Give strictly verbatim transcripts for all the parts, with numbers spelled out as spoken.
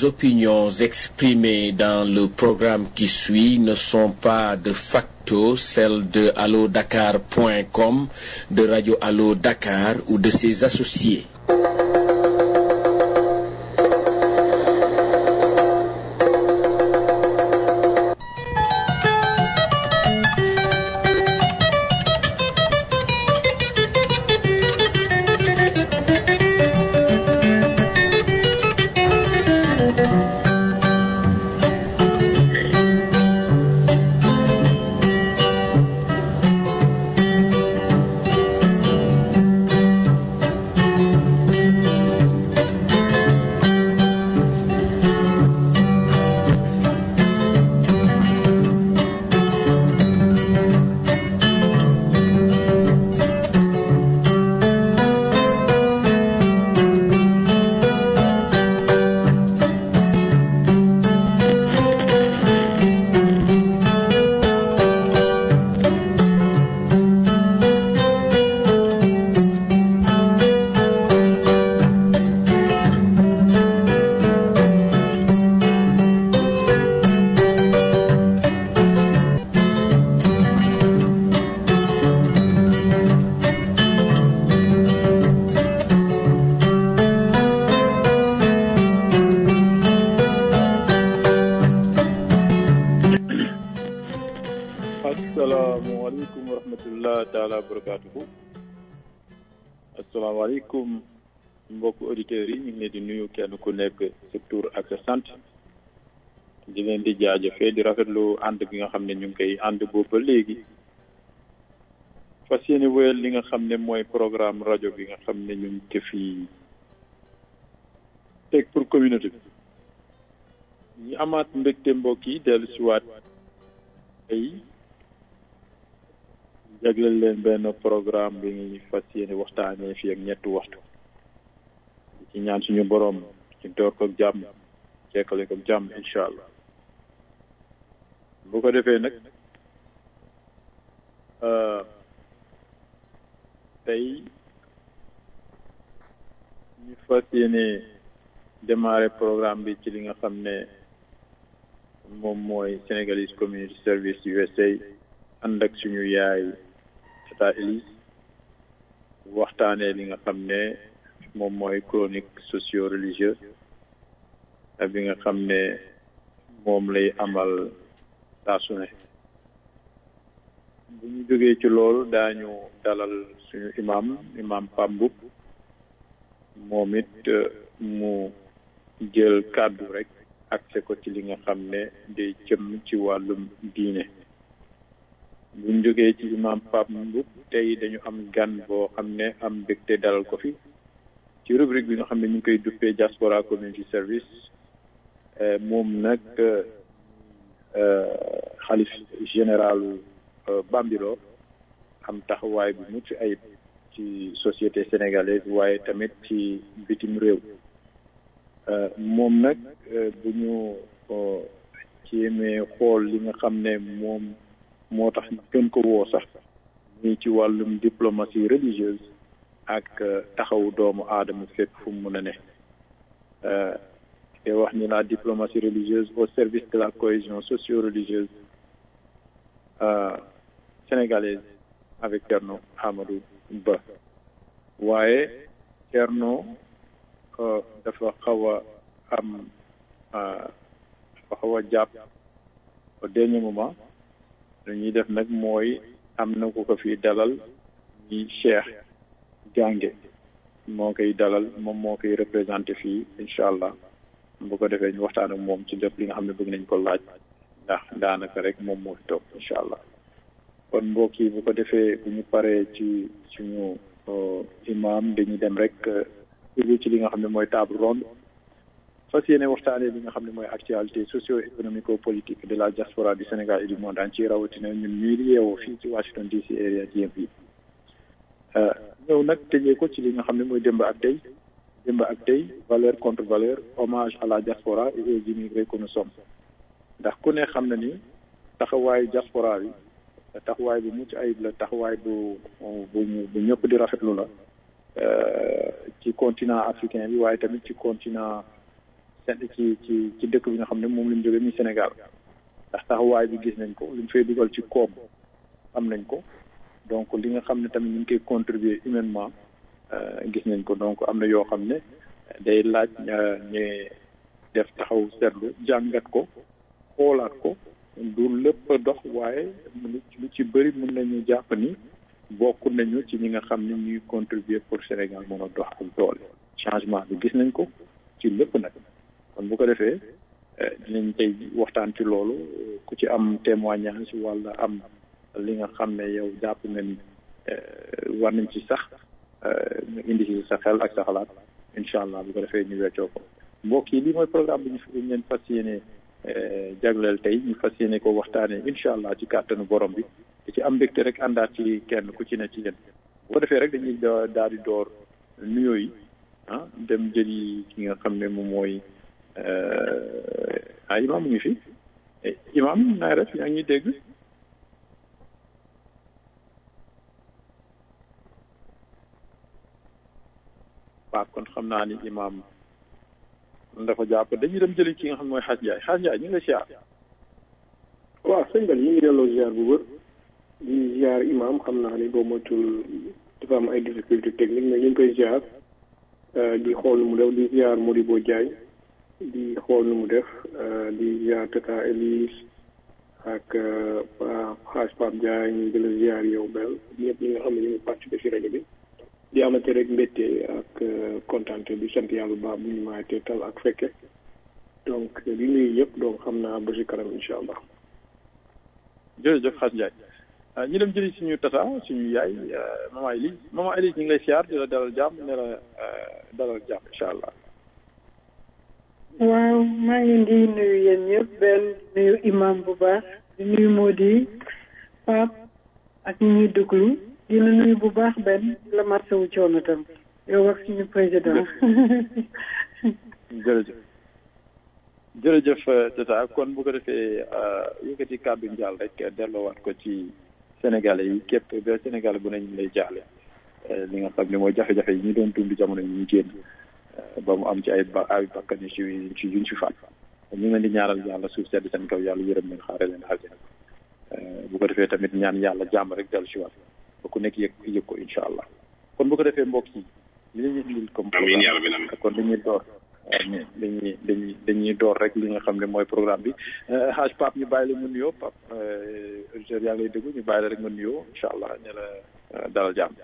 Les opinions exprimées dans le programme qui suit ne sont pas de facto celles de allo dakar point com, de Radio Allo Dakar ou de ses associés. asalaamaaleykum mbokku auditeurs yi ñu ngi leen di nuyu kenn ku nekk sa tur ak sa sant di leen di jaajëfee di rafetlu ànd bi nga xam ne ñu ngi koy ànd boobu ba léegi fas yéene wéyal li nga xam ne mooy programme rajo bi nga xam ne ñu ngi ko fi teg pour communauté bi ñu amaat mbégte mbokk yi dellu si waat ay jagleel leen benn programme bi ngi fas yéene waxtaanee fii ak ñetti waxtu ci ñaan suñu borom ci door ko jàmm jekkale ko jàmm incha allah bu ko defee nag tey ñu fas yéene démarrer programme bi ci li nga xam ne moom mooy Senegalese Community Service U S A ànd ak suñu yaay Tata Elise waxtaanee li nga xam ne moom mooy chronique socio-religieuse bi nga xam ne moom lay amal saa su ne bu ñu jógee ci loolu daañu dalal suñu imam imam Pambou moom it mu jël kàddu rek accès ko ci li nga xam ne day jëm ci wàllum diine bu ñu jógee ci imam Pambou tey dañu am gan boo xam ne am mbégte dalal ko fi ci rubrique bi nga xam ne ñu ngi koy duppee Diaspora Community Service moom nag xalif général Bambilor am taxawaay bu mucc ayib ci société sénégalaise waaye tamit ci bitim réew moom nag bu ñu jéemee xool li nga xam ne moom moo tax gën ko woo sax nii ci wàllum diplomatie religieuse ak taxawu doomu aadama fépp fu mu mën a ne te wax ni la diplomatie religieuse au service de la cohésion socio-religieuse sénégalaise avec Thierno Amadou Ba waaye Thierno dafa xaw a am dafa xaw a jàpp au dernier moment lu ñuy def nag mooy am na ku ko fi dalal ñi Cheikh Gange moo koy dalal moom moo koy représenté fii incha allah bu ko defee ñu waxtaan ak moom ci lépp li nga xam ne bëgg nañ ko laaj ndax daanaka rek moom moo fi toog incha allah kon mbokk yi bu ko defee bu ñu paree ci suñu imam dañuy dem rek dugg ci li nga xam ne mooy table ronde fas yéene waxtaanee li nga xam ne mooy actualité socio-économico-politique de la diaspora du Sénégal et du monde entier rawatina ñun ñuy yeewoo fii ci Washington D C area D M V ñëw nag tëjee ko ci li nga xam ne mooy démb ak tey démb ak tey valeur contre valeur hommage à la diaspora et aux immigrés que nous sommes ndax ku ne xam na ni taxawaayu diaspora bi taxawaay bu mucc ayib la taxawaay bu bu bu ñëpp di rafetlu la ci continent africain bi waaye tamit ci continent ci ci ci dëkk bi nga xam ne moom lañ jógee muy Sénégal ndax taxawaay bi gis nañ ko liñ fay dugal ci koom am nañ ko donc li nga xam ne tamit ñu ngi koy contribuer humainement gis nañ ko donc am na yoo xam ne day laaj ñu def taxaw seetlu jàngat ko xoolaat ko du lépp dox waaye lu ci bëri mën nañu jàpp ni bokk nañu ci ñi nga xam ne ñuy contribuer pour Sénégal mën a dox ak doole changement bi gis nañ ko ci lépp nag kon bu ko defee dinañ tey waxtaan ci loolu ku ci am témoignage wala am li nga xam ne yow jàpp nga ni war nañ ci sax nga indi ci sa xel ak sa xalaat incha allah bu ko defee ñu weccoo ko mbokk yi lii mooy programme bi ñu leen fas yéene jagleel tey ñu fas yéene ko waxtaanee incha allah ci kàttanu borom bi di ci am mbégte rek àndaat ci kenn ku ci ne ci yéen bu ko defee rek dañuy daal di door nuyoo yi ah dem jëli ki nga xam ne moom mooy ah imaam mu ngi fi imaam naa def yaa ngi dégg. waaw kon xam naa ni imaam dafa jàpp dañuy dem jëli ki nga xam ne mooy Xaaj Njaay Xaaj Njaay ñu ngi lay ziar. waaw sëñ Bal ñu ngi delloo ziar bu wër di ziar imaam xam naa ni boo moytul dafa am ay difficulté technique mais ñu ngi koy ziar di xool nu mu def di ziar Modibo Diagne di xool nu mu def di ziar Tata Elise ak Xaaj Pape Diagne di la ziar yow Bel ñëpp ñi nga xam ne ñu ngi participé si rajo bi. di amate rek mbette ak kontante bi sant yàlla bu baax bu ñu maay teetal ak fekke donc di nuyu yëpp donc xam naa ba si kanam incha allah. jërëjëf Xaaj Njaay ñu dem jëli suñu tata suñu yaay maman Elise maman Elise ñu ngi lay siyaar di la dalal jàmm ne la dalal jàmm incha allah. waaw maa ngi di nuyu yéen ñëpp benn nuyu imam bu baax di nuyu Mody Pape ak ñi ñuy déglu. dina nuyu bu baax benn la masawu coono tam yow ak suñu président. jërëjëf jërëjëf tata kon bu ko defee yëkkati kàddu njaal rek delloowaat ko ci sénégalais yi képp ba sénégalais bu ne ñu lay jaale li nga xam ne mooy jafe-jafe yi ñu doon dund jamono yi ñu génn ba mu am ci ay ba ay bakkan yu ci ci yuñ ci faat ñu ngi leen di ñaaral yàlla suuf sedd seen kaw yàlla yërëm leen xaare leen àjjana bu ko defee tamit ñaan yàlla jàmm rek dellu si waat ba ku nekk yëg yëg ko incha allah kon bu ko defee mbokk yi li ñu indil comme programme kon dañuy door dañuy dañuy dañuy door rek li nga xam ne mooy programme bi Haj Pape ñu bàyyi la nga nuyoo Pape auditeurs yaa ngi lay déglu ñu bàyyi la rek nga nuyoo incha allah ne la dalal jàmm.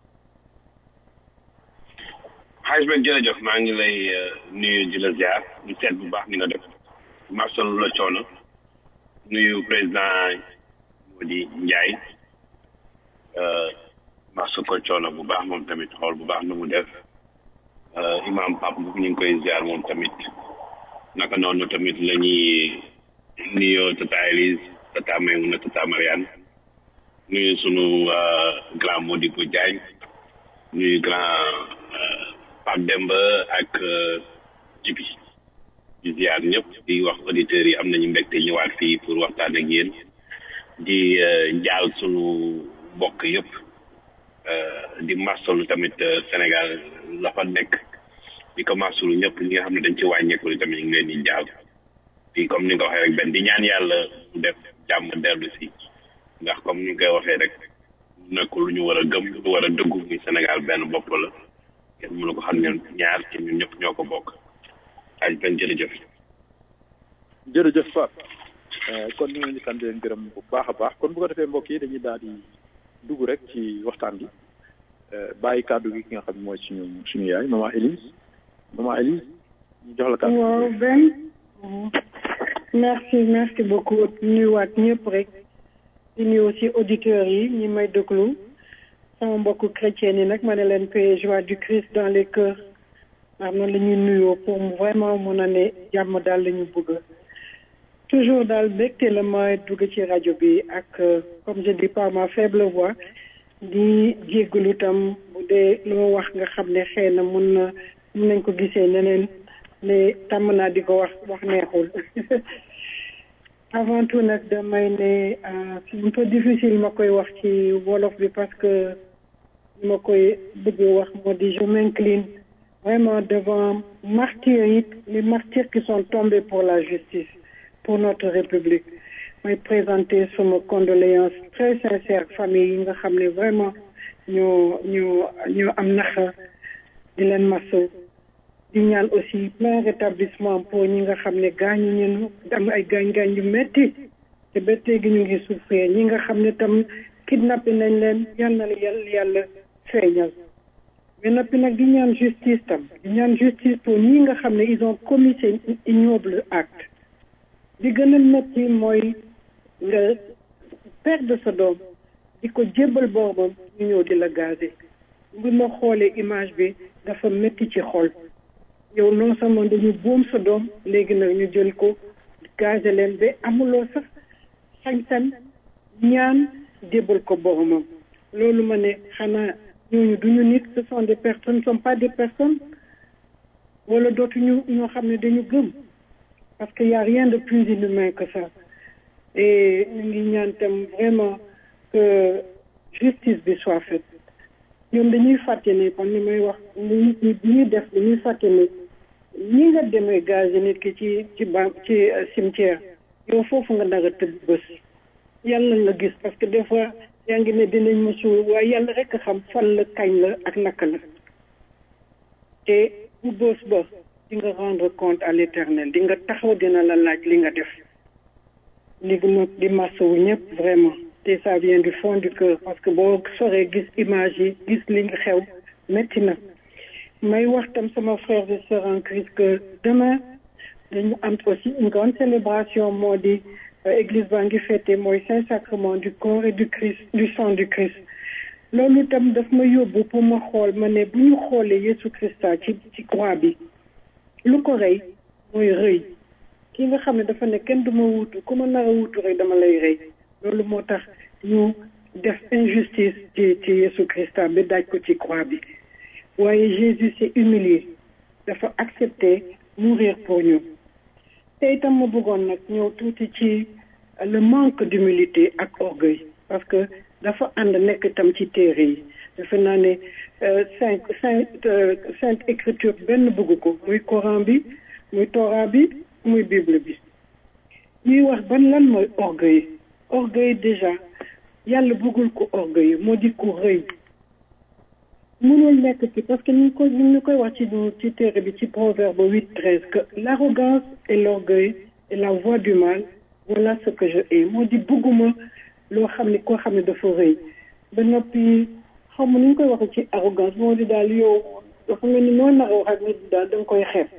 Haj Ben jërëjëf maa ngi lay nuyu di la ziar ñu seet bu baax ni nga def masalu la coono nuyu président Mody Ndiaye masu ko coono bu baax moom tamit xool bu baax nu mu def imam Pape ñu ngi koy ziar moom tamit naka noonu tamit la ñuy nuyoo tata Elise tata Maymuna tata Mariane nuyu sunu grand Modibo Diagne nuyu grand Pape Demba ak Jibi di ziar ñëpp di wax auditeurs yi am nañu mbégte ñëwaat fii pour waxtaan ak yéen di jaal sunu mbokk yëpp di masalu tamit Sénégal la fa nekk di ko masalu ñëpp ñi nga xam ne dañ ci wàññeeku tamit ñu ngi leen di jaal di comme ni nga ko waxee rek benn di ñaan yàlla mu def jàmm dellu si ndax comme ni nga koy waxee rek nekk lu ñu war a gëm lu war a dëggu muy Sénégal benn bopp la kenn mënu ko xam ne ñaar ci ñun ñëpp ñoo ko bokk ay benn jërëjëf. jërëjëf Pape kon ñu ngi leen di sant leen gërëm bu baax a baax kon bu ko defee mbokk yi dañuy daal di dugg rek ci waxtaan bi bàyyi kàddu gi ki nga xam ne mooy suñu suñu yaay maman Elise maman Elise ñu jox la kàddu. waaw Ben merci merci beaucoup nuyuwaat ñëpp rek di nuyu aussi auditeurs yi ñi may déglu sama mbokku chrétien yi nag ma ne leen paix et joie du Christ dans les cœurs ndax noonu la ñuy nuyoo pour vraiment mun a ne jàmm daal la ñu bëgg toujours daal mbégte la may dugg ci rajo bi ak comme je dis par ma faible voix di jéggalu tam bu dee loo wax nga xam ne xëy na mun na mun nañ ko gisee neneen mais tàmm naa di ko wax wax neexul avant tout nag damay ne c'est un peu difficile ma koy wax ci wolof bi parce que ma koy bëgg wax moo di je m'incline vraiment devant martyrs, les martyrs qui sont tombés pour la justice, pour notre République. Je vais présenter sur mes condoléances très sincères famille yi nga xam ne vraiment ñoo ñoo ñoo am naxa di leen masaw di ñaan aussi plein rétablissement pour ñi nga xam ne gaañu ñenu am ay gaañ-gaañ yu metti te ba tey gi ñu ngi souffrir ñi nga xam ne tam kidnappé nañ leen yal na yàlla yàlla feeñal mais noppi nag di ñaan justice tam di ñaan justice pour ñi nga xam ne ils ont commis ces ignobles actes di gën a metti mooy nga perdre sa doom di ko jébbal boromam ñu ñëw di la gazé bu ma xoolee image bi dafa metti ci xol yow non seulement dañu boom sa doom léegi nag ñu jël ko gazé leen ba amuloo sax sañ-sañ ñaan jébbal ko boromam loolu ma ne xanaa ñooñu duñu nit ce sont des personnes ne sont pas des personnes wala dootuñu ñoo xam ne dañu gëm parce que y a rien de plus inhumain que ça et ñu ngi ñaan tam vraiment que justice bi soit faite ñoom dañuy fàtte ne kon li may wax nit ñi ñuy def dañuy fàtte ne ñi nga demee gaz nit ki ci ci ba ci cimetière yow foofu nga nar a tëdd bés yàlla nga gis parce que des fois yaa ngi ne dinañ ma suul waaye yàlla rek xam fan la kañ la ak naka la te bu bés ba di nga rendre compte à l'éternel di nga taxaw dina la laaj li nga def li nag di masawu ñëpp vraiment te ça vient du fond du cœur parce que boo soree gis image yi gis li nga xew métti na may wax tam sama frères et sœurs en Christ que demain dañu am aussi une grande célébration moo di église baa ngi fêté mooy Saint Sacrement du corps et du Christ du sang du Christ loolu tam daf ma yóbbu pour ma xool ma ne bu ñu xoolee Yesu Christa ci ci croix bi lu ko rey mooy rëy ki nga xam ne dafa ne kenn du ma wuutu ku ma nar a wuutu rek dama lay rey loolu moo tax ñu def injustice ci ci Yesu Christa bi daaj ko ci croix bi waaye Jésus s'est humilié dafa accepter mourir pour ñu te itam ma bëggoon nag ñëw tuuti ci le manque d'humilité ak orgueil parce que dafa ànd nekk itam ci téere yi defe naa ne cinq sainte sainte écriture benn bëgg ko muy Coran bi muy Torah bi muy Bible bi ñuy wax ban lan mooy orgueil orgueil déjà yàlla bëggul ko orgueil moo di ko rëy mënul nekk ci parce que ñu ko ñu koy wax ci ci téere bi ci proverbe huit treize que l'arrogance et l'orgueil est la voie du mal voilà ce que je hais moo di bëgguma loo xam ne koo xam ne dafa rëy ba noppi xam ni ñu koy wax ci arrogance moo di daal yow dafa mel ni noo nar a wax ak nit daal da nga koy xeeb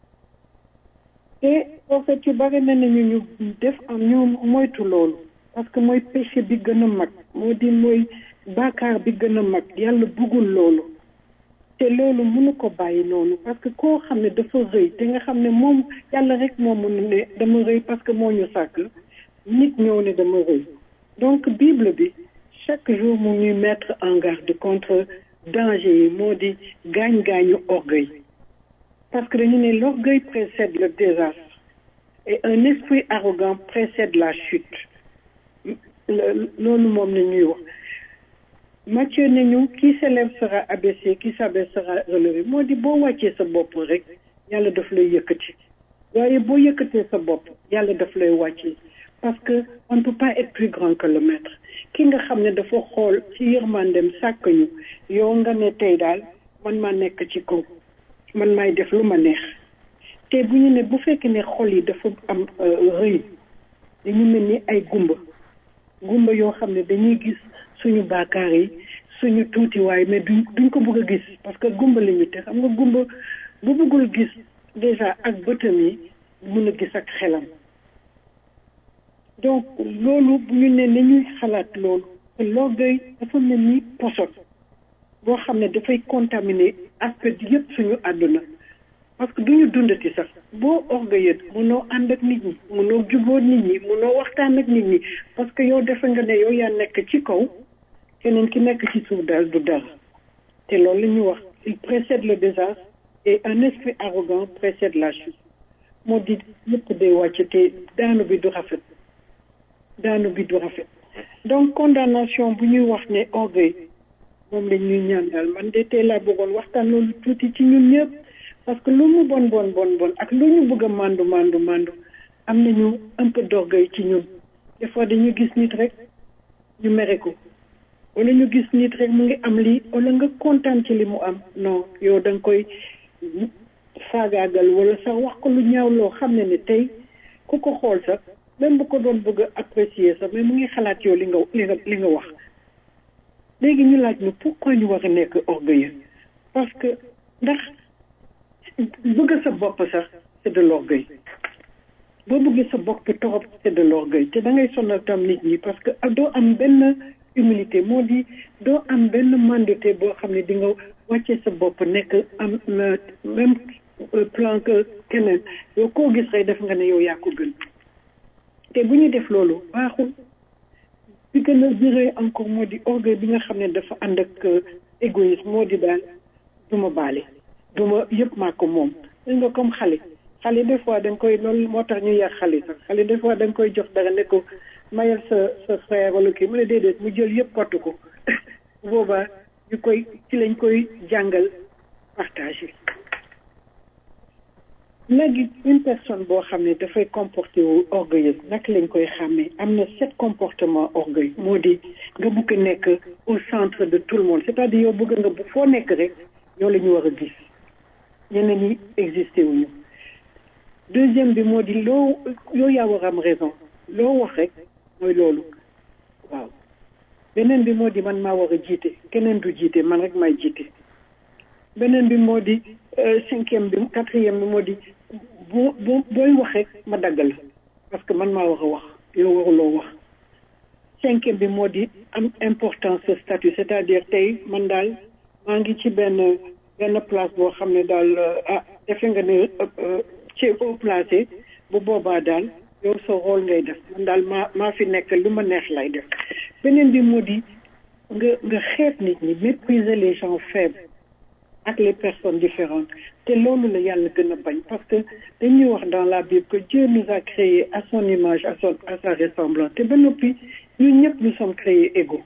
te en fait yu bari na ne ñu ñu def am ñu moytu loolu parce que mooy péché bi gën a mag moo di mooy baakaar bi gën a mag yàlla bëggul loolu te loolu mënu ko bàyyi noonu parce que koo xam ne dafa rëy te nga xam ne moom yàlla rek moo mën ne dama rëy parce que moo ñu sàkk nit ñëw ne dama rëy donc Bible bi chaque jour mu ñuy mettre en garde contre danger yi moo di gaañ-gaañu orgueil parce que dañu ne l'orgueil précède le désastre et un esprit arrogant précède la chute loolu moom la ñuy wax Matthieu ne ñu qui s'élève sera abaissé qui s'abaisse sera relevé moo di boo wàccee sa bopp rek yàlla daf lay yëkkati waaye boo yëkkatee sa bopp yàlla daf lay wàccee parce que on ne peut pas être plus grand que le maître ki nga xam ne dafa xool ci yërmandem sàkk ñu yow nga ne tey daal man maa nekk ci kaw man maay def lu ma neex te bu ñu ne bu fekkee ne xol yi dafa am rëy dañu mel ni ay gumba gumba yoo xam ne dañuy gis suñu baakaar yi suñu tuutiwaay mais duñ duñ ko bëgg a gis parce que gumba la ñu te xam nga gumba bu bëggul gis déjà ak bëtam yi mën a gis ak xelam donc loolu bu ñu ne nañuy xalaat loolu l'orgueil dafa mel ni poson boo xam ne dafay contaminer aspect yëpp suñu àdduna parce que duñu dundati sax boo orgueilleux mënoo ànd ak nit ñi mënoo jubóo nit ñi mënoo waxtaan ak nit ñi parce que yow defe nga ne yow yaa nekk ci kaw keneen ki nekk ci suuf daal du dara te loolu la ñu wax il précède le désastre et un esprit arrogant précède la chute moo di yëpp day wàcc te daanu bi du rafet daanu bi du rafet donc condamnation bu ñuy wax ne orgueil moom lañ ñuy ñaan daal man de tey laa bëggoon waxtaan loolu tuuti ci ñun ñëpp parce que lu mu bon bon bon bon ak lu ñu bëgg a mandu mandu mandu am nañu un peu d'orgueil ci ñun des fois dañuy gis nit rek ñu mere ko wala ñu gis nit rek mu ngi am lii wala nga kontaan ci li mu am non yow da nga koy faagaagal wala sax wax ko lu ñaaw loo xam ne ne tey ku ko xool sax même bu ko doon bëgg a apprécier sax mais mu ngi xalaat yow li nga li nga li nga wax léegi ñu laaj ñu pourquoi ñu war a nekk orgueilleux parce que ndax bëgg sa bopp sax c'est de l'orgueil boo bëggee sa bopp trop c'est de l'orgueil te da ngay sonal tam nit ñi parce que doo am benn humilité moo di doo am benn mandité boo xam ne di nga wàccee sa bopp nekk am même plan que keneen yow koo gis rek def nga ne yow yaa ko gën te bu ñu def loolu baaxul bi gën a viré encore moo di orgueil bi nga xam ne dafa ànd ak égoïsme moo di daal du ma baale du ma yëpp maa ko moom dañ nga comme xale xale des fois da nga koy loolu moo tax ñu yar xale sax xale des fois da nga koy jox dara ne ko mayal sa sa frère wala kii mu ne déedéet mu jël yëpp kottu ko boobaa ñu koy ci lañ koy jàngal partager léegi une personne boo xam ne dafay comporter wu orgueilleuse naka lañ koy xàmmee am na sept comportement orgueil moo di nga bëgg a nekk au centre de tout le monde c'est-à-dire yow bëgg nga bu foo nekk rek yow la ñu war a gis ñeneen ñi existé wuñu deuxième bi moo di loo yow yaa war a am raison loo wax rek mooy loolu waaw beneen bi moo di man maa war a jiite keneen du jiite man rek may jiite beneen bi moo di cinquième bi quatrième bi moo di boo boo booy wax rek ma daggal parce que man maa war a wax yow waruloo wax cinquième bi moo di am importance ce statut c'est-à-dire tey man daal maa ngi ci benn benn place boo xam ne daal ah defe nga ne ci au placé bu boobaa daal yow sa rôle ngay def man daal maa maa fi nekk lu ma neex lay def beneen bi moo di nga nga xeeb nit ñi mépriser les gens faibles ak les personnes différentes te loolu la yàlla gën a bañ parce que dañuy wax dans la Bible que Dieu nous a créés à son image à son à sa ressemblance te ba noppi ñun ñëpp nous sommes créés égaux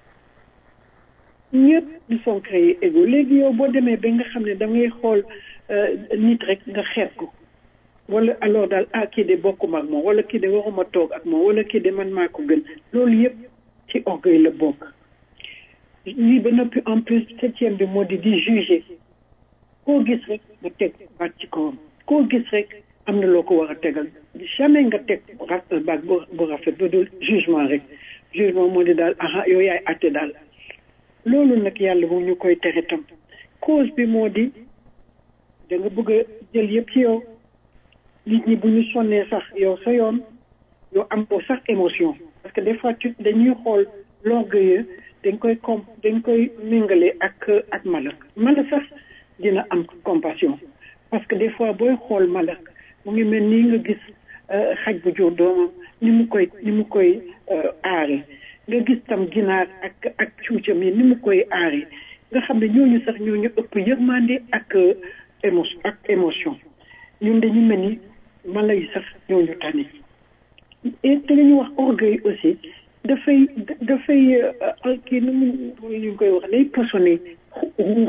ñëpp nous sommes créés égaux léegi yow boo demee ba nga xam ne da ngay xool nit rek nga xeeb ko wala alors daal ah kii de bokkuma ak moom wala kii de waruma toog ak moom wala kii de man maa ko gën loolu yëpp ci orgueil la bokk lii ba noppi en plus septième bi moo di di juger koo gis rek nga teg baat ci kawam koo gis rek am na loo ko war a tegal jamais nga teg baat bu rafet ba dul jugement rek jugement moo di daal aha yow yaay àtte daal loolu nag yàlla moom ñu koy tere tam cause bi moo di da nga bëgg a jël yëpp ci yow nit ñi bu ñu sonnee sax yow sa yoon yow am ko sax émotion parce que des fois tu dañuy xool l'orgueilleux dañ koy com dañ koy méngale ak ak malak malak sax dina am compassion parce que des fois booy xool malak mu ngi mel nii nga gis xaj bu jur doomam ni mu koy ni mu koy aare nga gis tam ginaar ak ak cuucam yi ni mu koy aare nga xam ne ñooñu sax ñooñu ëpp yërmande ak émo ak émotion ñun dañu mel ni mala yi sax ñooñu tane et te li ñuy wax orgueil aussi dafay dafay kii nu mu ñu koy wax day posone ruux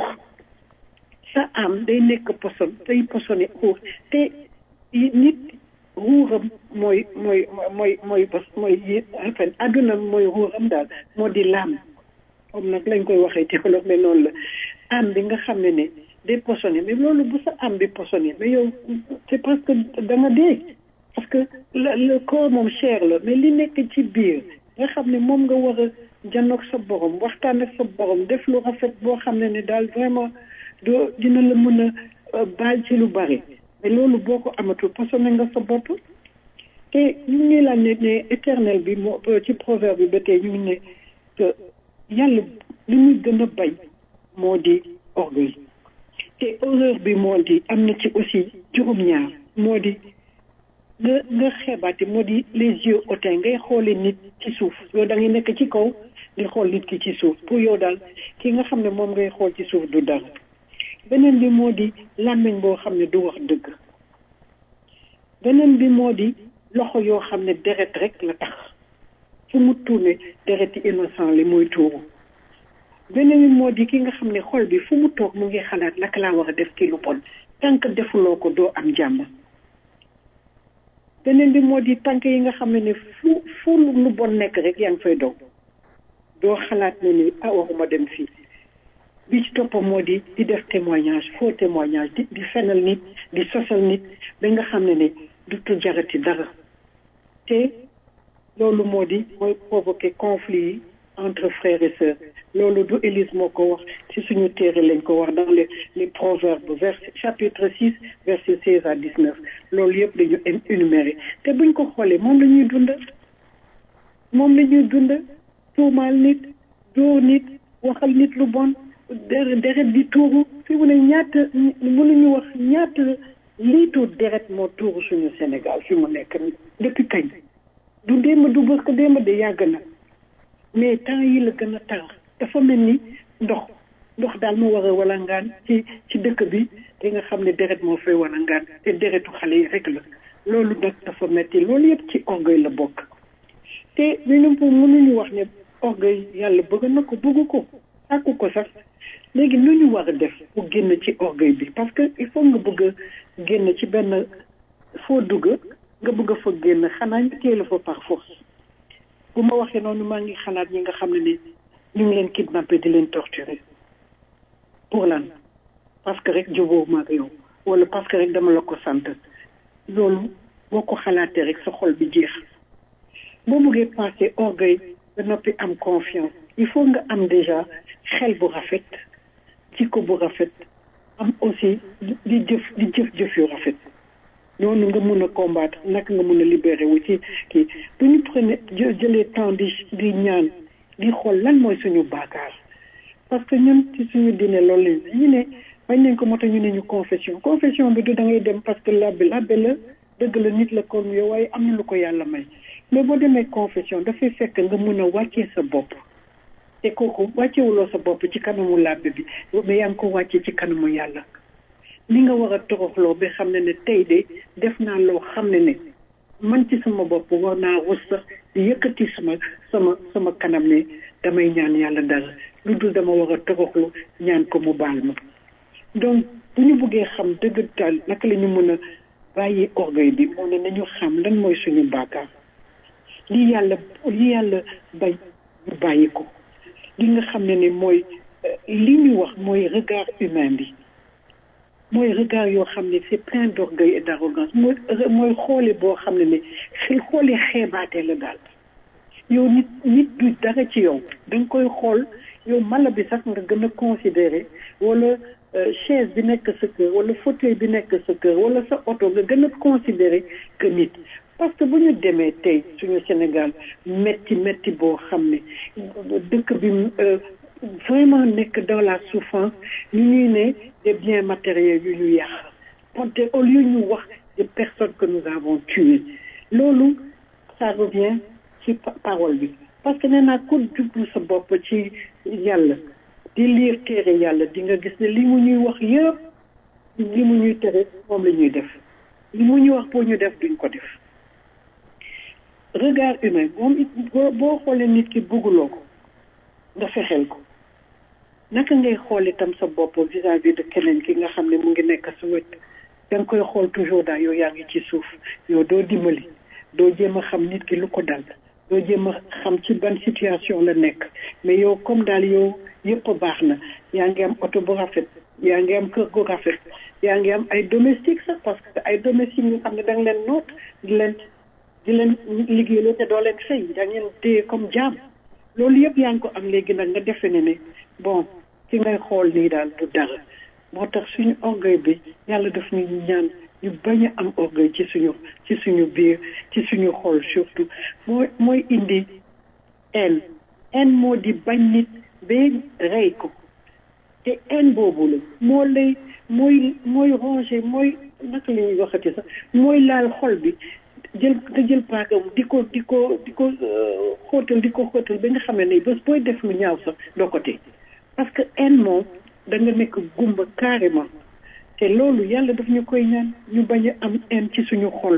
sa am day nekk poson day posone ruux te nit ruuxam mooy mooy mooy mooy bas mooy enfin àdduna mooy ruuxam daal moo di laam comme nag lañ koy waxee ci wolof mais noonu la am bi nga xam ne ne day posone mais loolu bu sa am bi posone mais yow c'est parce que da nga dee parce que le corps moom cher la mais li nekk ci biir nga xam ne moom nga war a janoog sa borom waxtaan ak sa borom def lu rafet boo xam ne ne daal vraiment doo dina la mën a baal ci lu bari mais loolu boo ko amatul posone nga sa bopp te ñu ngi la ne ne éternel bi moo ci proverbe bi ba tey ñu ngi ne que yàlla li muy gën a bañ moo di orgueil te horreur bi moo di am na ci aussi juróom-ñaar moo di nga nga xeebaati moo di les yeux hautains ngay xoole nit ci suuf yow da ngay nekk ci kaw di xool nit ki ci suuf pour yow daal ki nga xam ne moom ngay xool ci suuf du dara beneen bi moo di làmmiñ boo xam ne du wax dëgg beneen bi moo di loxo yoo xam ne deret rek la tax fu mu tourné deret yi innocent li muy tuuru beneen bi moo di ki nga xam ne xol bi fu mu toog mu ngi xalaat naka laa war a def ci lu bon tant que defuloo ko doo am jàmm beneen bi moo di tànk yi nga xam ne ne fu fu lu bon nekk rek yaa ngi fay daw doo xalaat ne ni ah waxuma dem fii bi ci toppam moo di di def témoignage faux témoignage di di fenal nit di sosal nit ba nga xam ne ne du tu jarati dara te loolu moo di mooy provoquer conflit yi entre frères et sœurs loolu du Élise moo ko wax ci suñu téere lañ ko wax dans les les proverbes verset chapitre six verset seize à dix-neuf loolu yëpp dañu énuméré te buñ ko xoolee moom la ñuy dund moom la ñuy dund tuumaal nit dóor nit waxal nit lu bon deret deret di tuuru fi mu ne ñaata mënuñu wax ñaata liitu deret moo tuuru suñu Sénégal fi mu nekk depuis kañ du démb du bës ko démb de yàgg na mais temps yi la gën a tar dafa mel ni ndox ndox daal moo war a walangaan ci ci dëkk bi te nga xam ne deret moo fay walangaan te deretu xale yi rek la loolu nag dafa metti loolu yëpp ci orgueil la bokk te ñu pour mënuñu wax ne orgueil yàlla bëgg na ko bëgg ko sàkku ko sax léegi nu ñu war a def pour génn ci orgueil bi parce que il faut nga bëgg a génn ci benn foo dugg nga bëgg a fa génn xanaa ñu téye la fa par force bu ma waxee noonu maa ngi xalaat ñi nga xam ne ni ñu ngi leen kidnappé di leen torturer pour lan parce que rek jubóo ma ak yow wala parce que rek dama la ko sant loolu boo ko xalaatee rek sa xol bi jeex boo bëggee passé orgueil ba noppi am confiance il faut nga am déjà xel bu rafet jikko bu rafet am aussi di jëf di jëf jëf yu rafet noonu nga mun a combattre naka nga mun a libéré wu ci kii bu ñu prenee jëlee temps di di ñaan di xool lan mooy suñu baakaar parce que ñun ci suñu diine loolu la ñu ne bañ nañ ko moo tax ñu ne ñu confession confession bi du da ngay dem parce que labbe labbe la dëgg la nit la comme yow waaye am na lu ko yàlla may mais boo demee confession dafay fekk nga mun a wàccee sa bopp te kooku wàccewuloo sa bopp ci kanamu labbe bi mais yaa ngi ko wàccee ci kanamu yàlla li nga war a toroxloo ba xam ne ne tey de def naa loo xam ne ne man ci sama bopp war naa rus sax di yëkkati sama sama sama kanam ne damay ñaan yàlla dara lu dul dama war a toroxlu ñaan ko mu baal ma donc bu ñu bëggee xam dëgg daal naka la ñu mën a bàyyi orgueil bi moo ne nañu xam lan mooy suñu bàkkaar li yàlla li yàlla bay ñu bàyyi ko li nga xam ne ne mooy li ñu wax mooy regard humain bi mooy regard yoo xam ne c'est plein d'orgueil et d'arrogance mooy mooy xoole boo xam ne ne xoole xeebaate la daal yow nit nit du dara ci yow da nga koy xool yow mala bi sax nga gën a considérer wala chaise bi nekk sa kër wala fauteuil bi nekk sa kër wala sa oto nga gën a considérer que nit parce que bu ñu demee tey suñu Sénégal metti metti boo xam ne dëkk bi vraiment nekk dans la souffrance ñu ñuy ne des biens matériels yu ñu yàq ponte au lieu ñu wax des personnes que nous avons tuées loolu ça revient ci parole bi parce que nee naa ko jublu sa bopp ci yàlla di lire téere yàlla di nga gis ne li mu ñuy wax yëpp li mu ñuy tere moom la ñuy def li mu ñuy wax pour ñu def duñ ko def regard humain moom it boo xoolee nit ki bëgguloo ko nga fexeel ko naka ngay xool itam sa bopp vis-à-vis de keneen ki nga xam ne mu ngi nekk sa wet da nga koy xool toujours daal yow yaa ngi ci suuf yow doo dimbali doo jéem a xam nit ki lu ko dal doo jéem a xam ci ban situation la nekk mais yow comme daal yow yëpp baax na yaa ngi am oto bu rafet yaa ngi am kër gu rafet yaa ngi am ay domestiques sax parce que ay domestiques ñu xam ne da nga leen noot di leen di leen liggéeyaloo te doo leen fay da ngeen téye comme jaam loolu yëpp yaa ngi ko am léegi nag nga defe ne ne bon ci ngay xool nii daal du dara moo tax suñu orgueil bi yàlla daf ñu ñaan ñu bañ a am orgueil ci suñu ci suñu biir ci suñu xol surtout mooy mooy indi haine haine moo di bañ nit ba rey ko te haine boobu la moo lay mooy mooy ronger mooy naka la ñuy waxati sax mooy laal xol bi jël nga jël paaka di ko di ko di ko xóotal di ko xóotal ba nga xam ne bés booy def lu ñaaw sax doo ko tey parce que haine moom da nga nekk gumba carrément te loolu yàlla daf ñu koy ñaan ñu bañ a am haine ci suñu xol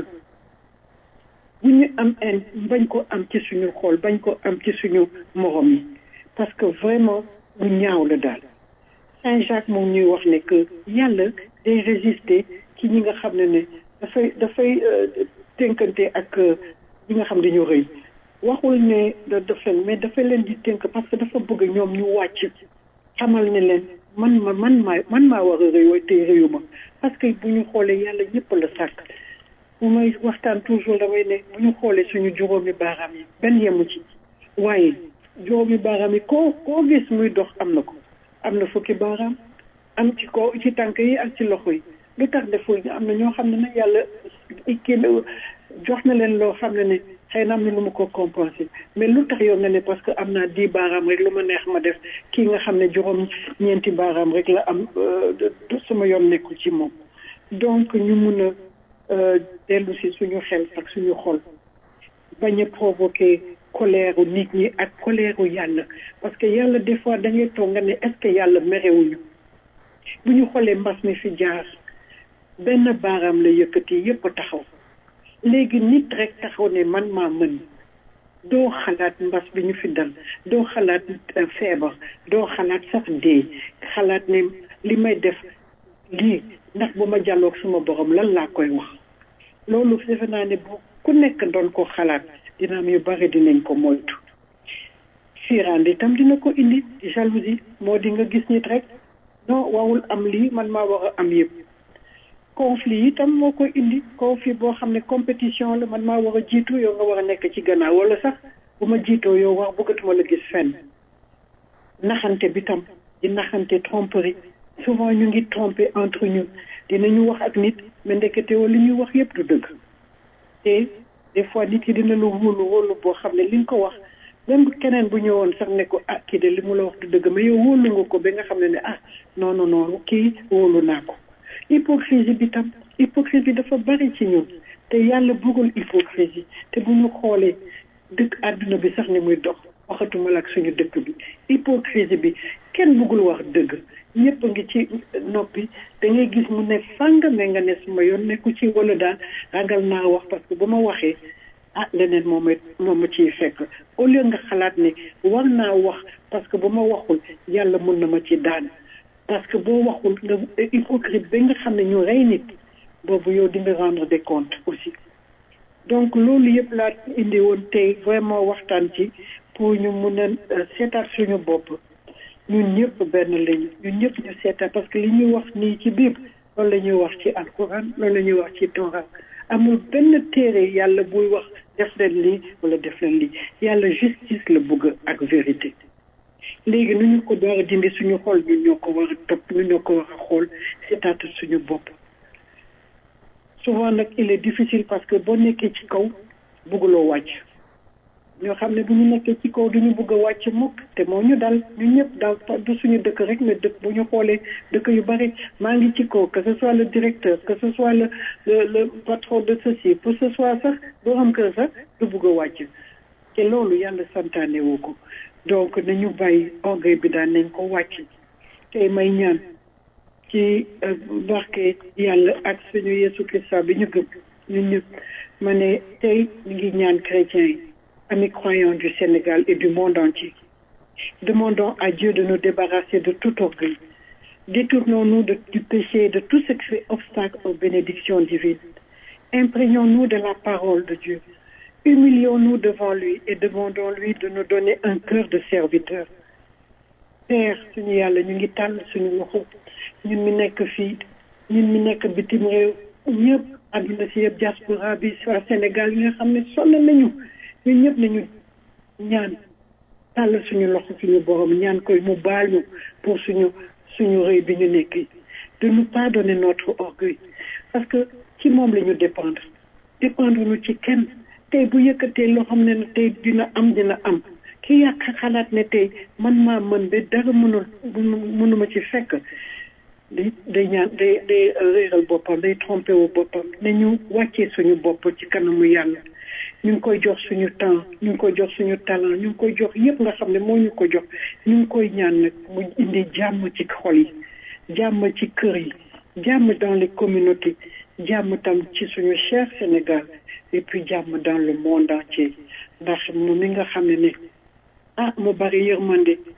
bu ñu am haine bañ ko am ci suñu xol bañ ko am ci suñu morom yi parce que vraiment lu ñaaw la daal Saint Jacques moom ñuy wax ne que yàlla day résister ci ñi nga xam ne ne dafay dafay tënkante ak ñi nga xam ne dañu rëy waxul ne da daf leen mais dafay leen di tënk parce que dafa bëgg ñoom ñu wàcc xamal ne leen man ma man maa man maa war a rëy waaye tey rëyu ma parce que bu ñu xoolee yàlla ñëpp la sàkk bu may waxtaan toujours damay ne bu ñu xoolee suñu juróomi baaraam yi benn yemu ci waaye juróomi baaraam yi koo koo gis muy dox am na ko am na fukki baaraam am ci ko ci tànk yi ak ci loxo yi lu tax deful am na ñoo xam ne nag yàlla kii jox na leen loo xam ne ne xëy na am na lu ma ko compensé mais lu tax yow nga ne parce que am naa dix baaraam rek lu ma neex ma def kii nga xam ne juróom ñeenti baaraam rek la am sama yoon nekkul ci moom donc ñu mun a dellu si suñu xel ak suñu xol bañ a provoquer colère nit ñi ak colère yàlla parce que yàlla des fois da ngay toog nga ne est-ce que yàlla merewuñu bu ñu xoolee mbas mi fi jaar benn baaraam la yëkkati yëpp taxaw léegi nit rek taxaw ne man maa mën doo xalaat mbas bi ñu fi dal doo xalaat feebar doo xalaat sax dee xalaat ne li may def lii ndax bu ma jàlloog suma borom lan laa koy wax loolu defe naa ne bu ku nekk doon ko xalaat dina am yu bari dinañ ko moytu fiirande itam dina ko indi jalousie moo di nga gis nit rek non wawul am lii man maa war a am yëpp conflit itam moo koy indi conflit boo xam ne compétition la man maa war a jiitu yow nga war a nekk ci gannaaw wala sax bu ma jiitoo yow wax bëggatuma la gis fenn naxante bi tam di naxante tromperie souvent ñu ngi tromper entre ñun dinañu wax ak nit mais ndekete wala li ñuy wax yëpp du dëgg te des fois nit yi dina la wóolu wóolu boo xam ne li nga ko wax même keneen bu ñëwoon sax ne ko ah kii de li mu la wax du dëgg mais yow wóolu nga ko ba nga xam ne ne ah non non non kii wóolu naa ko hypocrisie bi tam hypocrisie bi dafa bari ci ñun te yàlla bëggul hypocrisie te bu ñu xoolee dëkk àdduna bi sax ni muy dox waxatuma la ak suñu dëkk bi hypocrisie bi kenn bëggul wax dëgg ñëpp ngi ci noppi da ngay gis mu ne fàng mais nga ne suma yoon nekku ci wala daal ragal naa wax parce que bu ma waxee ah leneen moo ma moo ma ciy fekk au lieu nga xalaat ne war naa wax parce que bu ma waxul yàlla mën na ma ci daan parce que boo waxul nga hypocrite ba nga xam ne ñu rey nit boobu yow di nga rendre des comptes aussi donc loolu yëpp laa indi woon tey vraiment waxtaan ci pour ñu mun a seetaat suñu bopp ñun ñëpp benn lañu ñun ñëpp ñu seetaat parce que li ñuy wax nii ci Bible loolu la ñuy wax ci alquran loolu la ñuy wax ci Torah amul benn téere yàlla buy wax def leen lii wala def leen lii yàlla justice la bëgg ak vérité léegi nu ñu ko door a dindi suñu xol ñun ñoo ko war a topp ñun ñoo ko war a xool seetaat suñu bopp souvent nag il est difficile parce que boo nekkee ci kaw bëgguloo wàcc ñoo xam ne bu ñu nekkee ci kaw duñu bëgg a wàcc mukk te moo ñu dal ñu ñëpp daal du suñu dëkk rek mais dëkk bu ñu xoolee dëkk yu bari maa ngi ci kaw que ce soit le directeur que ce soit le le le patron de ceci pour ce soit sax doo am kër sax du bëgg a wàcc te loolu yàlla santaane woo ko donc nañu bàyyi orgueil bi daan nañ ko wàcc tey may ñaan ci barke yàlla ak suñu Yesu Christa bi ñu gëm ñun ñëpp ma ne tey ñu ngi ñaan chrétiens yi amis croyants du Sénégal et du monde entier. Demandons à Dieu de nous débarrasser de tout orgueil. Détournons-nous de, du péché et de tout ce qui fait obstacle aux bénédictions divines. Imprégnons-nous de la parole de Dieu. Humilions-nous devant lui et demandons-lui de nous donner un cœur de serviteur. Père, suñu yàlla ñu ngi tàll suñu loxo ñun mi nekk fii ñun mi nekk bitim réew ñëpp àdduna si yëpp diaspora bi waa Sénégal yi nga xam ne sonn nañu ñun ñëpp nañu ñaan tàll suñu loxo suñu borom ñaan koy mu baal ñu pour suñu suñu rëy bi ñu nekk de nous pardonner notre orgueil parce que ci moom la ñu dépendre dépendre ñu ci kenn tey bu yëkkatee loo xam ne tey dina am dina am ki yàq xalaat ne tey man maa mën ba dara mënul mënuma ci fekk day day ñaan day day réeral boppam day trompé wu boppam ne ñu wàccee suñu bopp ci kanamu yàlla ñu ngi koy jox suñu temps ñu ngi koy jox suñu talent ñu ngi koy jox yëpp nga xam ne moo ñu ko jox ñu ngi koy ñaan nag mu indi jàmm ci xol yi jàmm ci kër yi jàmm dans les communautés jàmm tam ci suñu cher Sénégal et puis jàmm dans le monde entier ndax mu mi nga xam ne ne ah mu bari yërmande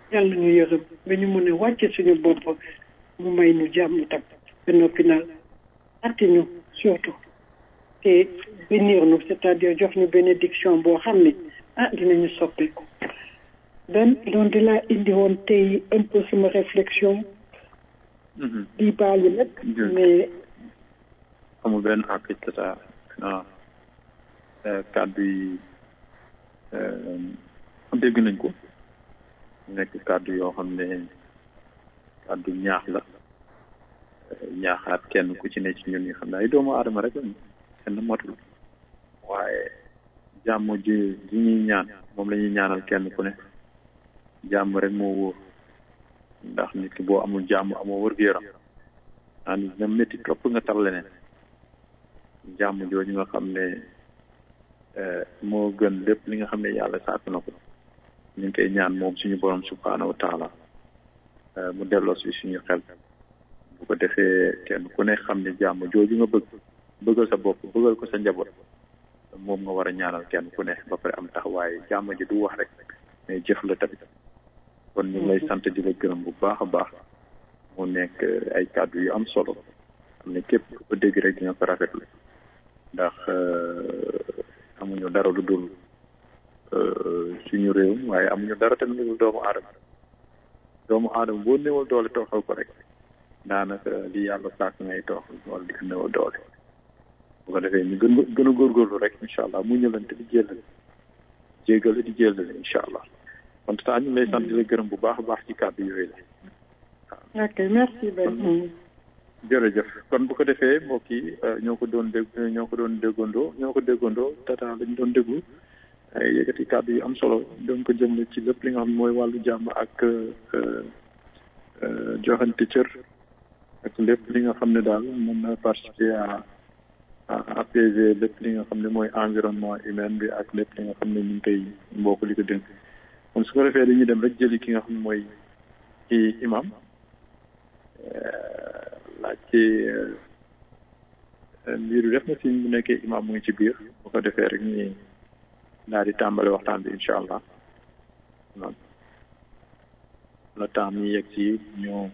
yàlla ñu yërëm ba ñu mën a wàcce suñu bopp mu may ñu jàmm tam ba noppi nag atte ñu surtout te bénir ñu c'est-à-dire jox ñu bénédiction boo xam ne ah dinañu soppeeku dan loolu di laa indi woon tey un peu sama réflexion di baalu nag mais amul benn àq tata ah kàddu yi dégg nañ ko nekk kàddu yoo xam ne kàddu ñaax la ñaaxaat kenn ku ci ne ci ñun yi xam ne ay doomu aadama rek kenn matul waaye jàmm ji ji ñuy ñaan moom la ñuy ñaanal kenn ku ne jàmm rek moo wóor ndax nit ki boo amul jàmm amoo wër-gu-yaram naa ni dina métti trop nga tar leneen jàmm jooju nga xam ne moo gën lépp li nga xam ne yàlla sàkk na ko ñu ngi koy ñaan moom suñu borom subhaanahu wa taala mu delloo si suñu xel bu ko defee kenn ku ne xam ne jàmm jooju nga bëgg bëggal sa bopp bëggal ko sa njaboot moom nga war a ñaanal kenn ku ne ba pare am taxawaay jàmm ji du wax rek mais jëf la tamit kon ñu ngi lay sant di la gërëm bu baax a baax mu nekk ay kàddu yu am solo xam ne képp ku ko dégg rek dina ko rafetlu ndax amuñu dara lu dul suñu réew waaye amuñu dara tamit lu dul doomu aadama doomu aadama boo néewal doole tooxal ko rek daanaka li yàlla sàkk ngay tooxal wala di ko néewal doole bu ko defee ñu gën gën a góorgóorlu rek incha allah mu ñëlante di jéllale jéggale di jéllale incha allah kon taa ñu ngi lay sant di la gërëm bu baax a baax ci kàddu yooyu la ok merci Ben jërëjëf kon bu ko defee mbokk yi ñoo ko doon dégg ñoo ko doon déggandoo ñoo ko déggandoo tata lañ doon déglu ay yëkkati kàddu yu am solo doon ko jëmle ci lépp li nga xam ne mooy wàllu jàmm ak joxante cër ak lépp li nga xam ne daal mën na participer à à apaiser lépp li nga xam ne mooy environnement humain bi ak lépp li nga xam ne ñu ngi koy mbokk li ko dénk kon su ko defee dañuy dem rek jëli ki nga xam ne mooy ci imam laaj ci mbir bi def na si mu nekkee imam mu ngi ci biir bu ko defee rek ñi daal di tàmbale waxtaan bi incha allah non la temps mi yegg ci ñu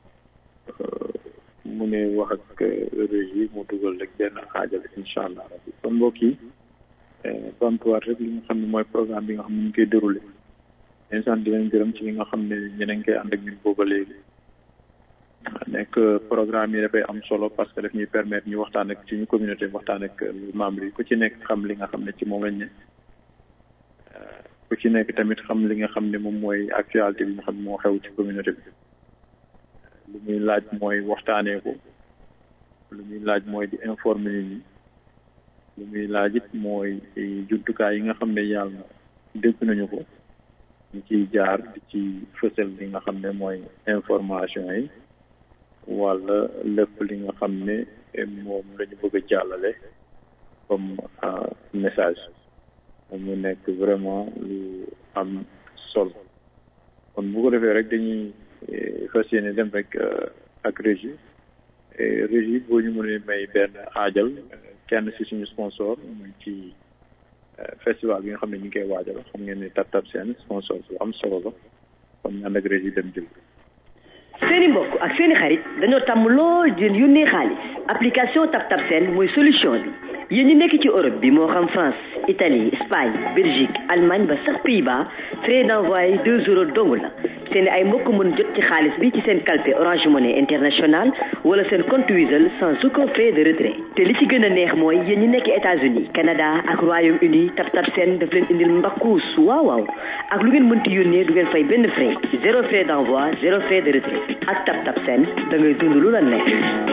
mu ne wax ak régie mu dugal rek benn xaajal incha allah rabbi kon mbokk yi bamtuwaat rek li nga xam ne mooy programme bi nga xam ne ñu ngi koy déroulé instant di leen gërëm ci li nga xam ne ñeneen koy ànd ak ñun booba léegi nekk programme yi dafay am solo parce que daf ñuy permettre ñu waxtaan ak suñu communauté waxtaan ak membres yi ku ci nekk xam li nga xam ne ci moom lañ ne ku ci nekk tamit xam li nga xam ne moom mooy actualité bi nga xam ne moo xew ci communauté bi lu muy laaj mooy waxtaanee ko lu muy laaj mooy di informer nit ñi lu muy laaj it mooy jumtukaay yi nga xam ne yàlla dégg nañu ko ñu ciy jaar di ci fësal li nga xam ne mooy information yi wala lépp li nga xam ne moom la ñu bëgg a jàllale comme message mu nekk vraiment lu am solo kon bu ko defee rek dañuy fas yéene dem rek ak régie régie boo ñu mënee may benn aajal kenn si suñu sponsor muy ci festival bi nga xam ne ñu ngi koy waajal xam ngeen ne Tap Tap Seen sponsor bu am solo la kon ñu ànd ak régie dem jël seeni mbokk ak seeni xarit dañoo tàmm lool di leen yónnee xaalis application Tap Tap Seen mooy solution bi yéen ñi nekk ci Europe bi moo xam France Italie Espagne Belgique Allemagne ba sax Pays-Bas frais d'envoi deux euros dong la seen ay mbokk mën jot ci xaalis bi ci seen calpe Orange Money International wala seen compte Wizall sans aucun frais de retrait te li ci gën a neex mooy yéen ñi nekk États-Unis Canada ak Royaume-Uni Tap Tap Seen daf leen indil mbakkuus waaw waaw ak lu ngeen mënti yónnee du ngeen fay benn frais zéro frais d'envoi zéro frais de retrait ak Tap Tap Seen da ngay dund lu la neex.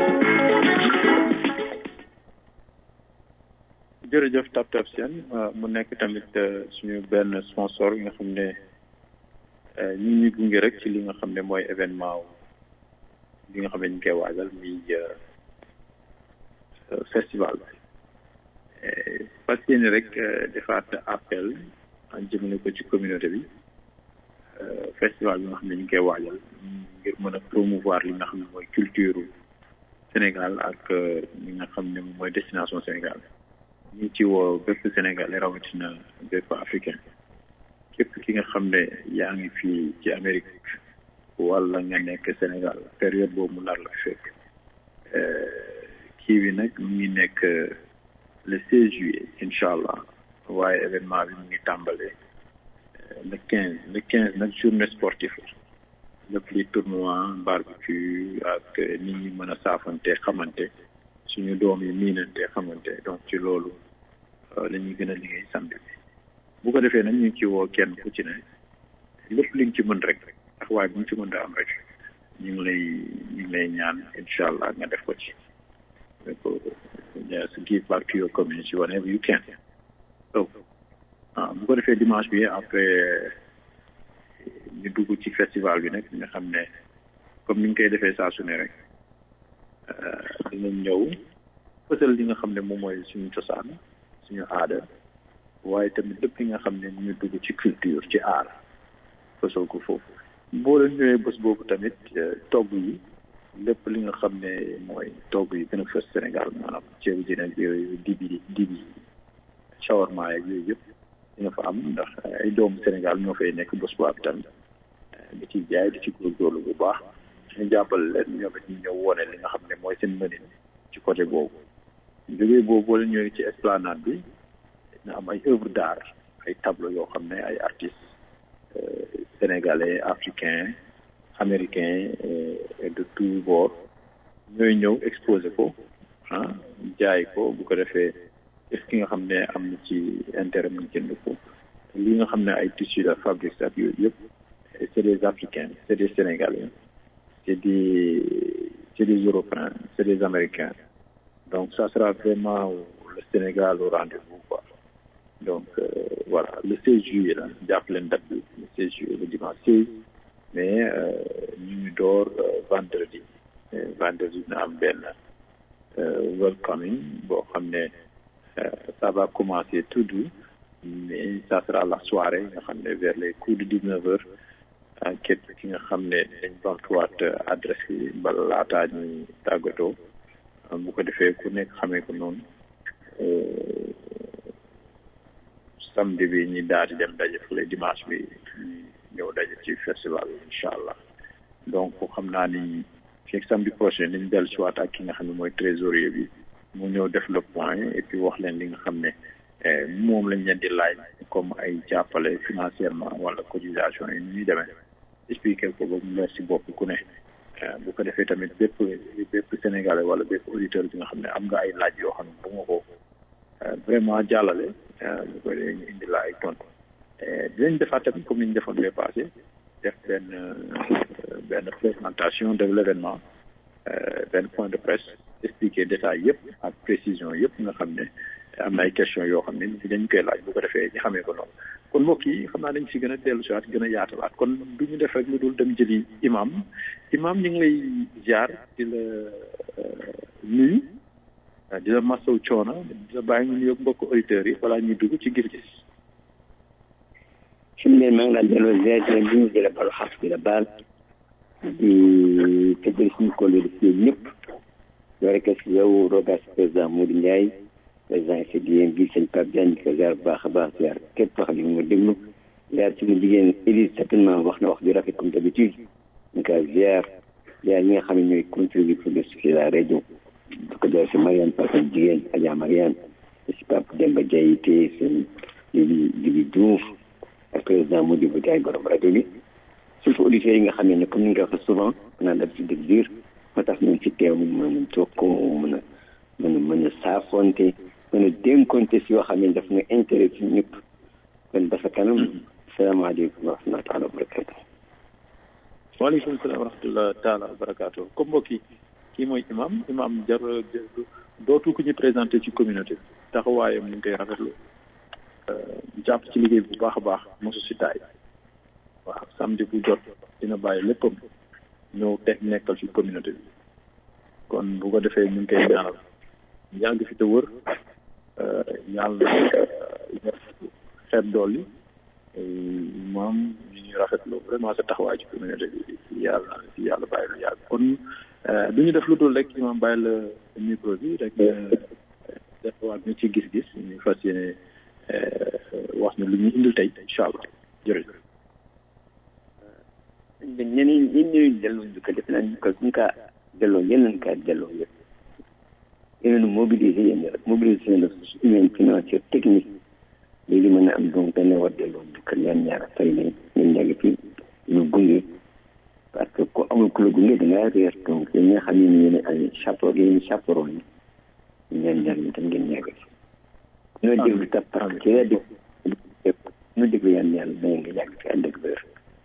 jërëjëf Tap Tap Seen mu nekk tamit suñu benn sponsor yi nga xam ne ñu ngi gunge rek ci li nga xam ne mooy événement li nga xam ne ñu koy waajal muy festival bi parce que rek defaat appel jëmale ko ci communauté bi festival bi nga xam ne ñu koy waajal ngir mën a promouvoir li nga xam ne mooy culture Sénégal ak li nga xam ne mooy destination Sénégal ñu ci woo bépp Sénégal rawatina bépp africain képp ki nga xam ne yaa ngi fii ci Amérique wala nga nekk Sénégal période boobu mu nar la fekk kii bi nag mu ngi nekk le seize juillet incha allah waaye événement bi mu ngi tàmbalee le quinze le quinze nag journée sportive la lépp li tournoi barbecue ak nit ñi mën a saafante xamante suñu doom yi miinante xamante donc ci loolu la ñuy gën a liggéey samedi bi bu ko defee nag ñu ngi ci woo kenn ku ci ne lépp li nga ci mën rek ak waaye bu ñu ci mën a am rek ñu ngi lay ñu ngi lay ñaan incha allah nga def ko ci donc just give back to your community whenever you can so ah bu ko defee dimanche bi après ñu dugg ci festival bi nag nga xam ne comme ni ñu koy defee saa su ne rek dinañ ñëw fësal li nga xam ne moom mooy suñu cosaan suñu aada waaye tamit lépp li nga xam ne ñu dugg ci culture ci art fësal ko foofu boo leen ñëwee bés boobu tamit togg yi lépp li nga xam ne mooy togg yi gën a fës Sénégal maanaam ceebu jën ak yooyu dibi dibi shawarma ak yooyu yëpp dina fa am ndax ay doomu Sénégal ñoo fay nekk bés boobu tamit di ci jaay di ci góorgóorlu bu baax ñu jàppal leen ñoom it ñu ñëw wone li nga xam ne mooy seen mënin ci côté boobu jógee boobu boo leen ñëwee ci esplanade bi dina am ay œuvre d'art ay tableau yoo xam ne ay artistes sénégalais africains américains et de tous bords ñooy ñëw exposé ko ah jaay ko bu ko defee est-ce que nga xam ne am na ci intérêt mu jënd ko li nga xam ne ay tissus de fabrique ak yooyu yëpp c'est des Africains c'est des Sénégalais c'est des c'est des Européens c'est des Américains donc ça sera vraiment le Sénégal au rendez-vous quoi donc euh, voilà le seize juillet la jàpp leen date bi le seize juillet le dimanche seize mais ñu ngi door vendredi vendredi dina am benn welcoming boo xam ne ça va commencer tout doux mais ça sera la soirée nga xam ne vers les coups de dix-neuf heures képp ki nga xam ne dañ bamtuwaat adresse yi bala laataa ñuy tàggatoo bu ko defee ku nekk xamee ko noonu samedi bi ñi daal di dem daje fële dimanche bi ñëw daje ci festival bi incha allah donc xam naa ni fii samedi prochain nañ dellu si waat ak ki nga xam ne mooy trésorier bi mu ñëw def le point et puis wax leen li nga xam ne moom lañ leen di laaj comme ay jàppale financièrement wala cotisation yi ni ñuy demee expliquer ko ba mu leer si bopp ku ne bu ko defee tamit bépp bépp sénégalais wala bépp auditeur bi nga xam ne am nga ay laaj yoo xam ne bu nga ko vraiment jàllale bu ko defee ñu indi la ay tontu dinañ defaat tamit comme ni ñu defoon bee passé def benn benn présentation de l'événement benn point de presse expliquer détails yëpp ak précision yëpp nga xam ne am na ay questions yoo xam ne nit ñi dañ koy laaj bu ko defee ñu xamee ko noonu kon mbokk yi xam naa dañ si gën a dellu si waat gën a yaatalaat kon du ñu def rek lu dul dem jëli imam imam ñu ngi lay ziar di la nuyu di la masaw coono di la bàyyi ñu nuyu mbokk auditeurs yi balaa ñuy dugg ci gis-gis. su ñu leen maa ngi laa delloo ziar di la nuyu di la balu xaq di la baal di tëjal suñu collègue si ñëpp yoo rek si yow rogas président Modou Ndiaye président F D M bi sëñ Pape Diagne ko ziar bu baax a baax ziar képp koo xam ne mu déglu ziar suñu jigéen Élise certainement wax na wax ju rafet comme d'habitude ñu koy ziar ziar ñi nga xam ne ñooy contribuer pour le succès de la rajo du ko jaar si Mariane Fassane jigéen Adja Mariane si Pape Demba Diaye te seen Libi Libi Diouf ak président Modou Ndiaye borom rajo bi surtout auditeurs yi nga xam ne comme ni nga ko waxee souvent on a l'habitude de dire moo tax ñu ci teew mën a jokkoo mën a mën a mën a saafonte mën a dénkonte si yoo xam ne daf ñu intérêt ci ñëpp kon dafa kanam salaamaaleykum wa rahmatulah taala wa barakatu waaleykum salaam wa rahmatulah taala wa barakatu comme mbokk yi kii mooy imam imam jar dootu ko ñu présenté ci communauté bi taxawaayam ñu ngi koy rafetlu jàpp ci liggéey bu baax a baax mosu si taay waaw samedi bu jot dina bàyyi léppam ñëw teg nekkal ci communauté bi kon bu ko defee ñu ngi koy ñaanal yàgg fi te wër yàlla xeet dolli moom ñu ñuy rafetlu vraiment sa taxawaay ci communauté bi yàlla ci yàlla bàyyi lu yàgg kon du ñu def lu dul rek imam bàyyi la micro bi rek defawaat ñu ci gis-gis ñu fas yéene wax ne lu ñu indil tey incha allah jërëjëf. ñeneen ñi ñuy delloo njukkal def naa njukkal suñ kaa delloo yeneen kaa delloo yëpp yeneen mobiliser yéen rek mobiliser na humaine financière technique léegi mën a am donc dañ war delloo njukkal yan ñaar fay ne ñun ña ngi fi ñu gunge parce que ku amul ku la gunge da ngaa réer donc yéen ñi nga xam ne ñu ne ay chapeau yéen chaperon yi ñu leen ñaar ñu tam ngeen ñàgg ci ñoo déglu tap parce que ci la déglu ñu déglu yan yàlla da nga yàgg fi ànd ak wér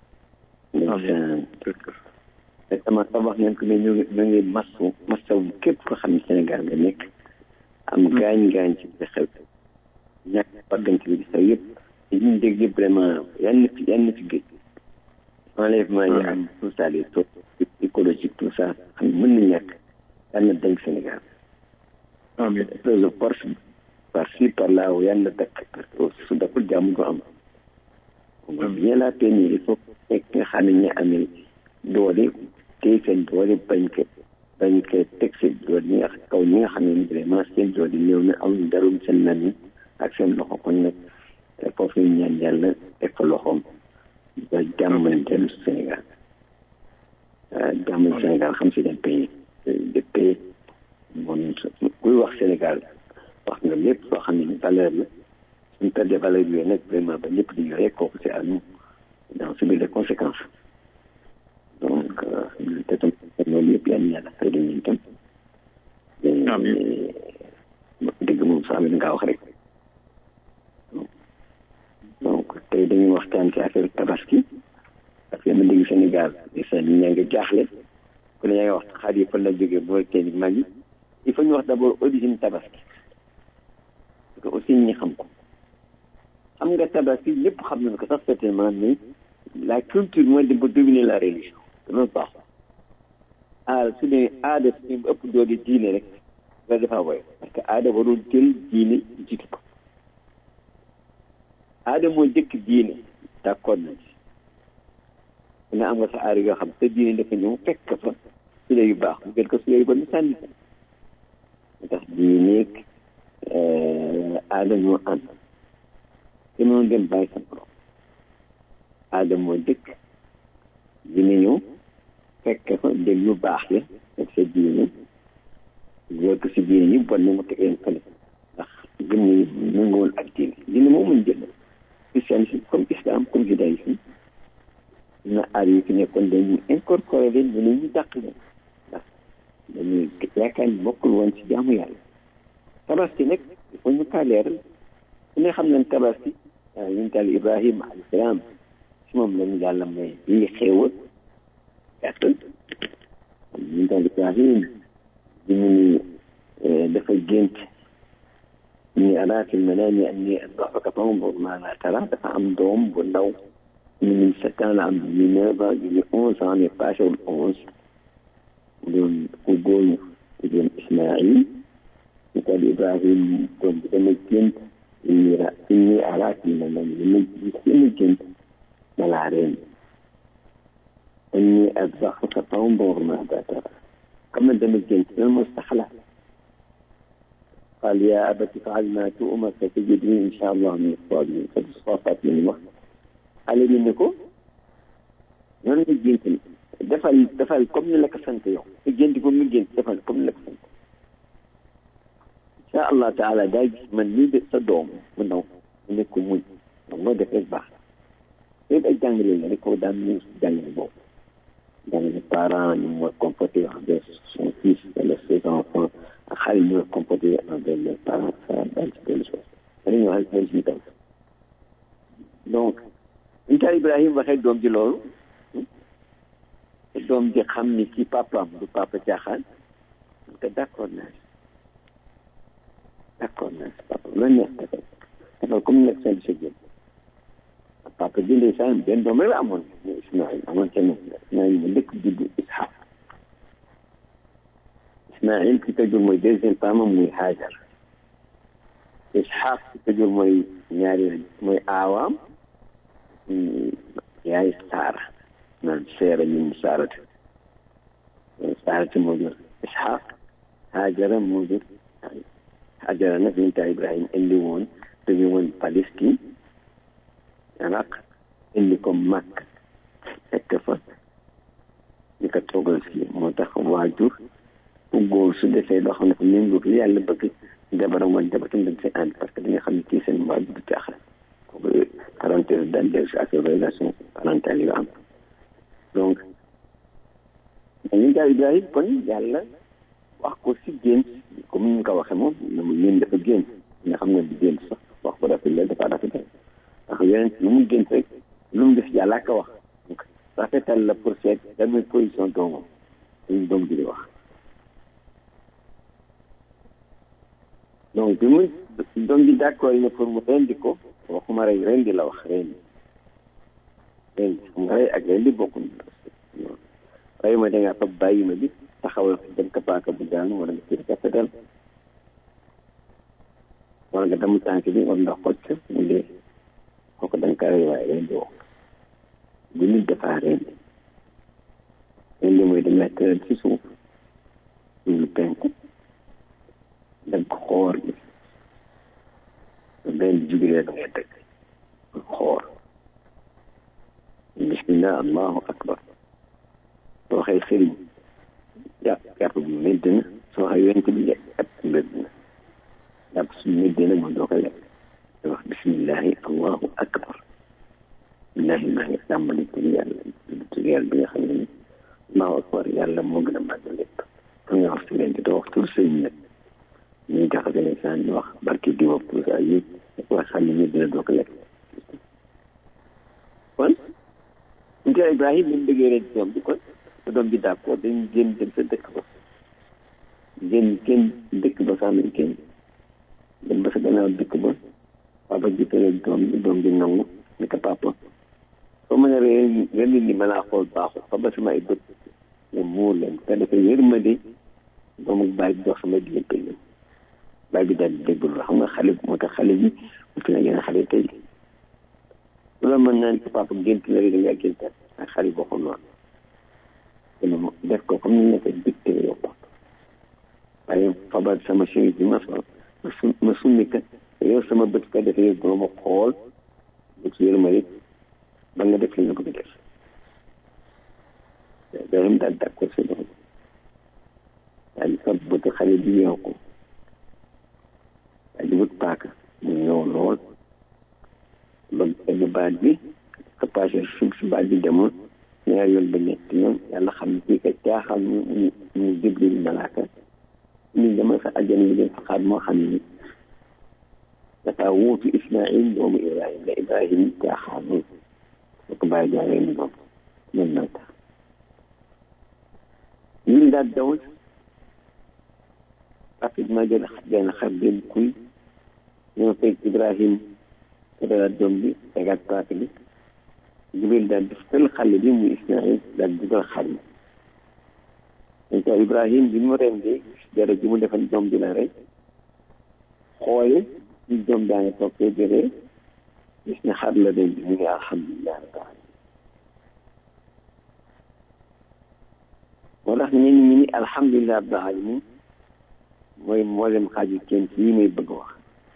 te sama wax ngeen ko mais ñu ngi ñu ngi masu masaw képp ko xam ne Sénégal nga nekk am gaañ-gaañ ci bi xew ñàkk baggante bi di saw yëpp te ñu dégg yëpp vraiment yan na fi yan na fi géej enlèvement yi ak tout ça les taux écologique tout ça xam ne mën na ñàkk yan na dañ Sénégal amiin de force par ci par là yan na dakk parce que su dakkul jàmm du am bien la peine il faut que nga xam ne ñu amee doole tey seen doole bañ ko bañ ko teg seen doole ñi nga kaw ñi nga xam ne vraiment seen doole néew na am darum seen nan ak seen loxo kon nag foofu ñu ñaan yàlla teg fa loxoom ba jàmm dellu Sénégal jàmm Sénégal xam si den pays de pays moom kuy wax Sénégal wax nga lépp soo xam ne valeur la suñ perdre valeur yooyu nag vraiment ba ñëpp di yore kooku c'est à nous d'en subir les conséquences donc te tam loolu yëpp yan yàlla fay dañuy tam dëgg moom saa mi nga wax rek donc tey dañuy waxtaan ci affaire tabaski parce que ma dégg Sénégal sa ñi ñaa ngi jaaxle ku ne yaa ngi wax xaar yi fan la jógee booy teen mag yi il faut ñu wax d'abord origine tabaski parce que aussi ñi xam ko xam nga tabaski ñëpp xam nañu ko sax certainement mais la culture mooy dem ba dominer la religion dama baax ah su dee aada suñu ëpp doole diine rek nga dafa woy parce que aada warul jël diine jiitu ko aada moo jëkk diine d'accord nañ ci dina am nga sa aada yoo xam te diine dafa ñëw fekk fa su dee yu baax mu gën ko su dee yu bon mu sànni ko moo tax diine aada ñoo ànd te noonu dem bàyyi sa borom aada moo dëkk dina ñëw fekk fa dem yu baax ya ak sa diine góor ko si diine yi bon na mu teg leen fële ndax gëm ñu nanguwul ak diine diine moo mën jël christianisme comme islam comme judaïsme na aada yi fi nekkoon dañuy incorporé leen ñu ne ñu dàq leen ndax dañuy yaakaar ni bokkul woon si jaamu yàlla tabaski nag il faut ñu kaa leeral su ne xam nañ tabaski yonent Yàlla Ibrahima alayhi salaam si moom lañu yàlla may lii xéewal gàttal yonent Yàlla Ibrahima di mu ni dafa gént ni araa fil manaami annii azbahuka fanzur maadaa taraa dafa am doom bu ndaw ñu ni sept ans la am ñu neuf ans ñu ni onze ans mais passé wul onze mu doon ku góor mu doon Ismaïl yonent Yàlla Ibrahima doom bi dama gént inni ra inni araa fil manaami li ma gis li ma gént ma laa reen annii azbahuka fanzur maadaa taraa comme dama gént lan moo sa xalaat قال يا أبت افعل ما تؤمر ستجدني إن شاء الله من الصابرين فتصافت من وقت على منكم noonu la gént defal defal comme ni la ko sant yow te gént ko mu gént defal comme ni la ko sant incha allah taala daa gis man lii de sa doom mu ndaw mu nekk ko muñ donc moo def rek baax léegi ay jàngale la rek ko daan ñu jàngale boobu jàngale parents ñu war comporter envers son fils wala ses enfants ak xale ñu war comporter envers les parents ça daal ci benn chose dañu ñëw ak benn tam donc incha Ibrahima waxee doom ji loolu te doom ji xam ni ci papaam du papa caaxaan parce que d'accord naa d'accord naa papa lu neex defal defal comme nekk seen sa jëm papa jëndee saa benn doom rek la amoon mais Ismaïl amoon kenn Ismaïl mu dëkk juddu Ishaq Ismaïl ki ko jur mooy deuxième femme muy Hajar Ishaq ki ko jur mooy ñaari mooy aawaam yaay Saara naan seera ñun Saarata Saarata moo jur Ishaq Hajara moo jur Hajara nag yonent Ibrahima indi woon dañu woon Palestine Iraq indi ko màkk fekk fa ñu ko toogal fii moo tax waajur bu góor su defee loo xam ne ko méngóog li yàlla bëgg jabaram wala jabatam dañ see ànd parce que dañnga xam ne kii seen waajur du caaxaan kooku parenthèse daal dellu si affaire relation parentale yu am donc dañuy daal Ibrahima kon yàlla wax ko si génn comme ni ñu ko waxee moom na mu yéen dafa génn nga xam ne du génn sax wax ko rafet la dafa rafetal ndax yeneen lu mu génn rek lu mu def yàlla ka wax rafetal la pour seet lan mooy position doomam suñu doom bi di wax donc bi mu doom bi d'accord yi ne pour mu rendi ko waxuma rey rendi la wax rendi rendi xam nga rey ak rendi bokkuñ rey ma dangaa fa bàyyi ma bi taxawal dem ka paaka bu daanu wala nga kii ka fetal wala nga damu tànk bi wala nga xocc mu dee kooku da nga ka rey waaye rendi woo bu nit dafa rendi rendi mooy dem la tëral ci suuf lu penku dagg xoor bi benn jubilee da ngay dagg xoor bismillah allahu akbar soo waxee sëriñ jàpp jàpp bi médd na soo waxee yonent bi jàpp médd na jàpp suñu médd na moom doo ko lekk da wax bismillahi allahu akbar billahi maa ngi tàmbali tur yàlla tur yàlla bi nga xam ne ni allahu akbar yàlla moo gën a màgg lépp fa nga wax si leen di doo wax tur sëriñ nag ñuy jaxase ne saa ñu wax barki diwa pour ça yi wax xam ne ñu dina doo ko lekk kon ñu Ibrahima li mu bëggee ren doom bi kon sa doom bi d'accord dañu génn dem sa dëkk ba génn kenn dëkk ba sa américain dem ba sa gannaaw dëkk ba papa ji tere doom bi doom bi nangu ne ko papa soo mën a ren ren ni ma laa xool baaxul fa ba sama ay bët nga muur leen te dafa yërmande doom ak bàyyi dox sama diggante ñoom bàyyi bi daal di déggul xam nga xale moo tax xale bi mu fi na gën a xale tey loolu mën naa ne ko papa gént la rek da ngaa gént ak xale bokkul noonu dama def ko comme ni nekk dicté yow papa waaye fabal sama chemise bi ma sol ma su ma summi ka yow sama bët ka defee doo ma xool ba ci yërma rek ba nga def li nga bëgg a def dayam daal d'accord sa doom daal di fab bëtu xale bi yow ko daal di wut paaka mu ñëw lool ba egg baat bi ka passé suuf si baat bi demoon ñaar yoon ba ñetti yoon yàlla xam ne kii ka caaxal ñu ñu ñu jibril malaaka ñu demal sa àjjana ñu dem fa xaar moo xam ne dafa wuutu Ismaïl doomu Ibrahima la Ibrahima caaxaanul da ko bàyyi jaaree ni moom ñoom naa tax ñun daal dawul rapidement jël benn xar benn kuy ñoo fekk Ibrahima te dalaat doom bi tegaat paaka bi Jibril daal di fël xale bi mu Ismaïl daal di dugal xar bi donc Ibrahima bi mu rendee dara ji mu defal doom bi la rek xoole ci doom daa nga toog te jëree gis ne xar la den bi mu ngi alhamdulilah rabbil alamin moo tax ñenn ñi ni alhamdulilah rabbil alamin mooy mboolem xaaju kenn ci yi may bëgg wax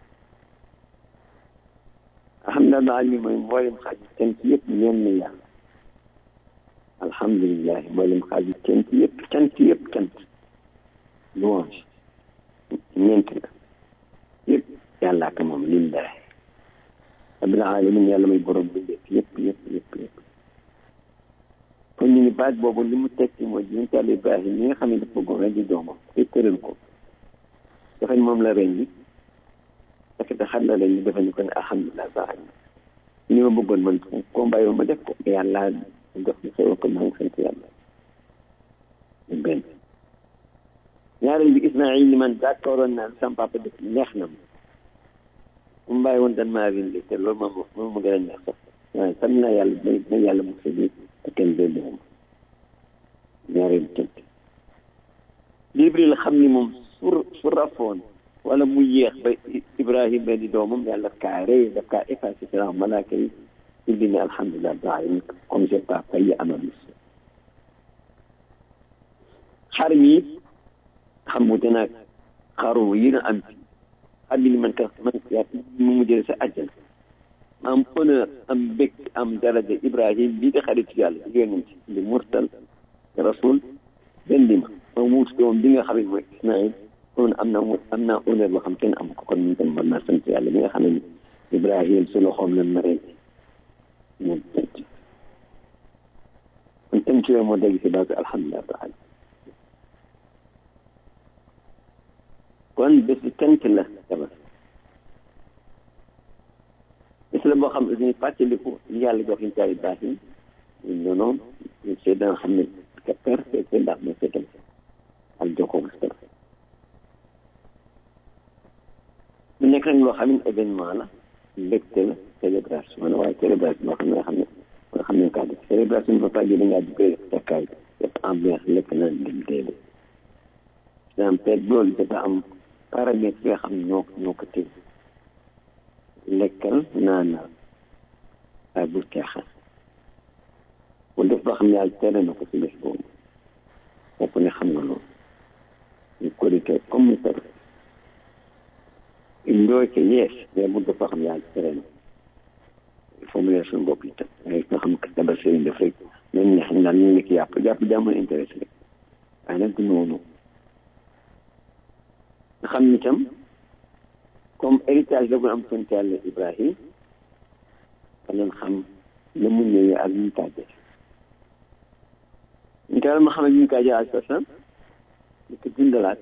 alhamdulilah rabbil alamin mooy mboolem xaaju kenn ci yëpp ñeen na yàlla alhamdulilah mboolem xaaju kenn ci yëpp cant yëpp cant louange ñeent la yëpp yàllaa ko moom lillahi rabbil alamin yàlla may borom bi yëpp yëpp yëpp yëpp yëpp kon ñu ni baat boobu li mu tekki mooy yonent Yàlla Ibrahima ñi nga xam ne dafa bëggoon rendi doomam te tëral ko dafa ne moom la rendi parce que xam na leen ni dafa ñu ko ne alhamdulilah baax na li ma bëggoon man ko bàyyi ma def ko yàlla jox ñu xew ko maa ngi sant yàlla benn ñaareel bi Ismaïl ni man d'accord woon naan sama papa def neex na ma mu bàyyi woon dan maa rendi te loolu moom moom ma gën a neex sax waaye sant naa yàlla na yàlla mu sa bi te kenn dee moom ñaareel tënt Jibril xam ni moom su su rafoon wala mu yéex ba Ibrahima di doomam yàlla daf kaa rey daf kaa effacé ci rax malaaka yi indi ne alhamdulilah daal comme j'ai pas failli à ma mission xar mi xam wute naag xaru yi na am ci xar mi ni man ka man yaa mu mu jële sa àjjana am honneur am mbég am daraja Ibrahim bii di xarit yàlla di yonent di mursal rasul benn li ma ma wuut doom bi nga xam ne mooy Ismaïl kon am na am naa honneur boo xam kenn am ko kon ñu tam war naa sant yàlla bi nga xam ne Ibrahim su loxoom la maree mu tënk kon tënk yooyu moo dégg si baatu alhamdulilah taala kon bés bi tënk la tabaski bés la boo xam ne dañuy fàttaliku li yàlla jox ñu taay Ibrahim ñu noonu ñu see danga xam ne ka perfecte ndax ma seetal ak jox ko wastar mu nekk nag loo xam ne événement la mbégte la célébration la waaye célébration boo xam ne nga xam ne nga xam ne kaa def célébration ba pare da ngaa duggee takkaay def ambiance lekk naan dem déedéet dam peut loolu dafa am paramètre yi nga xam ne ñoo ñoo ko téye lekkal naanal ay bu caaxaan bu def loo xam ne yàlla tere na ko si bés boobu bopp ne xam nga loolu ñu korité comme ça ndooy ke yees mais bu def loo xam ne yàlla tere na il faut mu leer suñu bopp yi tam nga xam ne tabar sëriñ def rek nañ ne xam naa ñu nekk yàpp jàpp jàmm intéressé rek waaye nag du noonu nga xam ni tam comme héritage la bu am sant yàlla Ibrahim ka leen xam la mu ñëwee ak ñu tàggee ñu tawal ma xam ne ñu tàggee ak sasam ñu ko dundalaat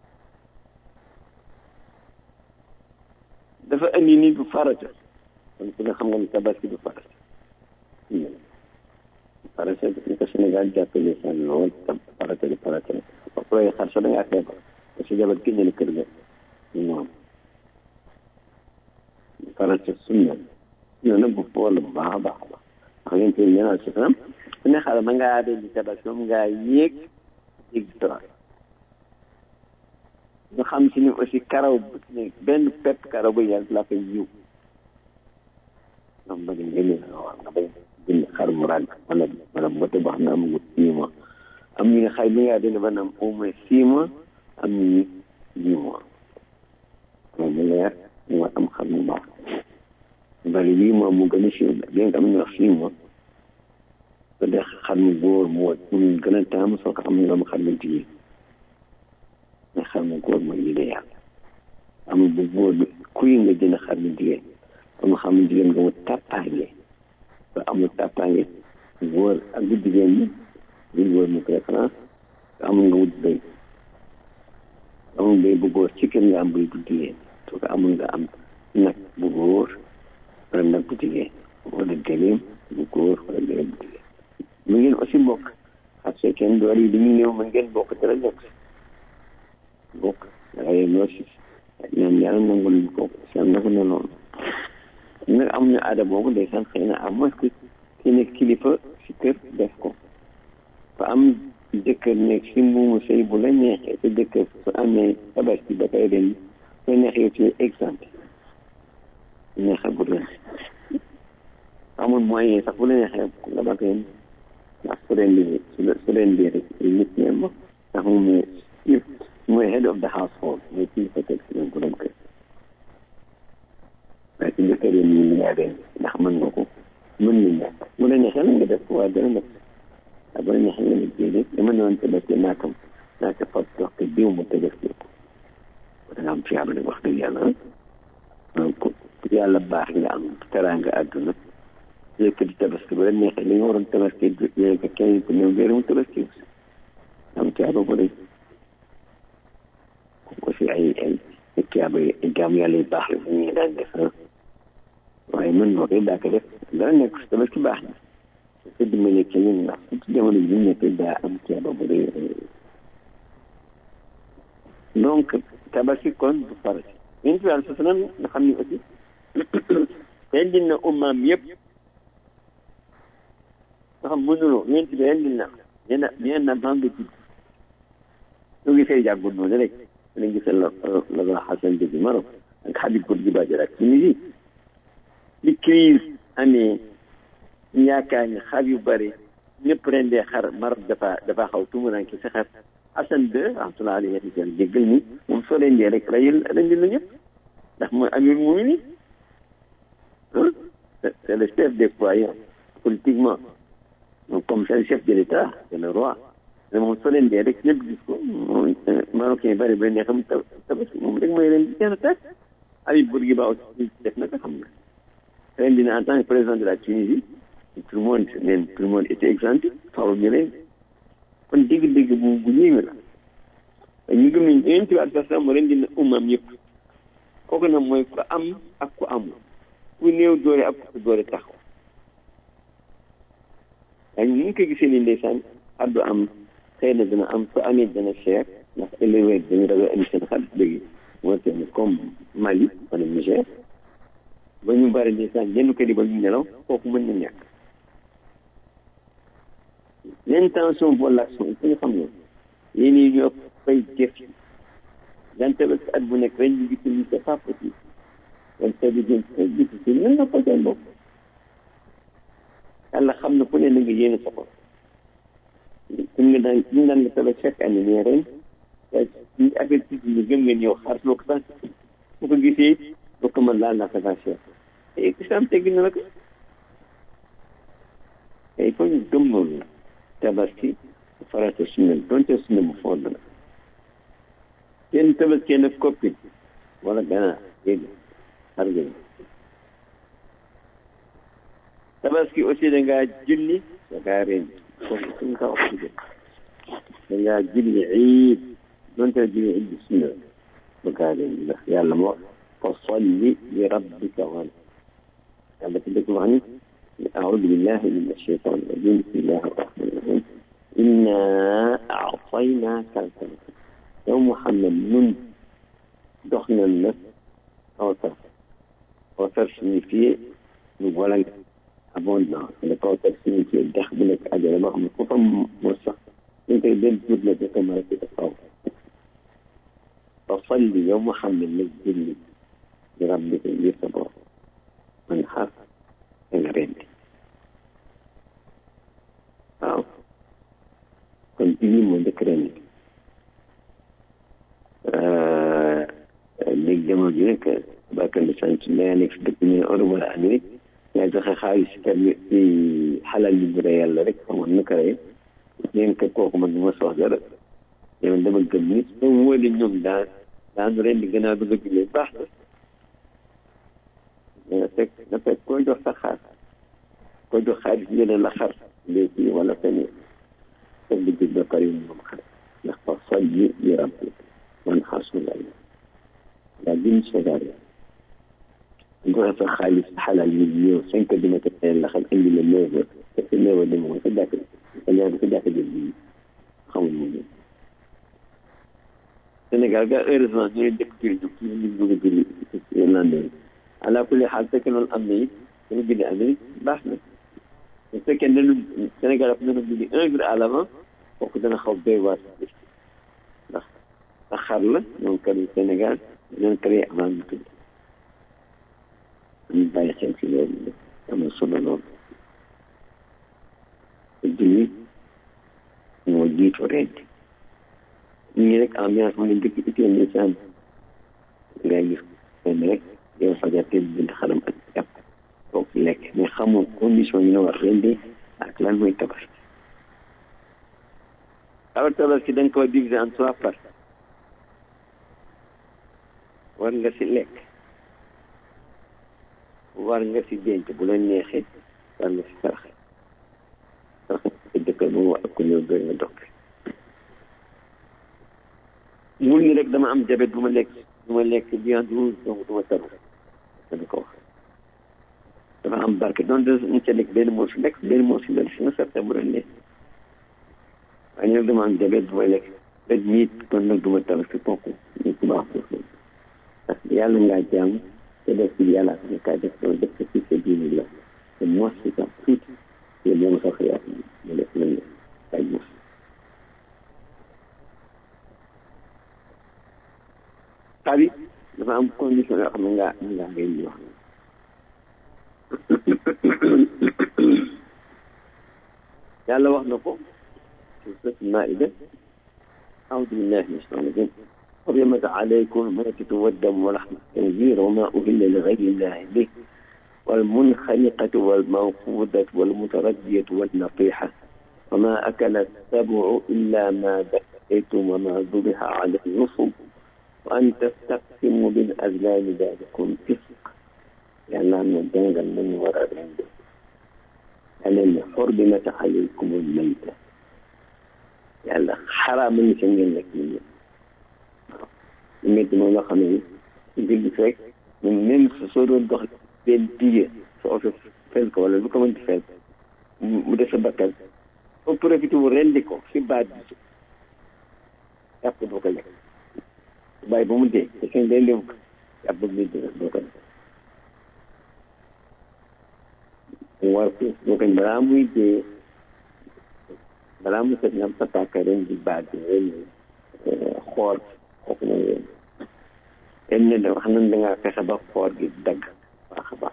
dafa indi ni du farata kon ku ne xam nga ni tabaski du farata farata ñu ko Sénégal jàppale seen lool tam farata di farata ba proy xar sa da ngaa feebar parce que jabar génne na kër ga ñu moom farata sunna ñoo nag bu fool bu baax a baax a baax wax ngeen ci ñaanal si kanam su ne xale ma ngaa dee di tabaski moom ngaa yéeg yéeg di toor nga xam si ni aussi karaw bu ne benn pepp karaw bu yàlla la koy yiw ñoom bëgg ngeen ne waaw nga bañ jënd xar mu ràgg wala wala mbote boo xam ne amul six mois am ñu ne xay bi ngaa dee ba am au moins six mois am ñu huit mois moom mu leer mu am xam mu baax bari huit mois mu gën a siiw bien que am ñu wax six mois ba def xar mu góor mu wut mu gën a taamu soo ko xam ne am xar mu jigéen mais xar mu góor mooy idéal amul bu góor bi kuy nga jënd xar mu jigéen am xar mu jigéen nga mu tàppaange ba amul tàppaange góor ak bu jigéen bi bu góor mu préférence amul nga wut béy amul béy bu góor ci kër nga am béy bu jigéen soo ko amul nga am nag bu góor wala nag bu jigéen wala gëléem bu góor wala gëléem bu jigéen mu ngeen aussi bokk ak see kenn doole yi dañuy néew ma ngeen bokk dara lekk bokk waaye ñoo si ñaan yàlla nangul ñu ko seen naka ne noonu nag am ñu aada boobu ndeysaan xëy na à moins que ki nekk kilifa si kër def ko fa am jëkkër nekk si mbuumu sëy bu la neexee sa jëkkër su amee tabaski ba koy ren soo neexee yow ci exemple neexee bu ren amul moyen sax bu la neexee nga ba koy ndax su ren bi su ren bi rek nit ñe ma ndax moom mooy mooy head of the household mooy kilifa teg si leen borom kër waaye si jëkkër yi ñu ngi ren ndax mën nga ko mën nañ nekk bu la neexee la nga def ko waaye dana nekk waaye bu la neexee nga nekk déedéet dama ne woon tabaski naakam naa ko fab wax ko diw mu tabaski ko da nga am fiyaaba nag wax dëgg yàlla donc yàlla baax nga am teraanga àdduna léegi di tabaski bu la neexee li nga waroon tabaski léegi kenn ku ñëw béere mu tabaski am fiyaaba bu rëy aussi ay ay fiyaaba yi jaam yàlla yu baax la bu ñuy daan def waaye mën nga koy daa ko def dara nekk si tabaski baax na su dimbali kenn ndax ci jamono bi ñu nekk daa am fiyaaba bu rëy donc tabaski kon du farata yéen ci wàllu sa sanan nga xam ni aussi indil na ummaam yëpp nga xam mënuloo yéen ci bi indil na yéen a yéen na bang ci ñu ngi fay jàggul noonu rek dañu gisal la la la Xasan bi Maroc ak Habib Bourg di Badji ak Tunisie bi crise amee ñu yaakaar ni xar yu bëri ñëpp rendee xar Maroc dafa dafa xaw tumuranke si xar Hassan deux rahmatulah alayhi wa sallam jéggal ni moom soo leen dee rek rayul rendil la ñëpp ndax mooy amir mu'minin c'est le chef des croyants politiquement donc comme c'est le chef de l'État c'est le roi mais moom soo leen dee rek ñëpp gis ko moom marocain bari ba ne xam tabaski moom rek mooy leen di jeex a tàkk Habib Bourguiba aussi def na ko xam nga ren dina en tant que président de la Tunisie tout le monde même tout le monde était exempté faaw ñu leen kon dégg-dégg bu bu ñëwee la ñu gëm ni yéen tubaab sax sax mu ren dina umam yëpp kooku nag mooy ku am ak ku amul ku néew doole ak ku doole taxaw waaye ñu ngi ko gisee ni ndeysaan addu am xëy na dina am su amee dana cher ndax éleveur dañu ragal indi seen xaalis léegi moo tax comme Mali wala Niger ba ñu bari ndeysaan yenn kër yi ba ñu nelaw kooku mën na ñàkk l'intention pour l'action il faut ñu xam ne yéen ñi ñoo fay jëf yi dante ba at bu nekk ren ñu gis ni c'est pas possible kon c'est du bien très difficile nan nga ko seen bopp yàlla xam na ku ne na nga yéene sa bopp suñ nga daan suñ daan nga tabax chaque année mais ren ñu avertis ñu gëm ngeen yow xaar loo ko sax bu ko gisee boo ko mën laal naa ça va cher et islam teggi na la ko et il faut ñu gëm loolu tabaski farata sunna donte sunna mu fond la kenn tabaski nag copine wala ganaar dégg xar ngeen tabaski aussi da ngaa julli da ngaa ren kooku suñ ko wax da ngaa julli iid donte julli iid sunna da ngaa ren ndax yàlla moo fa salli li rabbika wan yàlla ci dëkk wax ni أعوذ بالله من الشيطان الرجيم بسم الله الرحمن الرحيم إنا أعطيناك الكوثر يا محمد من دخلنا لك كوثر كوثر signifie nous voilà abondance le كوثر signifie دخل لك أجل ما هم كفر موسى أنت يدل جود لك كما تتصور فصلي يا محمد للجل لربك يصبر من حق الرد waaw kon ci lii moo njëkk ren léegi jamono ji rek bakkan bi sant mais nekk si dëkk ñu Europe wala Amérique ngay joxe xaalis ci ci xalal li bu yàlla rek xamoon naka rek leen ko kooku man du ma sox dara yow dama gëm nit soo wóole ñoom daan daanu ren di gannaaw bi nga jullee baax na nga fekk nga fekk koo jox sa xaar koo jox xaalis ñu ne la xar léegi wala feneen foog di jël ba pare moom xar ndax fa salli li rabbik man xasulay daa gën sodaar joxe sa xaalis xalal yi ñëw cinq heures du matin la xam indi la neuf heures te sa neuf heures dama ko sa jàkk sa ñaar sa jàkk jël bi xamul moom ñëw Sénégal ga heureusement ñooy dëkk jël ñu ñu bëgg a jëli lendemain ala kulli xaal fekk loolu am na it dañu bind Amérique baax na bu fekkee ne Sénégal ak dana bind un jour à l'avant kooku dana xaw doy waar ndax ndax xar la ñoom kër Sénégal ñoom créé avant ñu tudd ñu bàyyi xel ci loolu am na solo loolu te julli moo jiitu ren ñu ngi rek ambiance mu ne dëkk itam ne saan ngay gis kenn rek yow fajar te bind xaram ak jàpp toog lekk mais xamoo condition yi nga war rendi ak lan mooy tabaski alors tabaski da nga ko diviser en trois parties war nga si lekk war nga si denc bu la neexee war nga si saraxe saraxe dëkkal moom ak ko ñëw doy nga dog mul ni rek dama am jabet bu ma lekk du ma lekk viande rouge donc du ma taru dana ko wax dafa am barke donc ñu ca lekk benn moo si lekk benn moo si lekk si nga sarta bu doon lekk waaye nag dama am jabet du ma lekk red meat kon nag du ma taru si kooku ñu ku baax foofu parce que yàlla ngaa jaam te def si yàlla ak nga kaa def doon def ko si sa diine la te mos si sax tuuti te moom sax yaa mu def lañ la kay mos xarit dafa am condition yoo xam ne ngaa ngaa ngay ñu wax yàlla wax na ko ci sura Maïda a'uudu billahi mina shaytaani rajiim حرمت عليكم الميتة والدم ولحم الخنزير وما أهل لغير الله به والمنخنقة والموقوذة والمتردية والنطيحة وما أكل السبع إلا ما ذكيتم وما ذبح على النصب وأن تستقسموا بالأزلام ذلكم فسق يعني أن جنجل من وراء عنده أن حرمت عليكم الميتة يعني حرام من شنجل لك منه الميتة ما لخمي يقول لك من من سصور الدخل بالدية سأوف فلك ولا لكم أنت فلك مدرسة بكال وبرفتوا رندكم في بعد يأخذ وكذا باي بمدة لكن ليلهم يأخذ مدة وكذا واركو ممكن برامي دي برامي سنام تتاكرين دي بعد خور حكمه إن لو حنا ندعى كسبة خور جدا أخبار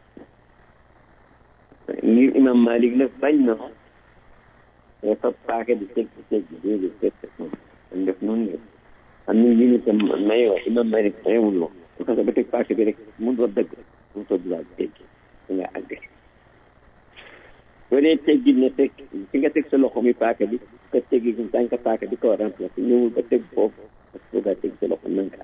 ni imam malik nag bañ na ne fa paake di teg di teg di di teg am def noonu ne am na ñu tam may wax imam malik mayewul wax su ko ba teg paake bi rek mu do dëgg mu to dula teg nga àgg wone teg gi ne teg fi nga teg sa loxo mi paake bi ka teg gi tànk paake bi ko remplacer ñëwul ba teg foofu parce que nga teg sa loxo nanka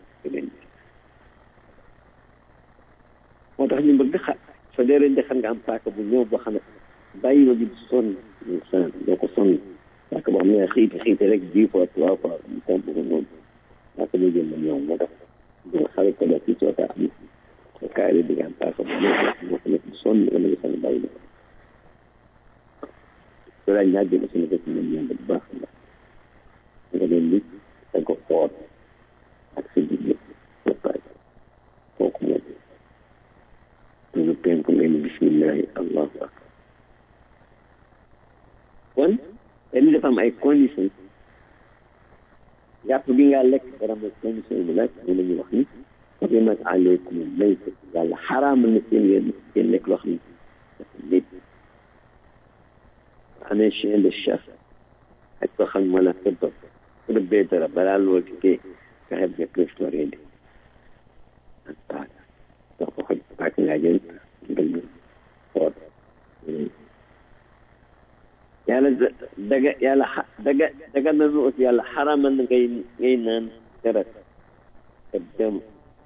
moo tax ñu bëgg xa so dee ren de xam nga am paaka bu ñëw boo xam ne bàyyi ma ji sonn sonn doo ko sonn paaka boo xam ne xiiti xiiti rek dix fois trois fois mu temp ko noonu paaka bu jël na ñëw moo tax du xale ko def ci soota am sa kaay la digg am paaka bu ñëw moo ko nekk sonn nga nga sonn bàyyi la so laa ñaaj jël suñu dëkk ñoom ñoom bu baax la nga leen li da ko xool ak sa digg sa paaka kooku moo ñu penku leen bismillahi allahu akbar kon dañu dafa am ay conditions yàpp bi nga lekk dara mooy condition bi laaj ñu la ñuy wax ni xarimat aleykum mayt yàlla xaraam na seen yéen seen lekk loo xam ne dafa lépp amee chien de chasse ak ko xam wala tëbba su dëbbee dara balaa loolu ci tee fexe bi nga restauré di ak paak donc ko xoj paak ngaa jël dëgg xool yàlla daga yàlla daga daga nanu aussi yàlla xaramal na ngay ngay naan deret ak dem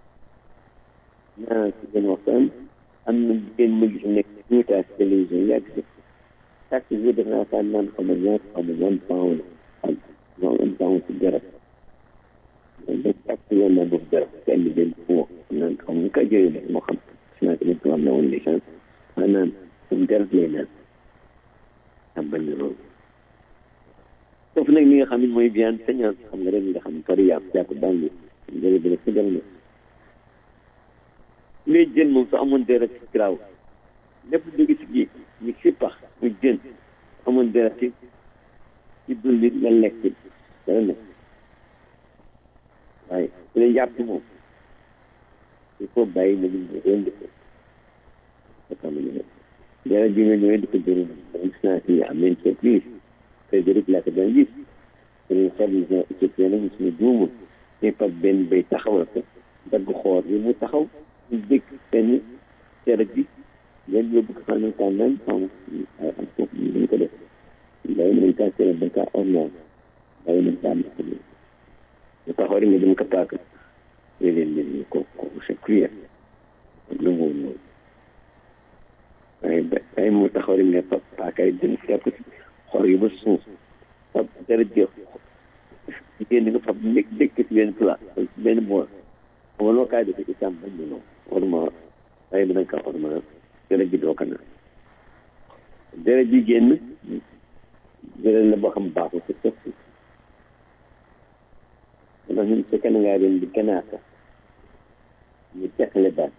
naa si gën waxtaan am na jigéen mu gis nekk tuuta si télévision yàgg si chaque jour def naa kaa naan xama ñaar xama one pound ak one pound si deret donc chaque yoon naa boobu deret kenn jël foo naan xam nga ka jëlee def moo xam naa ko nekk am na woon les chances maanaam suñu deret lay naan am bañ loolu foofu nag li nga xam ne mooy viande saignante xam nga rek nga xam ne fari yàpp jàpp dàngu jële bi nag sëgal na mais jën moom su amoon deret ci garaaw lépp dugg ci géej ñu si pax mu jën amoon deret ci ci dund nga lekk dara nekk waaye su dee yàpp moom il faut bàyyi na ñu rend ko xam nga dara ji nga ñëwee di ko jëriñ gis naa si am nañ surprise Frédéric laa ko doon gis suñu service éthiopien nag suñu juumul ñu fab benn bay taxawal ko dagg xoor bi mu taxaw ñu dégg benn cere bi ngeen yóbbu ko xam ne kaa naan xam am foofu ñu dañ ko def bàyyi nañ kaa cere ba kaa ornal bàyyi nañ kaa mak ñu taxaw rek nga dem ko paaka yé leen leen ko ko c'est clair lu mu noonu waaye waaye mu taxaw rek ne fab paaka yi dem seet ko si xor yi ba suuf fab dara jëf jigéen nga fab nekk dëkk si benn plat benn bool xam nga loo kaay defe itam bañ na noonu orma waaye dana ka orma dara ji doo ko naan dara ji génn dara la boo xam baaxul si sëf si ndax ñun su kenn ngaa ren di ganaata ñu teqale baat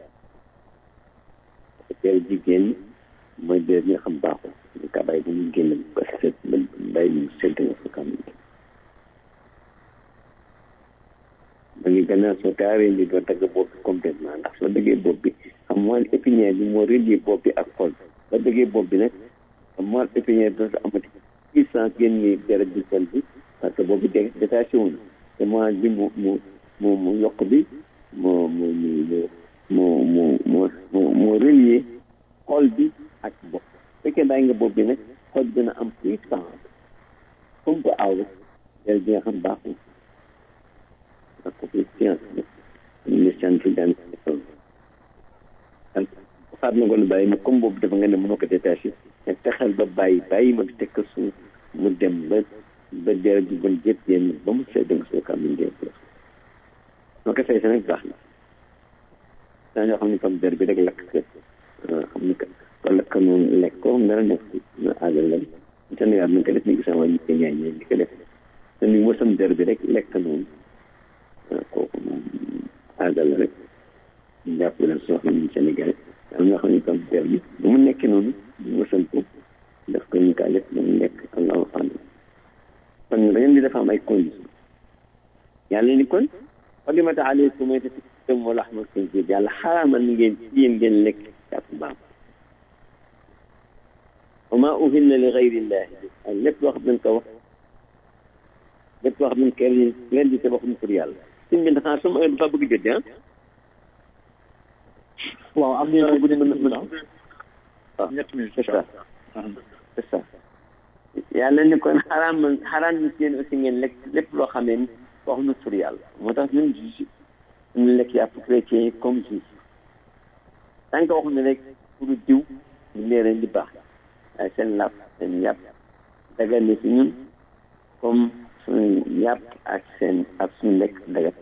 dara ji génn mooy dara nga xam baaxul ñu ka bàyyi bu ñu génn ko set bàyyi ñu sedd nga su kam da ngi gannaaw soo kaaree ni doo dagg bopp bi complètement ndax soo dëggee bopp bi xam moelle épinière bi moo relier bopp bi ak xol soo dëggee bopp bi nag xam moelle épinière bi dootu amati puissance génn deret bi xol bi parce que boobu détaché wu na te moelle bi mu mu mu mu yokk bi moo moo mu moo moo moo moo relier xol bi ak bopp fekkee bàyyi nga bopp bi nag xol bi dina am puissance comme bu aw del bi nga xam baaxul ak ko science ñu science daan ak faat na ngoon bàyyi ma comme boobu dafa nga ne mënoo ko détaché mais fexeel ba bàyyi bàyyi ma teg ko suuf mu dem ba ba deret bi bon jëpp yéen ba mu sedd nga soo ko am ndee moo ko fay sa nag baax na daa ñoo xam ne comme der bi rek lakk ko xam ni que ko lakk noonu lekk ko dara nekk na àggal leen Sénégal nañ ko def ni gisama ñi ko ñaay ñi di ko def te ni mosam der bi rek lekk noonu kooku moom àggal la rek jàpp leen soo xam ne Sénégal am ñoo xam ne comme der bi bu mu nekkee noonu mosam ko daf ko ñu kaa def ba mu nekk allahu alam kon da ngeen di dafa am ay condition yàlla ni kon qadimata alaykum maytatun wa lahmul khinzir yàlla xaraamal ngeen ci yéen ngeen lekk yàpp mbaam wa ma uhilla li ghayrillahi ak lépp loo xam ne ko wax lépp loo xam ne ko leen di te waxuñ pour yàlla suñ bi xanaa sama heure dafa bëgg jot ah waaw am na bu dina mën waaw ñetti minutes c'est ça c'est ça yàlla ni kon xaraam xaraam ni ci yéen aussi ngeen lekk lépp loo xamee ni waxuñu pour yàlla moo tax ñun juge ñu lekk yàpp chrétien yi comme juge tant que waxuñu rek pour diw ñu nee leen di baax waaye seen làpp seen yàpp dagal ni si ñun comme suñu yàpp ak seen ak suñu lekk dagal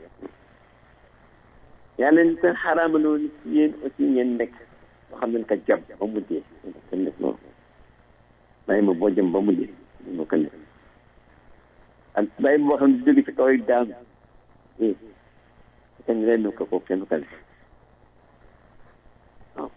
yàlla ni kon xaraamaloo ni ci yéen aussi ngeen lekk loo xam ne ka jam ba mu dee ko nekk noonu bàyyi ma boo jëm ba mu dee moo ko nekk ak bàyyi boo xam ne jóge ci kaw yi daanu eh kenn ren ko ko kenn ko def waaw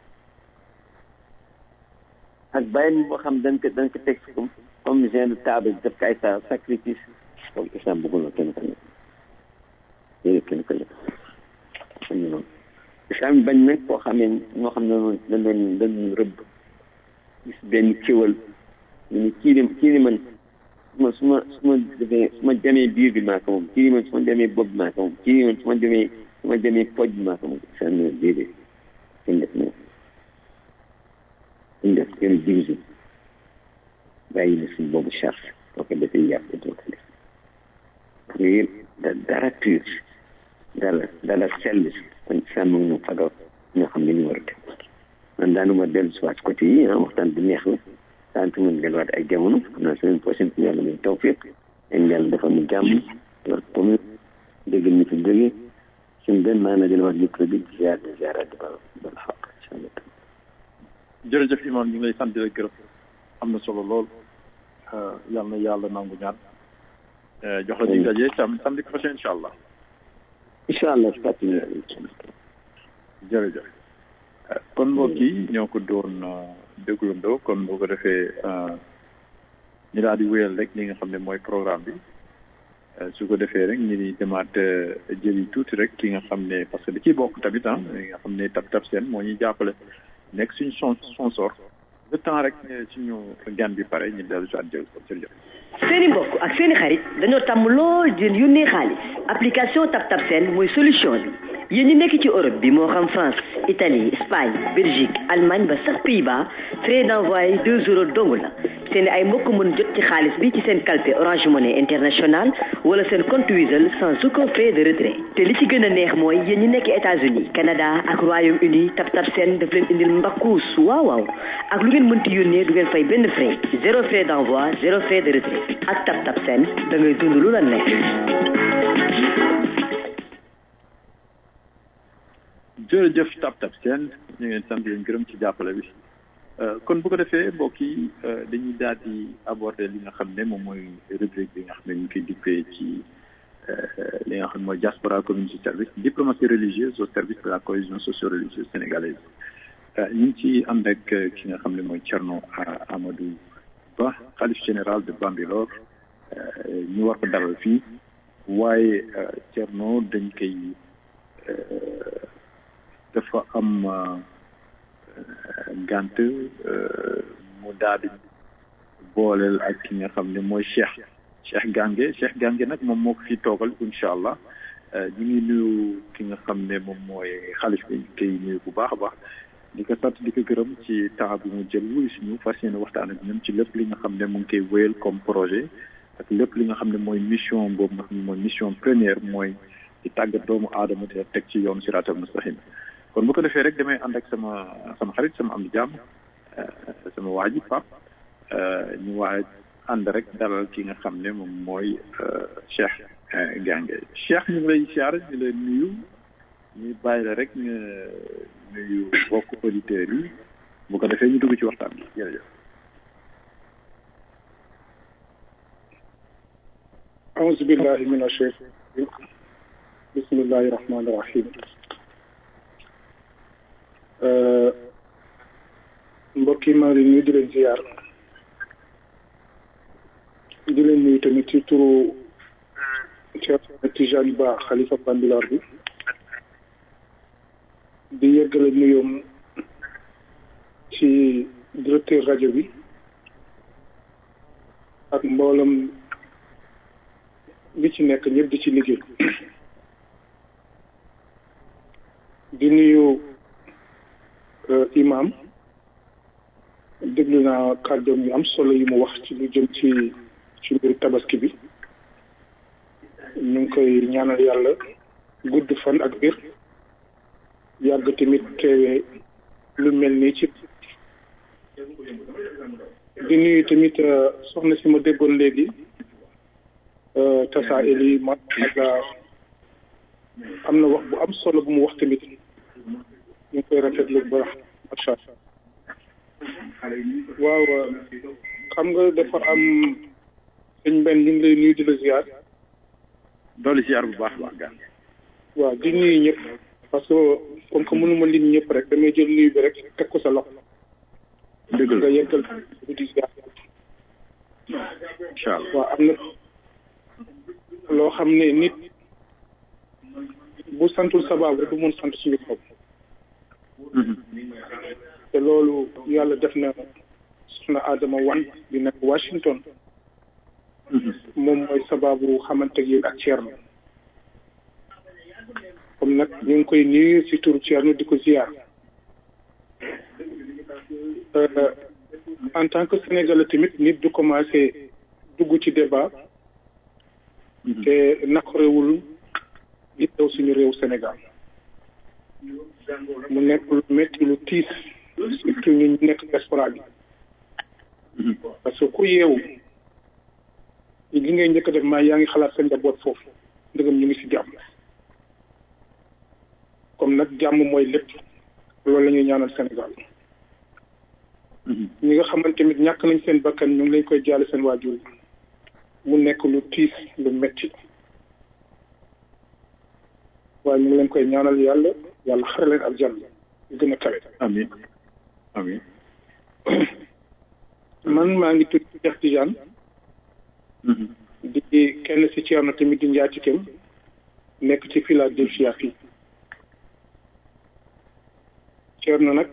ak bàyyi boo xam dañ ko dañ ko teg comme comme genre table def ko ay sa sacrifice kooku islam bëggul na kenn ko def yéen kenn ko def ñu noonu islam bañ nag koo xamee ñoo xam ne noonu dañ doon dañ rëbb gis benn ciwal ñu ne kii di kii di man su ma su ma su ma defee su ma demee biir bi maa ko moom kii di man su ma demee bopp bi maa ko moom kii di man su ma demee su ma demee poj bi maa ko moom seen déedéet kenn def noonu kenn def kenn division bàyyi na suñ boobu charge boo ko defee yàpp doo ko def yooyu yëpp dara pur dara dara sell kon sàmm ñu fagaw ñoo xam ne ñu war a def man daanuma dellu si waat côté yi ah waxtaan bi neex la sant mën delluwaat ay jamono xam naa semaine prochaine ci yàlla may tawfiq en yàlla dafa mu jàmm war commune dégg ñu fi jógee suñ benn maana delluwaat micro bi ziar de ziaraat di bal bal xaq incha allah jërëjëf imam ñu ngi lay sant di la gërëm am na solo lool yal na yàlla nangu ñaan jox la dig daje sam samedi prochain incha allah incha allah jërëjëf kon mbokk yi ñoo ko doon dégluandoo kon boo ko defee ñu daal di wéyal rek li nga xam ne mooy programme bi su ko defee rek ñu di demaat jëli tuuti rek ki nga xam ne parce que da ciy bokk tamit ah li nga xam ne Tap Tap Seen moo ñuy jàppale nekk suñu son sponsor le temps rek suñu gan bi pare ñu dellu si at jël ko jërëjëf. seeni mbokk ak seeni xarit dañoo tàmm lool di yónnee xaalis application Tap Tap Seen mooy solution bi yéen ñi nekk ci Europe bi moo xam France Italie Espagne Belgique Allemagne ba sax Pays-Bas frais d'envoi deux euros dong la seen ay mbokk mën jot ci xaalis bi ci seen calpe Orange Money International wala seen compte Wizall sans aucun frais de retrait te li ci gën a neex mooy yéen ñi nekk États-Unis Canada ak Royaume-Uni Tap Tap Seen daf leen indil mbakkuus waaw waaw ak lu ngeen mënti yónnee du ngeen fay benn frais zéro frais d'envoi zéro frais de retrait ak Tap Tap Seen da ngay dund lu la neex. jërëjëf Tap Tap Seen ñu ngeen sant leen gërëm ci jàppale bi kon bu ko defee mbokk yi dañuy daal di aborder li nga xam ne moom mooy rubrique bi nga xam ne ñu ngi koy dippee ci li nga xam ne mooy diaspora community service diplomatie religieuse au service de la cohésion socio-religieuse sénégalaise ñu ngi ci ànd ak ki nga xam ne mooy Thierno Amadou Ba xalif général de Bambilor ñu war ko dalal fii waaye Thierno dañ koy dafa am gànt mu daal di booleel ak ki nga xam ne mooy Cheikh Cheikh Gange Cheikh Gange nag moom moo ko fi toogal incha allah ñu ngi nuyu ki nga xam ne moom mooy xalif bi koy nuyu bu baax a baax di ko sant di ko gërëm ci temps bi mu jël wuyu si ñu fas yéene waxtaan ak ñun ci lépp li nga xam ne mu ngi koy wéyal comme projet ak lépp li nga xam ne mooy mission boobu nga xam ne mooy mission première mooy di tàggat doomu aadama te teg ci yoon siraatal mustaqim kon bu ko defee rek damay ànd ak sama sama xarit sama am di jàmm sama waa ji Pape ñu waa ànd rek dalal ki nga xam ne moom mooy Cheikh Gange Cheikh ñu ngi lay siyaar ñu lay nuyu ñu bàyyi la rek nga nuyu bokk auditeurs yi bu ko defee ñu dugg ci waxtaan bi jërëjëf. auzu billahi mina shaytaani bismillahi rahmaani rahim. mbokk yi maa ngi leen nuyu di leen ziar di leen nuyu tamit ci turu Cheikh Tijani Ba xalifa Bambilor bi di yeggale nuyoom ci directeur rajo bi ak mboolam bi ci nekk ñëpp di ci liggéey di nuyu imam déglu naa kàddoom yu am solo yi mu wax ci lu jëm ci ci mbiru tabaski bi ñu ngi koy ñaanal yàlla gudd fan ak biir yàgg tamit teewee lu mel nii ci di nuyu tamit soxna si ma déggoon léegi Tassa Eli ma am na wax bu am solo bu mu wax tamit ñu ngi koy rafetlu bu baax macha allah waaw xam nga dafa am sëñ benn ñu ngi lay nuyu di la ziar. doole ziar bu baax baax gaan. waaw di nuyu ñëpp parce que comme que mënuma lim ñëpp rek damay jël nuyu bi rek teg ko sa loxo. dëgg la nga yeggal di ziar. incha allah waaw am na loo xam ne nit bu santul sabab rek du mun sant suñu bopp. te loolu yàlla def na soxna Adama Wan di nekk Washington. moom mooy sababu xamante gi ak Thierno. comme nag ñu ngi koy nuyu si turu Thierno di ko ziar. en tant que Sénégalais tamit nit du commencé dugg ci débat. te naqarewul li teew suñu réew Sénégal. mu nekk lu métti lu tiis surtout ñu nekk diaspora bi. parce que ku yeewu li ngay njëkk a def maa yaa ngi xalaat sa njaboot foofu ndegam ñu ngi si jàmm. comme nag jàmm mooy lépp loolu la ñuy ñaanal Sénégal. ñi nga xamante tamit ñàkk nañ seen bakkan ñu ngi lañ koy jaale seen waajur mu nekk lu tiis lu metti waaye ñu ngi leen koy ñaanal yàlla yàlla xare leen ak jàmm yu gën a kawe. amiin amiin. man maa ngi tudd Cheikh Tidiane. di kenn si Thierno tamit di njaatikem nekk ci Philadelphia fii. Thierno nag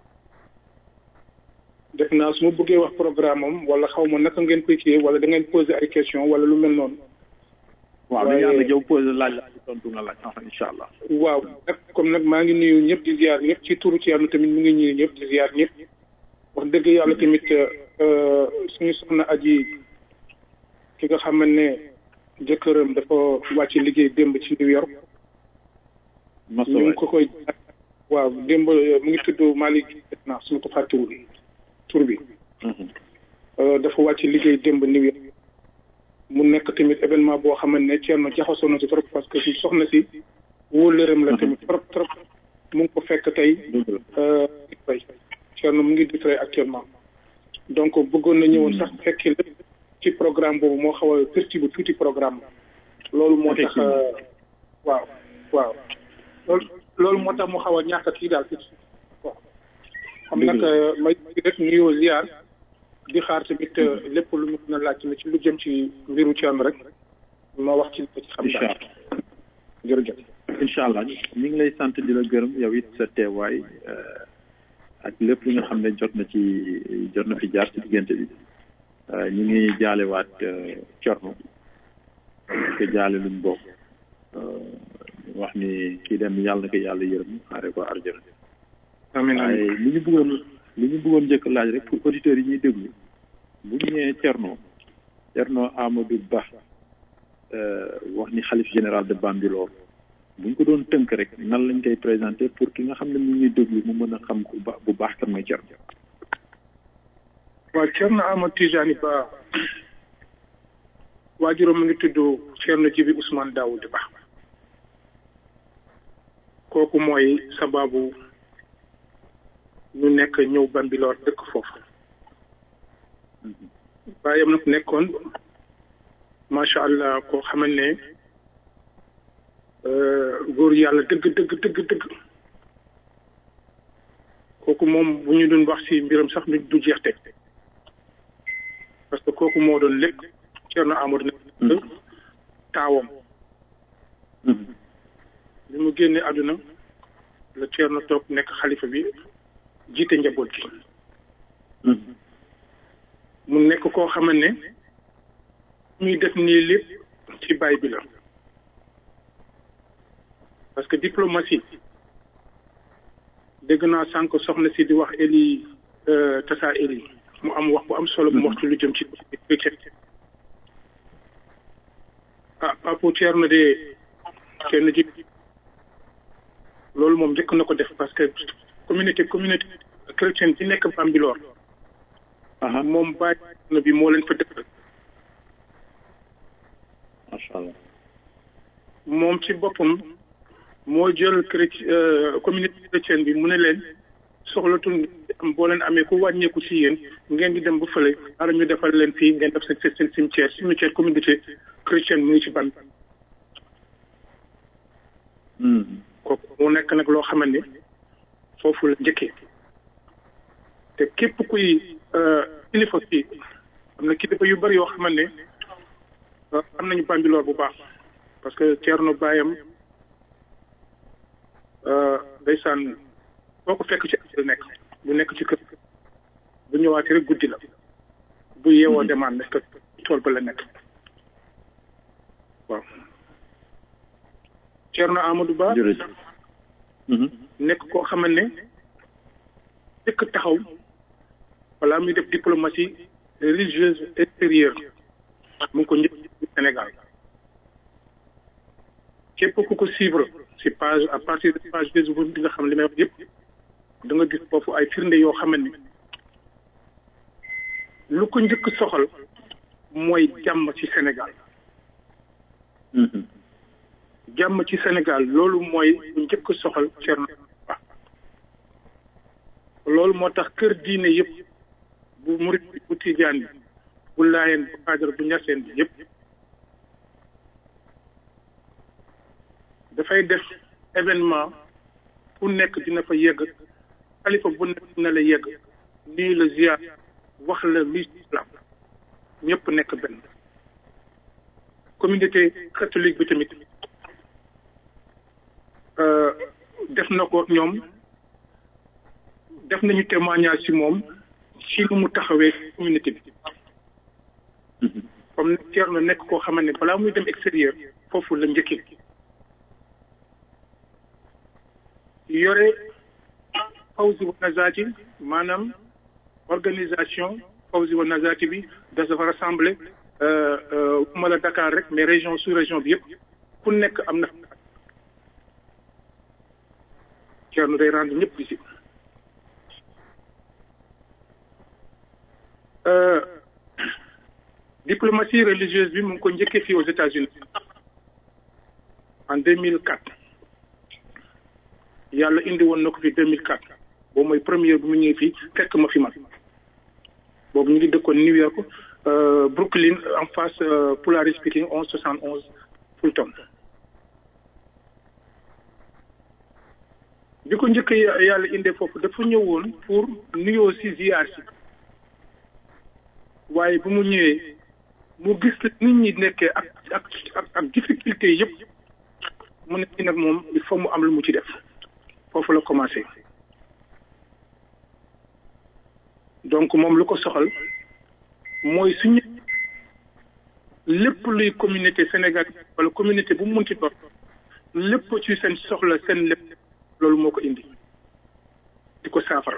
def naa su ma bëggee wax programme am wala xaw ma naka ngeen koy kiiyee wala da ngeen poser ay question wala lu mel noonu. waaw mais yàlla jëw poser laaj la tontu nga laaj incha allah. waaw nag comme nag maa ngi nuyu ñëpp di ziar ñëpp ci turu Thierno tamit mu ngi nuyu ñëpp di ziar ñëpp wax dëgg yàlla tamit suñu soxna aji ki nga xam ne jëkkëram dafa wàcc liggéey démb ci New York. ñu ngi ko koy waaw démb mu ngi tudd Malick naa su ma ko fàttewul tur bi. dafa wàcc liggéey démb New York. mu nekk tamit événement boo xamante ne Thierno jaxasoo na ci trop parce que si soxna si wóolëram la tamit trop trop mu ngi ko fekk tey Thierno mu ngi distrait actuellement donc bëggoon na ñëwoon sax fekki lépp ci programme boobu moo xaw a perti bu tuuti programme loolu moo tax waaw waaw loolu loolu moo tax mu xaw a ñàkk kii daal tuuti waaw xam nag may rek nuyoo ziar di xaar tamit lépp lu mu mën a laaj tamit ci lu jëm ci mbiru Thierno rek ma wax ci ci xam daal jërëjëf incha allah ñu ngi lay sant di la gërëm yow it sa teewaay ak lépp li nga xam ne jot na ci jot na fi jaar ci diggante bi ñu ngi jaalewaat Thierno te jaale luñ bokk wax ni kii dem yàlla na ko yàlla yërëm xaare ko arjana amiin waaye li ñu bëggoon li ñu bëggoon njëkk laaj rek pour auditeurs yi ñuy déglu bu ñu ñëwee Thierno Thierno Amadou Ba wax ni xalif général de Bambilor bu ñu ko doon tënk rek nan lañ koy présenté pour ki nga xam ne mu ñuy déglu mu mën a xam ku ba bu baax kan mooy Thierno. waaw Thierno Amadou Tijani Ba waajuram mu ngi tudd Thierno Djibi Ousmane Daoud Ba kooku mooy sababu ñu nekk ñëw Bambilor dëkk foofu baayam nag nekkoon macha allah koo xamal ne góor yàlla dëgg dëgg dëgg dëgg kooku moom bu ñu doon wax ci mbiram sax du jeex teg parce que kooku moo doon lépp Thierno Amadou nekk taawam bi mu génne àdduna la Thierno toog nekk xalifa bi jiite njaboot gi mu nekk koo xamal ne ñuy def nii lépp ci baay bi la parce que diplomatie dégg naa sànq soxna si di wax Eli Tassa Eli mu am wax bu am solo bu mu wax ci lu jëm ci ah Pape Thierno de kenn ji loolu moom njëkk na ko def parce que communauté communauté chrétienne bi nekk Bambilor moom bàyyi na bi moo leen fa dëkk macha allah moom ci boppam moo jël chrétien communauté chrétienne bi mu ne leen soxlatul am boo leen amee ku wàññeeku ci yéen ngeen di dem ba fële ara ñu defal leen fii ngeen def seen seen cimetière cimetière communauté chrétienne mu ngi ci ban kooku mu nekk nag loo xamante ne foofu la njëkkee te képp kuy kilifa fii am na kilifa yu bari yoo xamante ne am nañu Bambilor bu baax parce que Thierno baayam ndeysaan boo ko fekk ci la nekk bu nekk ci kër bu ñëwaatee rek guddi la bu yeewoo demaan nekk tool ba la nekk waaw Thierno Amadou Ba nekk koo xamante ne dëkk taxaw wala muy def diplomatie religieuse extérieure mu ngi ko njëkk Sénégal képp ku ko suivre ci page à partir de page Facebook di nga xam li may wax yëpp da nga gis foofu ay firnde yoo xamante ni lu ko njëkk soxal mooy jàmm ci Sénégal jàmm ci Sénégal loolu mooy lu njëkk soxal Thierno Ba loolu moo tax kër diine yëpp bu murit bi bu tijaan bi bu laayeen bu xaajar bu ñaseen bi yëpp dafay def événement bu nekk dina fa yegg xalifa bu nekk dina la yegg nii la ziar wax la luy islam ñëpp nekk benn communauté catholique bi tamit def na ko ñoom def nañu témoignage ci moom ci lu mu taxawee communauté bi comme nag Thierno nekk koo xamante ne balaa muy dem extérieur foofu la njëkkee yore Fawzi wa Nazati maanaam organisation Fawzi wa Nazati bi dafa rassembler ma la Dakar rek mais région sous région bi yëpp ku nekk am na Thierno day rendre ñëpp visite diplomatie religieuse bi mu ngi ko njëkkee fii aux États-Unis en deux mille quatre yàlla indi woon na ko fi deux mille quatre boobu mooy première bi mu ñëwee fii fekk ma fi man boobu ñu ngi dëkkoon New York Brooklyn en face Polaris Speaking onze soixante onze Fulton bi ko njëkk yàlla indee foofu dafa ñëwoon pour nuyoo si ziar si waaye bu mu ñëwee mu gis nit ñi nekkee ak ak ak ak difficulté yëpp mu ne nag moom il faut mu am lu mu ci def foofu la commencé donc moom lu ko soxal mooy suñu lépp luy communauté Sénégal wala communauté bu mu munti doon lépp ci seen soxla seen lépp loolu moo ko indi di ko saafara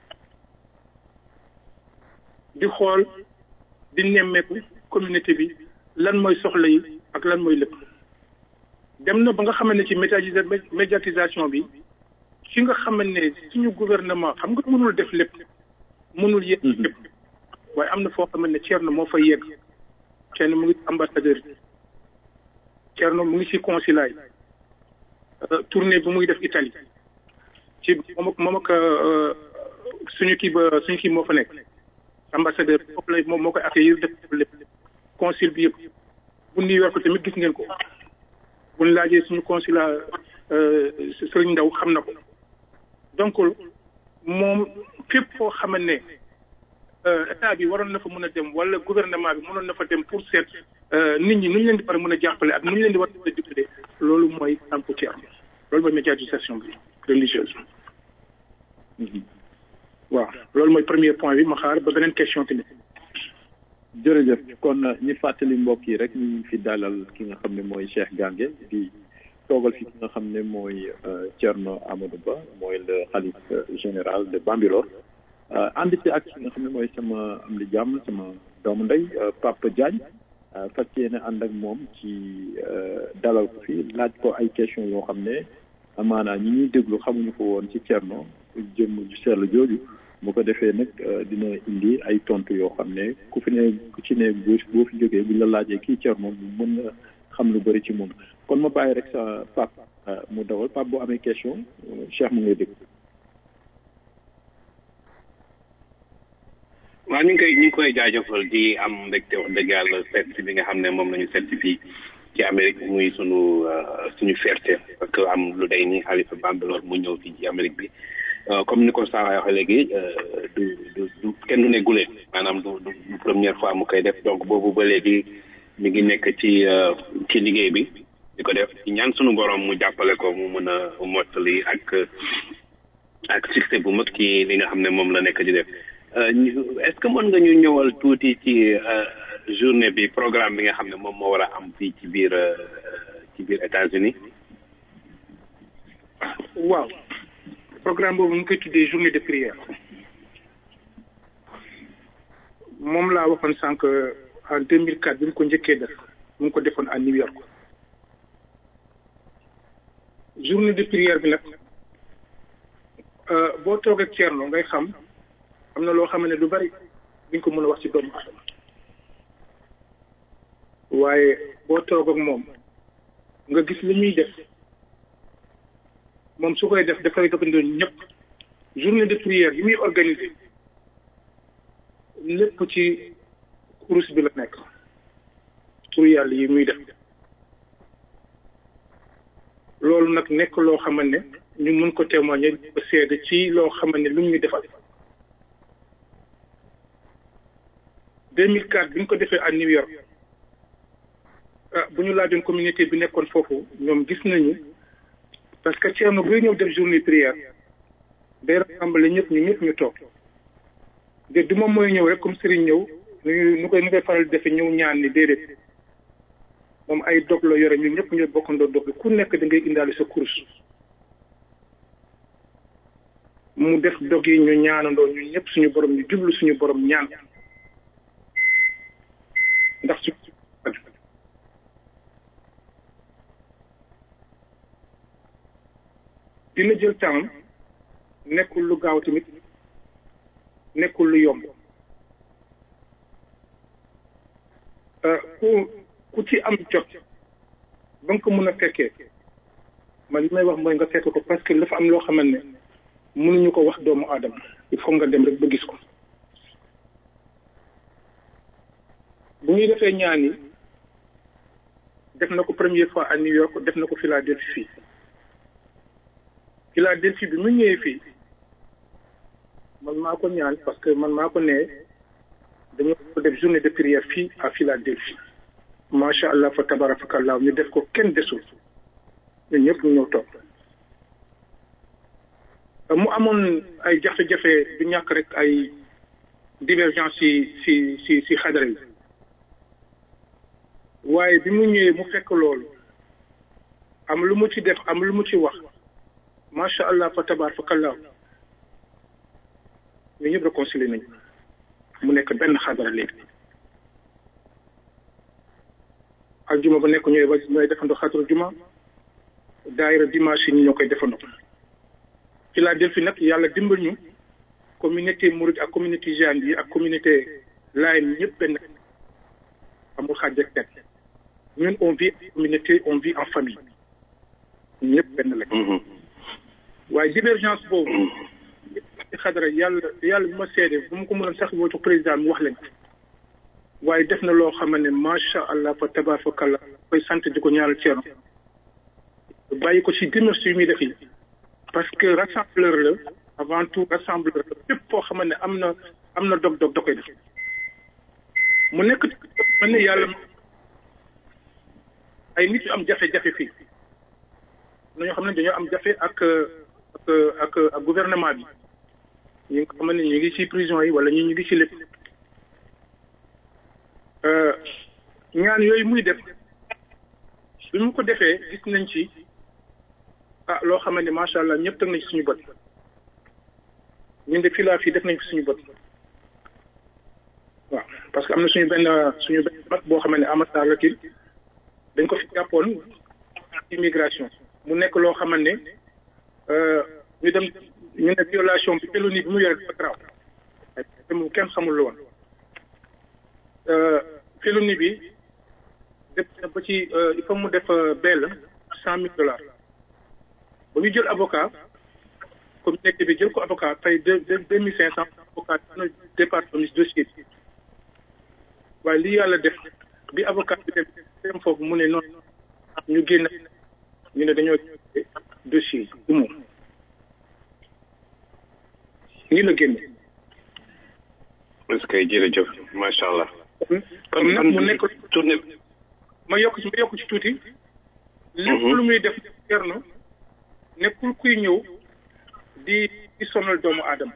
di xool di nemmeeku communauté bi lan mooy soxla yi ak lan mooy lépp dem na ba nga xamante ne ci médiatisation bi fi nga xamante ne suñu gouvernement xam nga mënul def lépp mënul yegg lépp waaye am na foo xamante ne Thierno moo fay yegg kenn mu ngi ambassadeur Thierno mu ngi ci consulat yi tournée bi muy def Italie ci moom ak moom ak suñu kii ba suñu kii moo fa nekk ambassadeur foofu la moom moo koy accueillir def lépp consul bi yëpp bu New York tamit gis ngeen ko bu ñu laajee suñu consulat Serigne Ndaw xam na ko donc moom fépp foo xamante ne état bi waroon na fa mën a dem wala gouvernement bi mënoon na fa dem pour seet nit ñi nu ñu leen di war a mën a jàppale ak nu ñu leen di war a dimbale loolu mooy tànku Thierno loolu mooy médiatisation bi religieuse waaw loolu mooy premier point bi ma xaar ba beneen question tamit. jërëjëf kon ñi fàttali mbokk yi rek ñu ngi fi dalal ki nga xam ne mooy Cheikh Gangue di toogal fi ki nga xam ne mooy Thierno Amadou Ba mooy le khalife général de Bambilor ànd ci ak ki nga xam ne mooy sama am di jàmm sama doomu ndey Papa Diagne fas yéene ànd ak moom ci dalal ko fi laaj ko ay question yoo xam ne amaanaa ñi ñuy déglu xamuñu ko woon ci Thierno jëmm ju sell jooju bu ko defee nag dina indi ay tontu yoo xam ne ku fi ne ku ci ne boo fi jógee buñ la laajee kii Thierno mën na xam lu bëri ci moom kon ma bàyyi rek sa Pape mu dawal Pape boo amee question Cheikh mu ngay dégg. waaw ñu ngi koy ñu ngi koy jaajëfal di am mbégte wax dëgg yàlla seet si bi nga xam ne moom la ñu seet si fii ci Amérique muy sunu suñu fierté parce que am lu day ni Khalifa Bambilor mu ñëw fii ci Amérique bi comme ni ko saa waxee léegi du du du kenn du ne gulee maanaam du du première fois mu koy def donc boobu ba léegi mi ngi nekk ci ci liggéey bi di ko def ci ñaan sunu borom mu jàppale ko mu mën a mottali ak ak succès bu mag ci li nga xam ne moom la nekk di def est-ce que mën nga ñu ñëwal tuuti ci journée bi programme bi nga xam ne moom moo war a am fii ci biir ci biir États-Unis waaw programme boobu ñu koy tuddee journée de prière moom laa waxoon sànq en deux mille quatre bi mu ko njëkkee def mu ngi ko defoon à New York journée de prière bi nag boo toog ak Thierno ngay xam am na loo xam ne lu bari duñ ko mën a wax ci doomu aadama waaye boo toog ak moom nga gis li muy def moom su koy def dafay dogandoo ñëpp journée de prière yi muy organisé lépp ci kurus bi la nekk tur yàlla yi muy def loolu nag nekk loo xamante ne ñu mën ko témoigner ba seede ci loo xamante ne lu ñu defal deux mille quatre bi ñu ko defee à New York ah bu ñu laajoon communauté bi nekkoon foofu ñoom gis nañu parce que Thierno buy ñëw def journée prière day rassemblé ñëpp ñu ñëpp ñu toog de du moom mooy ñëw rek comme Serigne ñëw ñu ñu koy ñu koy faral defee ñëw ñaan ni déedéet moom ay dog la yore ñun ñëpp ñu bokkandoo dog ku nekk da ngay indaale sa kurus mu def dog yi ñu ñaanandoo ñun ñëpp suñu borom ñu jublu suñu borom ñaan ndax su dina jël temps nekkul lu gaaw tamit nekkul lu yomb ku ku ci am jot ba nga ko mën a fekkee man li may wax mooy nga fekk ko parce que dafa am loo xamante ne mënuñu ko wax doomu aadama il faut nga dem rek ba gis ko bu ñuy defee ñaan yi def na ko première fois à New York def na ko Philadelphie fii Philadelphie bi mu ñëwee fii man maa ko ñaan parce que man maa ko nee dañoo ko def journée de prière fii à Philadelphie macha allah fa tabarakallah ñu def ko kenn desul ñun ñëpp ñu ñëw toog mu amoon ay jafe-jafe du ñàkk rek ay divergence ci ci ci ci xadara yi waaye bi mu ñëwee mu fekk loolu am lu mu ci def am lu mu ci wax macha allah fa tabarakallah ñun ñëpp réconcilier nañu mu nekk benn xadara léegi ak juma ba nekk ñooy ba ñooy defandoo xadara juma daayira dimanche yi ñu ñoo koy defandoo Philadelphie nag yàlla dimbal ñu communauté mouride ak communauté jeanne yi ak communauté laayeen ñëpp benn amul xaaj ak teg ñun on vit en communauté on vit en famille ñëpp benn lañ waaye divergence boobu ci xadara yàlla yàlla bu ma seede bu ma ko mënoon sax woo ci président mu wax leen waaye def na loo xam ne macha allah fa tabarakallah koy sant di ko ñaanal Thierno bàyyi ko ci dimension yi muy def yi parce que rassembleur la avant tout rassembleur la fépp foo xam ne am na am na dog-dog da koy def mu nekk man ne yàlla ay nit yu am jafe-jafe fii na ñoo xam ne dañoo am jafe ak ak ak ak gouvernement bi ñu ngi xam ne ñu ngi ci prison yi wala ñu ñu ngi ci lépp ñaan yooyu muy def bi mu ko defee gis nañ ci ah loo xam ne macha allah ñëpp teg nañ ci suñu bët ñun de fii laa fii def nañ ci suñu bët waaw parce que am na suñu benn suñu benn mag boo xam ne Amathar la kii dañ ko fi jàppoon immigration mu nekk loo xam ne ñu dem ñu ne violation bi félonie bi mu yore dafa garaaw te mu kenn xamul la woon félonie bi def ba ci il faut mu def bail cent mille dollars ba ñu jël avocat communauté bi jël ko avocat fay deux deux mille cinq cent avocat dina département dossier bi waaye li yàlla def bi avocat bi dem dem foofu mu ne noonu ñu génn ñu ne dañoo dossier du moom nii la génne. est-ce que jërëjëf macha allah. kon nag mu nekk tournée ma yokk ci ma yokk ci tuuti. lépp lu muy def Thierno nekkul kuy ñëw di di sonal doomu aadama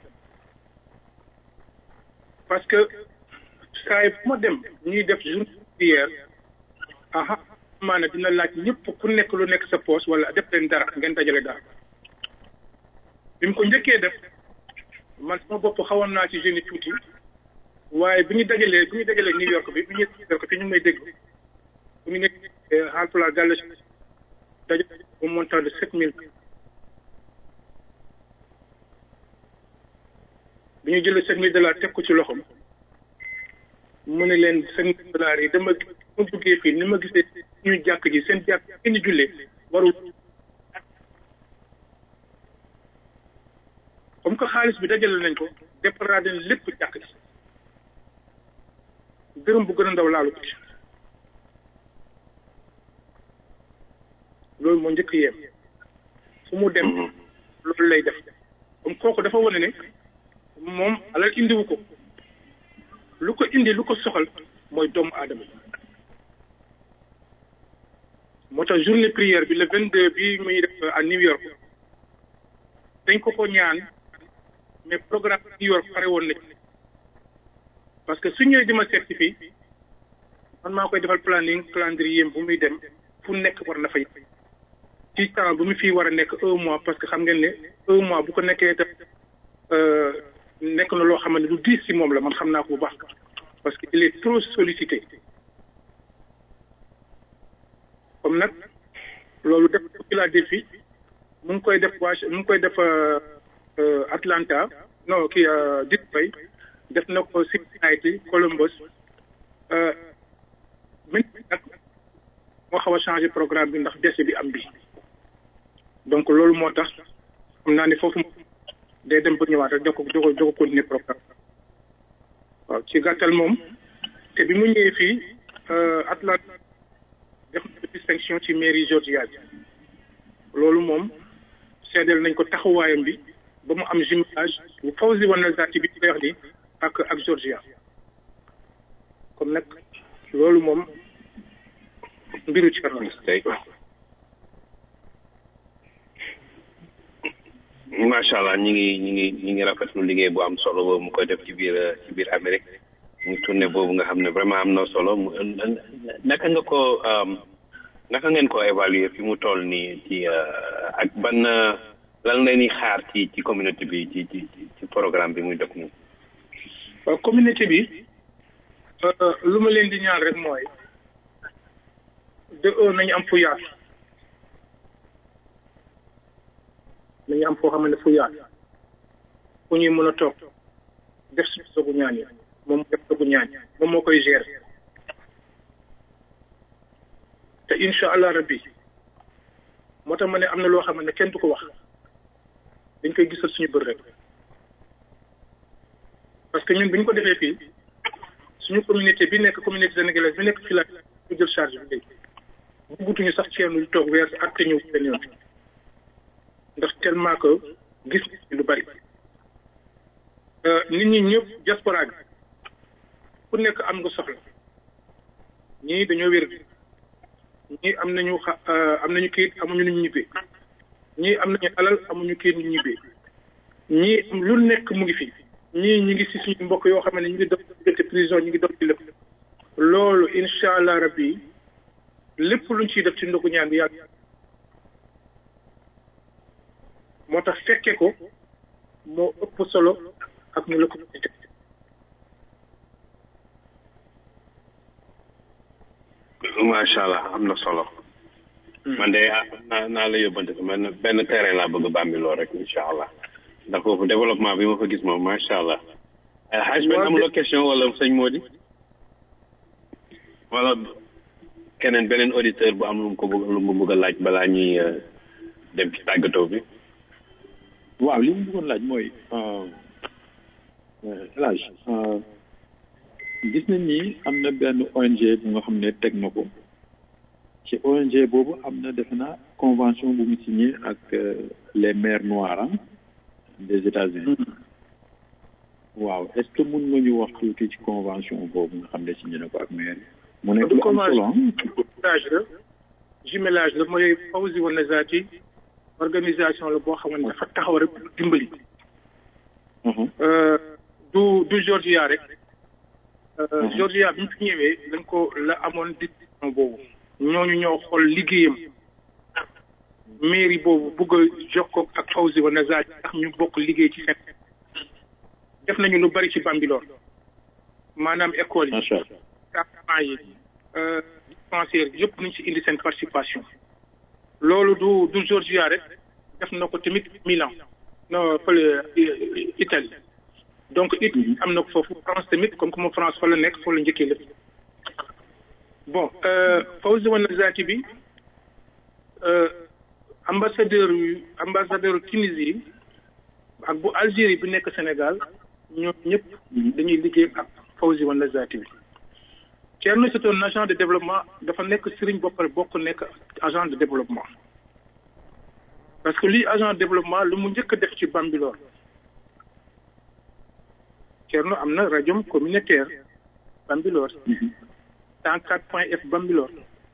parce que saa yi bu ma dem ñuy def journée prière aha maanaam dina laaj ñëpp ku nekk lu nekk sa poche wala def leen dara ngeen dajale dara bi mu ko njëkkee def man sama bopp xawoon naa ci jeune tuuti waaye bi ñu dajalee bi ñu dajalee New York bi bi ñu New York fi ñu may dégg bu ñu nekk Haalpulaar Gàlle dajale au montant de sept mille bi ñu jëlee sept mille dollars teg ko ci loxoom mu ne leen sept mille dollars yi dama ma duggee fii ni ma gisee ñuy jàkk ji seen jàkk yi ñu jullee warul comme que xaalis bi dajale nañ ko départ dañ lépp jàkk ji dërëm bu gën a ndaw laalu ko ci loolu moo njëkk yem fu mu dem loolu lay def comme kooku dafa wane ne moom alal indiwu ko lu ko indi lu ko soxal mooy doomu aadama moo tax journée prière bi le vingt-deux bi muy def à New York dañ ko ko ñaan mais programme New York pare woon na parce que su ñëwee di ma seet si fii man maa koy defal planning calendrier bu muy dem fu nekk war na fay ci temps bu mu fii war a nekk un mois parce que xam ngeen ne un mois bu ko nekkee def nekk na loo xam ne lu diis si moom la man xam naa ko bu baax parce que il est trop sollicité comme nag loolu def ko Philadelphie mu ngi koy def Wash mu ngi koy def Atlanta non kii Detroit def na ko Cincinnati Columbus min nag moo xaw a changé programme bi ndax décès bi am bi donc loolu moo tax xam naa ne foofu day dem ba ñëwaat rek joko joko joko continuer programme waaw ci gàttal moom te bi mu ñëwee fii Atlanta def na distinction ci mairie Georgia bi loolu moom seedeel nañ ko taxawaayam bi ba mu am jumelage bu Fawzi Wanazati bi koy wax ni ak ak Georgia comme nag loolu moom mbiru ci kanam macha allah ñi ngi ñi ngi ñi ngi rafetlu liggéey bu am solo boobu mu koy def ci biir ci biir Amérique mu tournée boobu nga xam ne vraiment am na solo mu naka nga ko naka ngeen ko évaluer fi mu toll nii ci ak ban lan la ñuy xaar ci ci communauté bi ci ci ci programme bi muy def nii. waaw communauté bi lu ma leen di ñaan rek mooy de un nañu am fu yaatu nañu am foo xam ne fu yaatu fu ñuy mën a toog def suñu sogu ñaan yi moom def sogu ñaan moom moo koy gérer te incha allah rabbi moo tax ma ne am na loo xam ne kenn du ko wax dañ koy gisal suñu bër rek parce que ñun bu ñu ko defee fii suñu communauté bi nekk communauté sénégalaise bi nekk fii la ñu jël charge bi léegi buggutuñu sax ceenu lu toog weer ak te ñëw benn yoon ndax tellement que gis lu bari nit ñi ñëpp diaspora bi ku nekk am nga soxla ñii dañoo wér ñii am nañu xa am nañu kayit amuñu nu ñu ñibbee ñii am nañu alal amuñu kayit ñu ñibbee ñii lu nekk mu ngi fi ñii ñi ngi si suñu mbokk yoo xam ne ñu ngi dox diggante prison ñu ngi dox ci lépp loolu incha allah rabbi lépp luñ ciy def ci ndogu ñaan bi yàgg moo tax fekke ko moo ëpp solo ak ñu la ko macha allah am na solo. man de naa naa la yóbbante ko man benn terrain laa bëgg Bambilor rek incha allah ndax foofu développement bi ma fa gis moom macha allah. xaaj benn amuloo question wala sëñ Mody wala keneen beneen auditeur bu am lu mu ko bëgg lu mu bëgg a laaj balaa ñuy dem ci tàggatoo bi. waaw li mu bëggoon laaj mooy laaj gis nañ ni am na benn O N G bu nga xam ne teg na ko ci O N G boobu am na defe naa convention bu mu signé ak les maires noirs des États-Unis waaw est-ce que mun nga ñu wax tuuti ci convention boobu nga xam ne signé na ko ak maire mu nekk lu am solo jumelage la jumelage la mooy Fawzi wa Nazati organisation la boo xam ne dafa taxaw rek dimbali du du Georgia rek Georgia bi mu fi ñëwee dañ ko la amoon décision boobu ñooñu ñoo xool liggéeyam mairie boobu bugg a jokkoo ak Fawzi wa Nazati tax ñu bokk liggéey ci seen def nañu lu bari ci Bambilor maanaam école yi traitement yi dispensaire yëpp nañ ci indi seen participation loolu du du Georgia rek def na ko tamit Milan no fële Italie donc it am na ko foofu France tamit comme que France fa la nekk fa la njëkkee lépp bon Fawzi wa Nazati bi ambassadeur yu ambassadeur Tunisie ak bu Algérie bi nekk Sénégal ñoom ñëpp dañuy liggéey ak Fawzi wa Nazati bi Thierno c'est un agent de développement dafa nekk sëriñ ba pare bokk nekk agent de développement parce que lii agent de développement lu mu njëkk a def ci Bambilor Thierno am na rajo communautaire Bambilor cent quatre point F Bambilor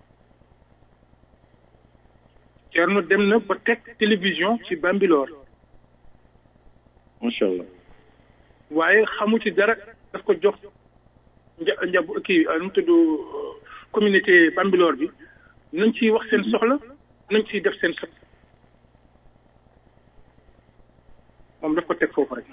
Thierno dem na ba teg télévision ci Bambilor macha allah waaye xamu ci dara daf ko jox nja njab kii nu mu tudd communauté Bambilor bi nañ ciy wax seen soxla nañ ciy def seen soxla moom daf ko teg foofu rek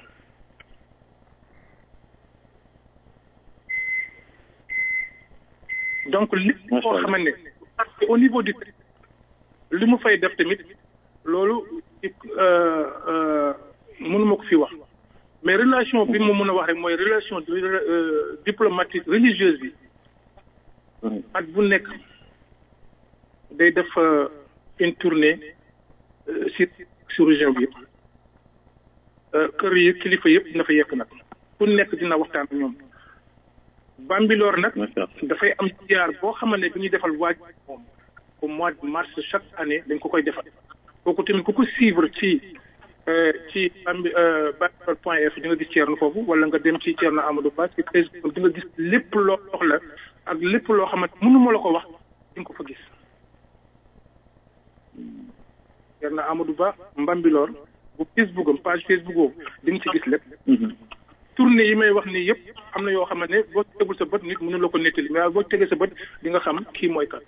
donc li koo xamante ne au niveau du li mu fay def tamit loolu mënuma ko fi wax mais relation bi mu mën a wax rek mooy relation diplomatique religieuse bi at bu nekk day def une tournée sur sur région bi yëpp kër yi kilifa yëpp dina fa yekk nag ku nekk dina waxtaan ak ñoom Bambilor nag dafay am ziar boo xamante ne bi ñuy defal waaj moom au mois de mars chaque année dañ ko koy defal kooku tamit ku ko suivre ci ci Bambi Bambilor point F di nga gis Thierno foofu wala nga dem ci Thierno Amadou Ba ci Facebook di nga gis lépp loo soxla ak lépp loo xamante mënuma la ko wax di nga ko fa gis Thierno Amadou Ba Bambilor bu Facebook am page Facebook boobu di nga ci gis lépp tournée yi may wax nii yëpp am na yoo xam ne boo tegul sa bët nit mënu la ko nettali mais boo tegee sa bët di nga xam kii mooy kan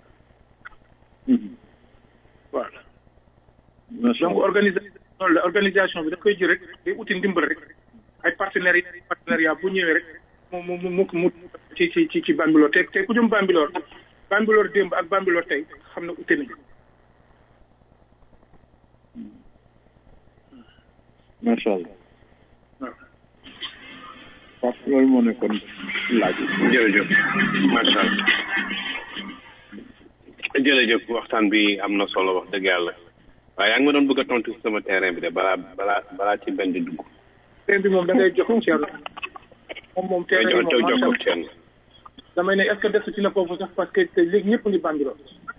voilà donc organisation la organisation bi daf koy jël rek day uti ndimbal rek ay partenariat partenariat bu ñëwee rek mu mu mu mu ci ci ci ci Bambilor te te ku jëm Bambilor Bambilor démb ak Bambilor tey xam na ute nañu. macha allah. waaw loolu moo nekkoon laaj. jërëjëf macha allah jërëjëf waxtaan bi am na solo wax dëgg yàlla waaye yaa ngi ma doon bëgg a tontu si sama terrain bi de balaa balaa balaa ci benn di dugg. terrain bi moom da ngay jox Thierno moom moom terrain bi moom jox jox Thierno. damay ne est-ce que def ci na foofu sax parce que te léegi ñëpp ngi Bambilor.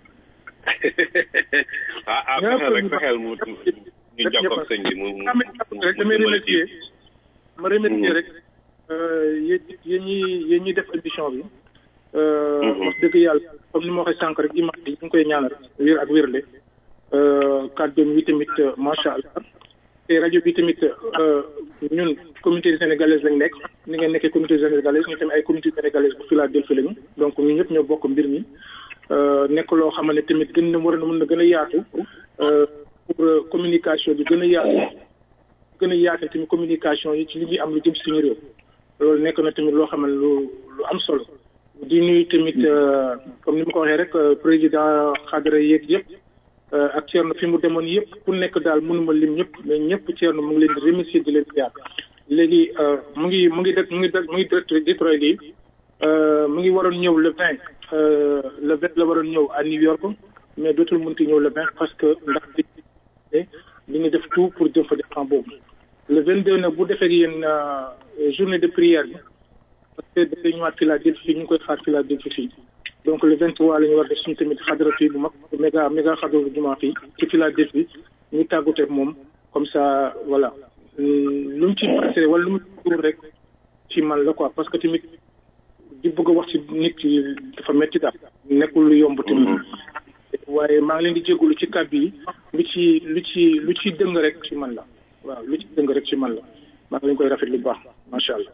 ah ah fexeel rek fexeel mu ñu jokkoo ak sëñ bi mu mu rek damay remercier ma remercier rek yéen yéen ñi yéen ñi def émission bi. wax dëgg yàlla comme ni ma waxee sànq rek imam yi ñu ngi koy ñaanal wér ak wérle kàddoom yi tamit macha allah te rajo bi tamit ñun communauté sénégalaise lañ nekk ni ngeen nekkee communauté sénégalaise ñu tamit ay communauté sénégalaise bu Philadelphie lañu donc ñun ñëpp ñoo bokk mbir mi nekk loo xam ne tamit gën na war a mën na gën a yaatu pour communication bi gën a yaatu gën a yaatu tamit communication yi ci li ñuy am lu jëm si suñu réew loolu nekk na tamit loo xam ne lu lu am solo di nuyu tamit comme ni ma ko waxee rek président xadra yeeg yëpp ak Thierno fi mu demoon yëpp ku nekk daal mënuma lim ñëpp mais ñëpp Thierno mu ngi leen di remercier di leen ziar léegi mu ngi mu ngi def mu ngi mu ngi direct Detroit yi mu ngi waroon ñëw le vingt le vingt la waroon ñëw à New York mais dootul mënti ñëw le vingt parce que ndax li ngi def tout pour jëm fa def temps boobu le vingt deux nag bu defee yéen journée de prière bi parce que dafay ñëwaat Philadelphie ñu ngi koy xaar Philadelphie fii donc le vingt trois la ñu war def suñu tamit xadra fii bu mag méga méga xadra bu jumaa fii ci Philadelphie ñu tàggute ak moom comme ça voilà lu mu ci passé wala lu mu ci rek ci man la quoi parce que tamit di bëgg a wax ci nit ki dafa métti daal nekkul lu yomb tamit waaye maa ngi leen di jégalu ci kàddu yi lu ci lu ci lu ci dëng rek ci man la waaw lu ci dëng rek ci man la maa ngi leen koy rafet lu baax macha allah.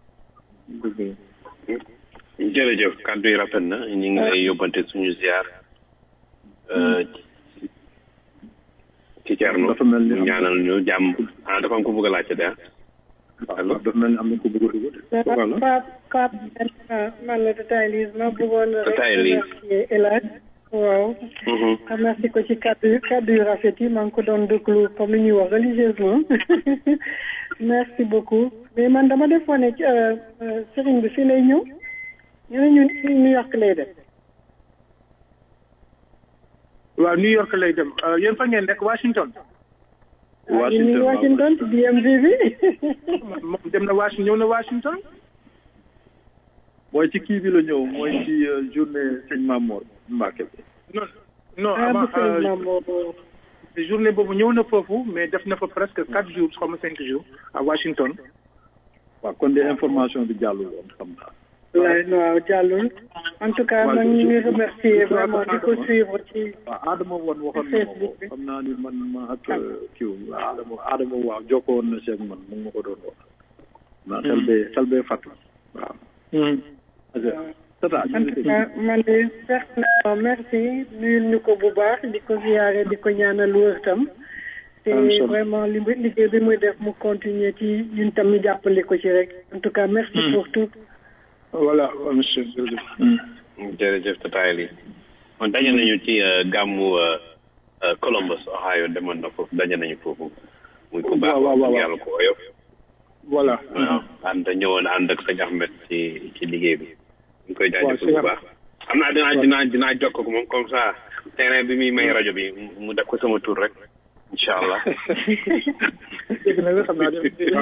jërëjëf kàddu yi rafet na ñu ngi lay yóbbante suñu ziar ci Thierno dafa mel ni ñaanal ñu jàmm ah dafa am ko bëgg a laajte de ah. waaw dafa mel ni am na ko bëgg a dugg. Pape Pape man la Tata Elise ma bëggoon rek Tata Elise remercier El Hadj waaw. merci ko ci kàddu yu kàddu yu rafet yi maa ngi ko doon déglu comme li ñuy wax religieusement merci beaucoup mais man dama defoon ne sëriñ bi fii lay ñëw ñu ne ñun New York lay dem. waaw New York lay dem yéen fa ngeen nekk Washington. Washington Washington ci D M V bi. moom dem na Washington ñëw na Washington. mooy ci kii bi la ñëw mooy ci journée sëñ Mamour Mbacke bi. non non avant journée boobu ñëw na foofu mais def na fa presque quatre jours xaw ma cinq jours à Washington. waaw kon de information bi jàllul woon xam naa. waaw waaw jàllul en tout cas man ñu ngi remercier vraiment di ko suivre ci. waaw Adama woon waxoon na ma ko xam naa ni man ma ak kii Adama Adama waaw jokkoo woon na seeg man mu ngi ma ko doon wax. naa xel bee xel bee fàttu waaw. tata en tout cas man de personnellement merci nuyul ñu ko bu baax di ko ziyaare di ko ñaanal wër tam te vraiment li liggéey bi muy def mu continuer ci ñun tam ñu jàppale ko ci rek en tout cas merci pour tout. voilà monsieur jërëjëf. jërëjëf Tata Elise man daje nañu ci gàmmu Columbus Ohio demoon na foofu daje nañu foofu. muy ku baax yàlla ko oyof. voilà. waaw ànd ñëwoon ànd ak sëñ Ahmed ci ci liggéey bi. ñu koy jaajëfal bu baax. xam naa dinaa dinaa dinaa jokk ko moom comme ça terrain bi muy may rajo bi mu def ko sama tur rek incha allah. dégg na la xam naa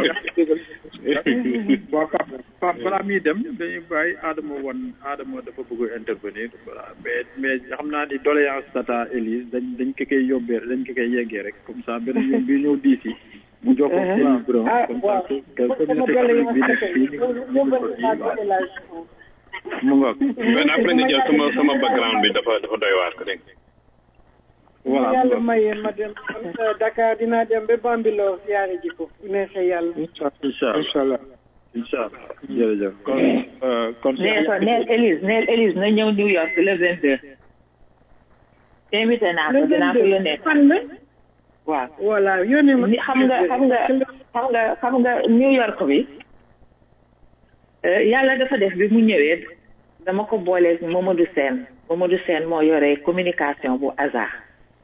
waaw Pape Pape balaa muy dem dañuy bàyyi Adama wan Adama dafa bëgg a intervenir voilà mais mais xam naa ni doléance Tata Elise dañ dañ ko koy yóbbee dañ ko koy yeggee rek comme ça beneen yoon bi ñëw diis yi. mu jox ko Elise Bro comme ça que communauté catholique bi nekk fii ñu ñu ko kii mu ngoog. mais après nga jël sama sama background bi dafa dafa doy waar ko dégg voilà yàlla maye ma dem Dakar dinaa dem ba Bambilor yaari ji ko bu neexee yàlla. incha allah incha allah jërëjëf. kon kon. neel ko neel Elise neel Elise na ñëw New York le vingt deux. invité naa ko dinaa ko yónnee. fan la. waaw voilà yónnee ma xam nga xam nga xam nga xam nga New York bi yàlla dafa def bi mu ñëwee dama ko booleeg Mamadou Sène Mamadou Sène moo yore communication bu A S A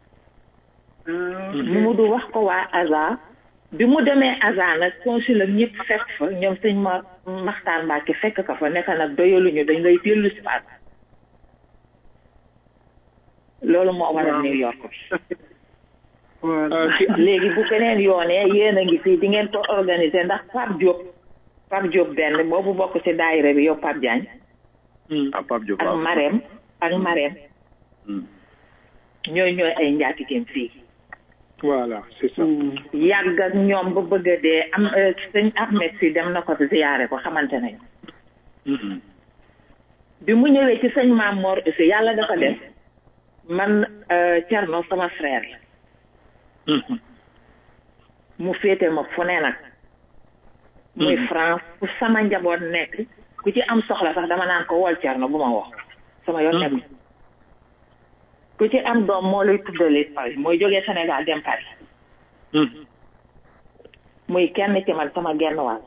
Mamadou wax ko waa A S A bi mu demee A S A nag consul ak ñëpp fekk fa ñoom sëñ ma Maxtaan Mbàkke fekk ka fa nekk nag doyaluñu dañ lay dellu si waat loolu moo waral New York bi léegi bu beneen yoonee yéen a ngi fii di ngeen ko organiser ndax Pape Diop Pape Diop benn boobu bokk ci daayira bi yow Pape Diagne ak Marème ak Marème ñooy ñooy ay njaatigéem fii voilà c'est ça yàgg ak ñoom ba bëgg a dee am sëñ Ahmed si dem na ko ziyaare ko xamante nañ bi mu ñëwee ci sëñ Maam Mor aussi yàlla dafa def man Thierno sama frère la mu féete ma fu ne nag muy France fu sama njaboot nekk ku ci am soxla sax dama naan ko wol Thierno bu ma wax sama yoon nekk ku ci am doom moo lay tuddali Paris mooy jógee Sénégal dem Paris muy kenn ci man sama genn wàll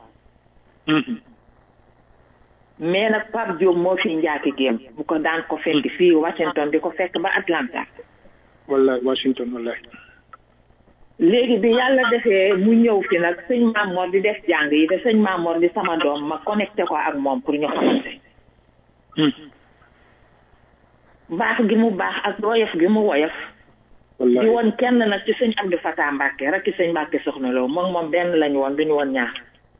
mais nag Pape Diop moo fi njaati géem bu ko daan ko fekk fii Washington di ko fekk ba Atlanta wallahi Washington wallahi léegi bi yàlla defee mu ñëw fi nag sëñ Mamor di def jàng yi te sëñ Mamor di sama doom ma connecté ko ak moom pour ñu xamante baax gi mu baax ak woyof gi mu woyof di woon kenn nag ci sëñ Abdou Fatah Mbacke rek ci sëñ Mbacke soxna Lo moom moom benn lañu woon duñu woon ñaar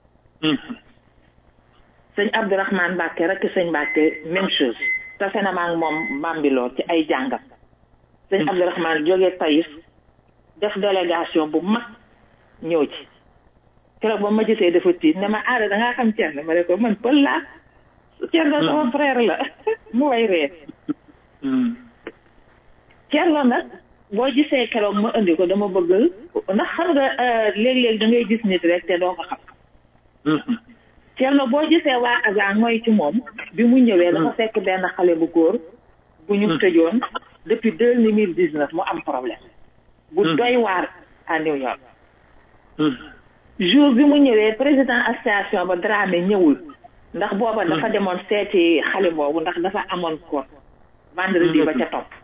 sëñ Abdourahmane Mbacke rek ci sëñ Mbacke même chose tase na ma ak moom Bambilor ci ay jàngam sëñ Abdourahmane jógee Taïf def délégation bu mag ñëw ci keroog ba ma gisee dafa tiit ne ma aada da ngaa xam Thierno ma ne ko man pël laa Thierno sama frère la mu way ree Thierno nag boo gisee keroog ma indi ko dama bëgg ndax xam nga léeg-léeg da ngay gis nit rek te doo ko xam Thierno boo gisee waa agent mooy ci moom bi mu ñëwee dafa fekk benn xale bu góor bu ñu tëjoon depuis deux mille dix-neuf mu am problème bu doy waar à New York jour bi mu ñëwee président association ba Dramé ñëwul ndax booba dafa demoon seeti xale boobu ndax dafa amoon ko vendredi ba ca topp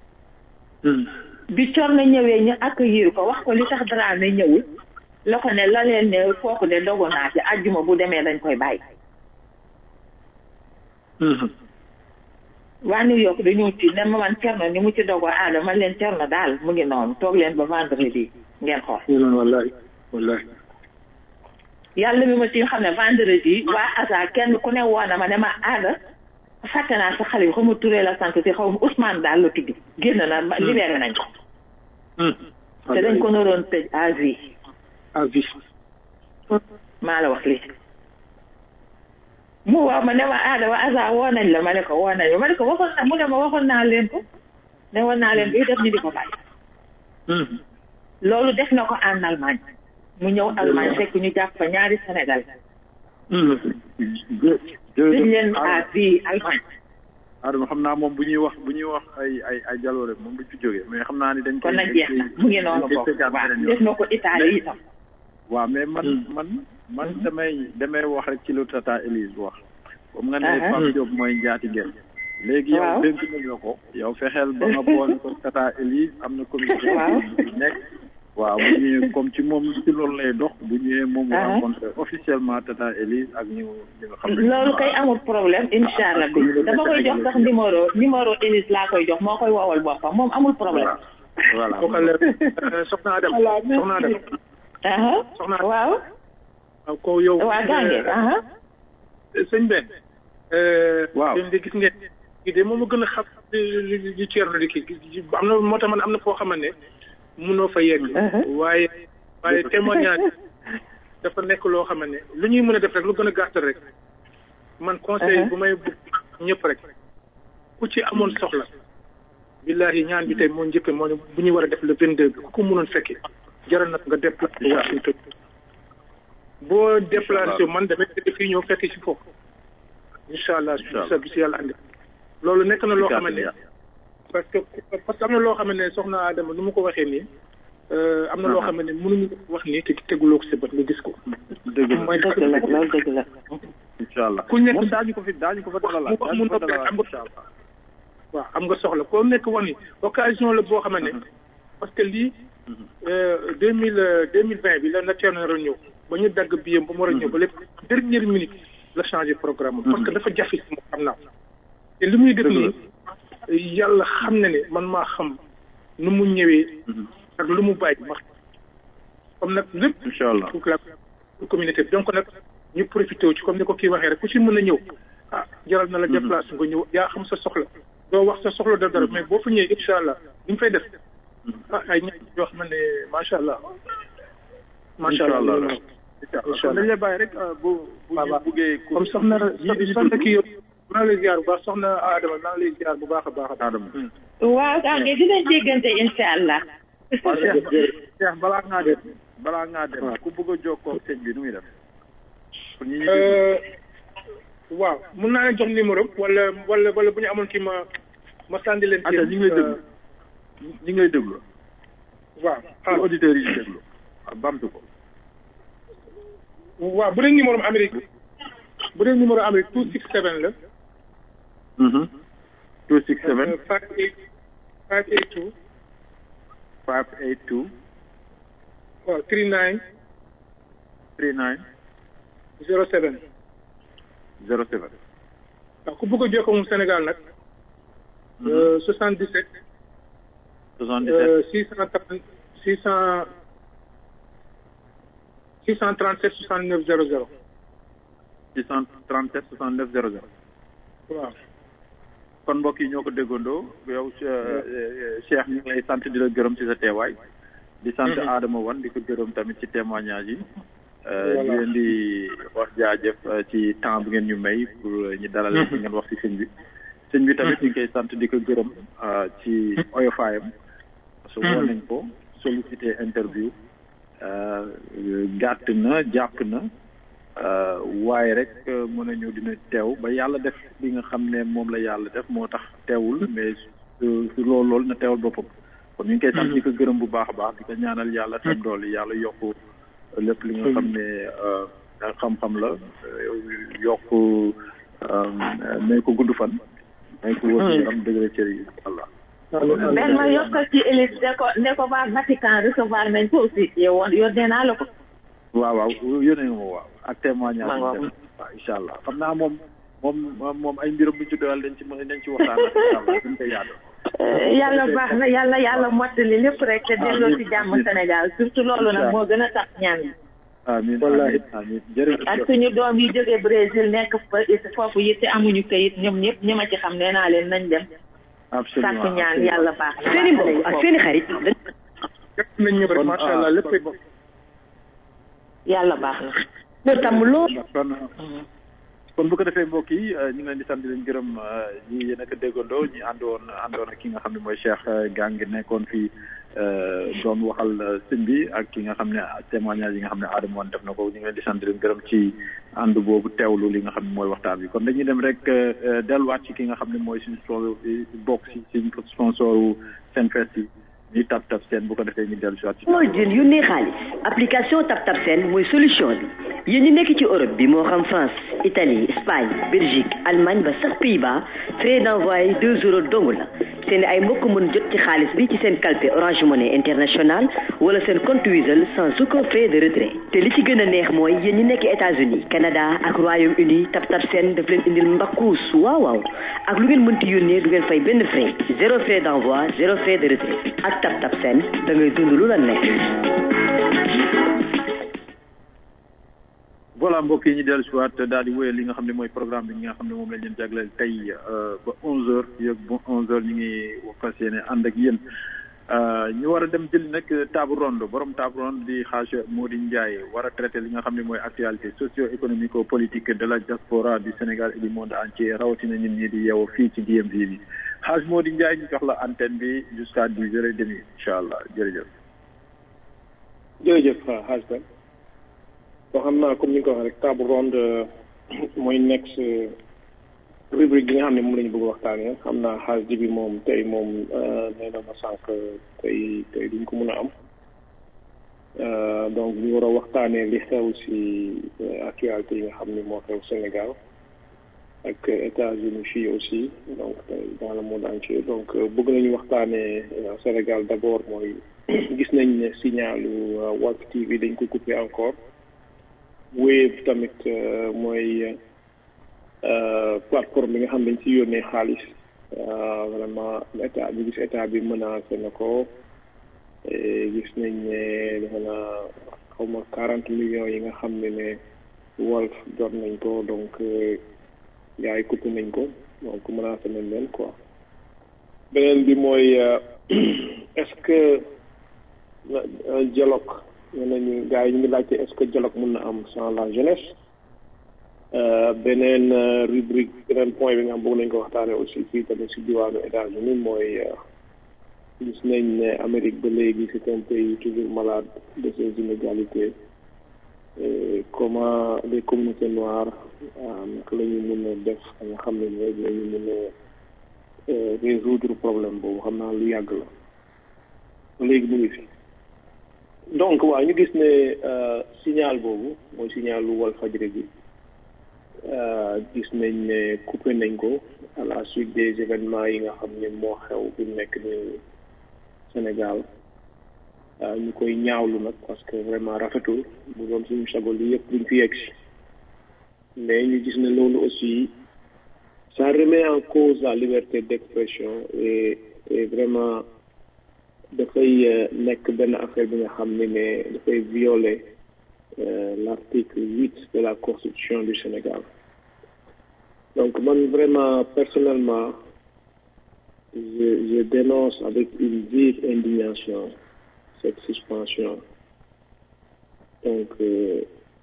bi Thierno ñëwee ñu accueillir ko wax ko li tax Dramé ñëwul la ko ne la leen ne kooku de dogu naa ci àjjuma bu demee dañ koy bàyyi waa New York dañoo ci ne ma man Thierno ni mu ci dogoo aada man leen Thierno daal mu ngi noonu toog leen ba vendredi ngeen xool wallahi wallahi yàlla mi ma ci xam ne vendredi waa asa kenn ku ne woona ma ne ma aada fàtte naa sa xale bi xaw ma Touré la sant si xaw ma Ousmane daal la tudd génn na libéré nañ ko te dañ ko naroon tëj à vie à vie maa la wax lii mu waaw ma ne ma aada wa asa woo nañ la ma ne ko woo nañ ma ne ko waxoon na mu ne ma waxoon naa leen ko ne woon naa leen bi def ñu di ko bàyyi loolu def na ko en Allemagne mu ñëw Allemagne fekk ñu jàpp fa ñaari Sénégal dañ leen à vie Allemagne Adama xam naa moom bu ñuy wax bu ñuy wax ay ay ay jaloore moom duñ fi jógee mais xam naa ni dañ kon nag jeex na mu ngi noonu ko waaw def na ko Italie itam waaw mais man man man damay damay wax rek ci lu Tata Elise wax comme nga ne Pape Diop mooy njaati ngeen léegi yow dénk nañ la ko yow fexeel ba nga boole ko Tata Elise am na comité nekk waaw bu ñëwee comme ci moom ci loolu lay dox bu ñëwee moom mu rencontré officiellement Tata Elise ak ñu ñi nga xam ne loolu kay amul problème incha allah bi dama koy jox sax numéro numéro Elise laa koy jox moo koy woowal boppam moom amul problème voilà soxna Adama soxna Adama soxna waaw waaw ko yow waa gànge sëñ Ben waaw de gis ngeen gi de moom a gën a xam li Thierno di kii am na moo tax man am na foo xamante ne mënoo fa yegg waaye waaye témoignage dafa nekk loo xamante ne lu ñuy mën a def rek lu gën a gàttal rek man conseil bu may bëgg ñëpp rek ku ci amoon soxla billahi ñaan bi tey moo njëkk moo bu ñuy war a def le vingt-deux bi ku ko mënoon fekkee jaral nag nga déplacé Washington boo déplacé man damay def fii ñëw fekk ci foofu incha allah sa bis yàlla andi loolu nekk na loo xamante ne parce que parce que am na loo xamante ne soxna Adama nu mu ko waxee nii am na loo xam ne mënuñu wax ni te teguloo ko sa bët nga gis ko. dëgg la mooy dëgg la loolu dëgg la. incha allah ku nekk moom daañu ko fi daañu ko fa dalalaat mun nga am nga waaw am nga soxla ko nekk wax ni occasion la boo xam ne parce que lii deux mille deux mille vingt bi la nature na ñëw ba ñu dagg biyam ba mu war a ñëw ba lépp dernière minute la changé programme parce que dafa jafe si moom xam naa te li muy def nii yàlla xam na ne man maa xam nu mu ñëwee ak lu mu bàyyi ma comme nag lépp incha allah pour la communauté bi donc nag ñu profité wu ci comme ni ko kii waxee rek ku ci mën a ñëw ah jaral na la déplacé nga ñëw yaa xam sa soxla doo wax sa soxla dara dara mais boo fa ñëwee incha allah li ñu fay def ah ay ñaar yoo xam ne macha allah. macha allah incha allah dañ lay bàyyi rek bu bu ñu buggee. comme soxna soxna kii yëpp maa ngi lay ziar bu baax soxna Adama maa ngi lay ziar bu baax a baax a Adama. waaw Gange dinañ déggante incha allah. waaw Cheikh Cheikh balaa ngaa dem balaa ngaa dem ku bëgg a jokkoo ak sëñ bi nu muy def. pour ñu waaw mun naa leen jox numéro wala wala wala bu ñu amoon kii ma ma sànni leen. ñu ngi lay déglu ñu ngi lay déglu. waaw pour auditeurs yi di déglu bamtu ko. waaw bu dee numéro Amérique bu dee numéro Amérique two six seven la. two six seven. five eight five eight two. five eight two. waaw three nine. three nine. zero seven. zero seven. waaw ku bëgg a jokkoo moom Sénégal nag. soixante dix sept. soixante dix sept. six cent trente six cent six cent trente sept soixante neuf zéro zéro. six cent trente sept soixante neuf zéro zéro. waaw. kon mbokk yi ñoo ko déggandoo yow Cheikh ñu ngi lay sant di la gërëm ci sa teewaay. di sant Adama Wane di ko gërëm tamit ci témoignage yi. di leen di wax jaajëf ci temps bi ngeen ñu may pour ñu dalal leen ngeen wax ci sëñ bi. sëñ bi tamit ñu ngi koy sant di ko gërëm ci oyofaayam. parce que woon nañ ko sollicité interview. gàtt na jàpp na. waaye rek mën na ñëw dina teew ba yàlla def li nga xam ne moom la yàlla def moo tax teewul mais su loolu loolu na teewal boppam. kon ñu ngi koy sant di ko gërëm bu baax a baax di ko ñaanal yàlla tam dool yàlla yokku lépp li nga xam ne xam-xam la yokk may ko gudd fan may ko wër yaram dëgëre cër yi Allah benn ma yokkal ci élite ne ko ne ko waa Vatican recevoir nañ ko aussi yow woon yónnee naa la ko waaw waaw yónnee nga ma waaw ak témoignage waaw incha allah xam naa moom moom moom ay mbiram bu ñu ci doyal dañ ci mën dañ ci waxtaan ak incha allah duñ koy yaatu yàlla baax na yàlla yàlla mottali lépp rek te delloo ci jàmm Sénégal surtout loolu nag moo gën a tax ñaan yi amiin amiin amiin jërëjëf ak suñu doom yi jógee Brésil nekk foofu it te amuñu kayit ñoom ñëpp ñi ma ci xam nee naa leen nañ dem absolument sàkku ñaan yàlla baax na seeni mbokk ak seeni xarit nañ ñëpp rek macha allah lépp yàlla baax na ñu tam lool kon bu ko defee mbokk yi ñu ngi leen di sant di leen gërëm ñi yéen a ko déggandoo ñi àndoon àndoon ak ki nga xam ne mooy Cheikh Gange nekkoon fii doon waxal sëñ bi ak ki nga xam ne témoignage yi nga xam ne Adama Wane def na ko ñu ngi leen di sant di leen gërëm ci ànd boobu teewlu li nga xam ne mooy waxtaan bi kon dañuy dem rek delluwaat ci ki nga xam ne mooy suñu sponsor bokk si suñu sponsoru Senfest yi ñuy tap tap seen bu ko defee ñu dellu si waat ci mooy jël yónnee xaalis application tap tap seen mooy solution bi yéen ñi nekk ci Europe bi moo xam France Italie Espagne Belgique Allemagne ba sax Pays-Bas frais d'envoi deux euros dong la seen ay mbokk mën jot ci xaalis bi ci seen calpe Orange Money International wala seen compte Wizall sans aucun frais de retrait te li ci gën a neex mooy yéen ñi nekk États-Unis Canada ak Royaume-Uni tap tap seen daf leen indil mbakkuus waaw waaw ak lu ngeen mënti yónnee du ngeen fay benn frais zéro frais d'envoi zéro frais de retrait ak tap tap seen da ngay dund lu la nekk. voilà mbokk yi ñu dellu si waat daal di wéyal li nga xam ne mooy programme bi nga xam ne moom lañ leen jagleel tey ba onze heures yëg ba onze heures ñu ngi fas yéene ànd ak yéen ñu war a dem jëli nag table ronde borom table ronde di Hadj Mody Ndiaye war a traité li nga xam ne mooy actualité socio-économico politique de la diaspora du Sénégal et du monde entier rawatina ñun ñi di yeewoo fii ci D M V bi Hadj Mody Ndiaye ñu jox la antenne bi jusqu'à dix heures et demie incha allah jërëjëf. jërëjëf Hadj Ben boo xam naa comme ni nga ko waxee rek table ronde mooy nekk rubrique bi nga xam ne moom la ñu bëgg waxtaanee xam naa Hadj bi moom tey moom nee na ma sànq tey tey duñ ko mën a am donc ñu war a waxtaanee li xew si actualité yi nga xam ni moo xew Sénégal ak États-Unis fii aussi donc dans le monde entier donc bëgg nañu waxtaanee Sénégal d'abord mooy gis nañ ne signalu Walf T V dañ ko coupé encore Wave tamit mooy plateforme bi nga xam dañ ci yónnee xaalis vraiment état bi gis état bi menacé na ko gis nañ ne defe naa xaw ma quarante millions yi nga xam ne ne Walf jot nañ ko donc gars yi coupé nañ ko donc menacé nañ leen quoi beneen bi mooy est-ce que un dialogue nee nañu gars yi ñu ngi laajte est-ce que dialogue mën na am sans la jeunesse beneen rubrique beneen point bi nga xam bëgg nañ ko waxtaane aussi fii tamit si diwaanu États-Unis mooy gis nañ ne Amérique ba léegi c'est un pays toujours malade de ses inégalités et comment les communautés noires naka la ñu mën a def nga xam ne rek la ñu mën a résoudre problème boobu xam naa lu yàgg la léegi mu ngi fi donc waaw ñu gis ne signal boobu mooy signal lu Walfadjri bi gis nañ ne coupé nañ ko à la suite des événements yi nga xam ne moo xew bu nekk ni Sénégal ñu koy ñaawlu nag parce que vraiment rafetul bu doon suñu sago li yëpp duñ fi yegg si mais ñu gis ne loolu aussi ça remet en cause la liberté d'expression et et vraiment dafay nekk benn affaire bi nga xam ne ne dafay violer l'article huit de la Constitution du Sénégal. Donc, moi, vraiment, personnellement, je, je dénonce avec une vive indignation cette suspension. Donc, euh,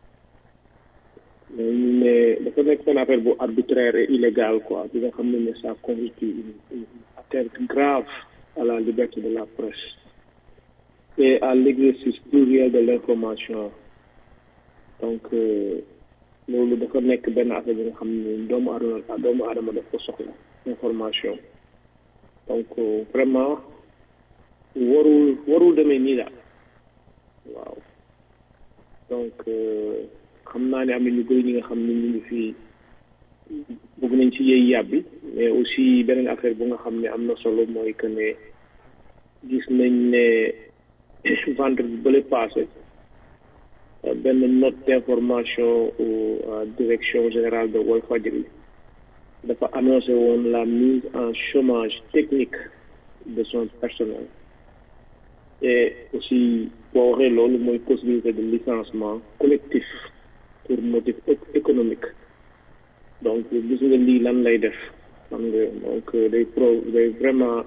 mais dafa nekk une affaire bu arbitraire et illégale, quoi. Bi nga xam ne ça constitue une, une atteinte grave à la liberté de la presse et à l'exercice pluriel de l'information. Donc loolu dafa nekk benn affaire bi nga xam ne doomu aadama doomu aadama daf ko soxla information donc vraiment warul warul demee nii daal waaw donc xam naa ne am na ñu bëri ñi nga xam ne ñu ngi fii bëgg nañ ci yëy yàbbi mais aussi beneen affaire bu nga xam ne am na solo mooy que ne gis nañ ne vendredi bële passé benn note d'information au direction générale de Walfadjri dafa annoncé woon la mise en chômage technique de son personnel et aussi boo waxee loolu mooy possibilité de licenciement collectif pour motif économique donc gis nga lii lan lay def xam nga donc day pro day vraiment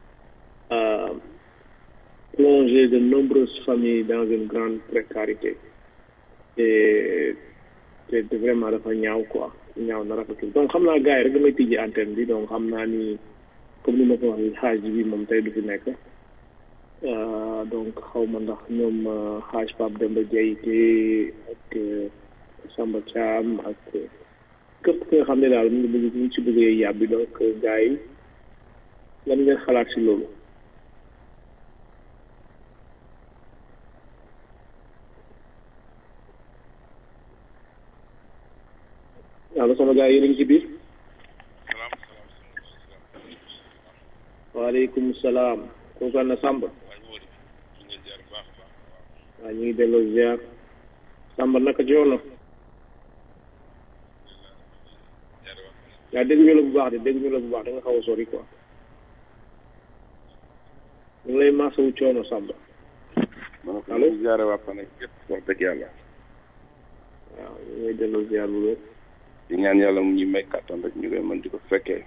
plonger de nombreuses familles dans une grande précarité te te vraiment dafa ñaaw quoi ñaaw na rafetul donc xam naa gars yi rek damay tijji antenne bi donc xam naa ni comme ni ma ko waxee xaaj bi moom tey du fi nekk donc xaw ma ndax ñoom xaaj Pape Demba Diayte ak Samba Thiam ak képp ki nga xam ne daal mu ngi bëgg mu ngi si bëggee yàbbi donc gars yi lan ngeen xalaat si loolu. allo sama gars yi yéen a ngi ci biir. waaleykum salaam. kooku na Samba. waaw ñu ngi delloo ziar. Samba naka joono. yaa dégg ñu la bu baax de dégg ñu la bu baax da nga xaw a sori quoi. ñu ngi lay maasawu coono Samba. allo ziar waa Fane yëpp wax dëgg yàlla. waaw ñu ngi delloo ziar bu wér. di ñaan yàlla mu ñu may kàttan rek ñu koy mën di ko fekkee.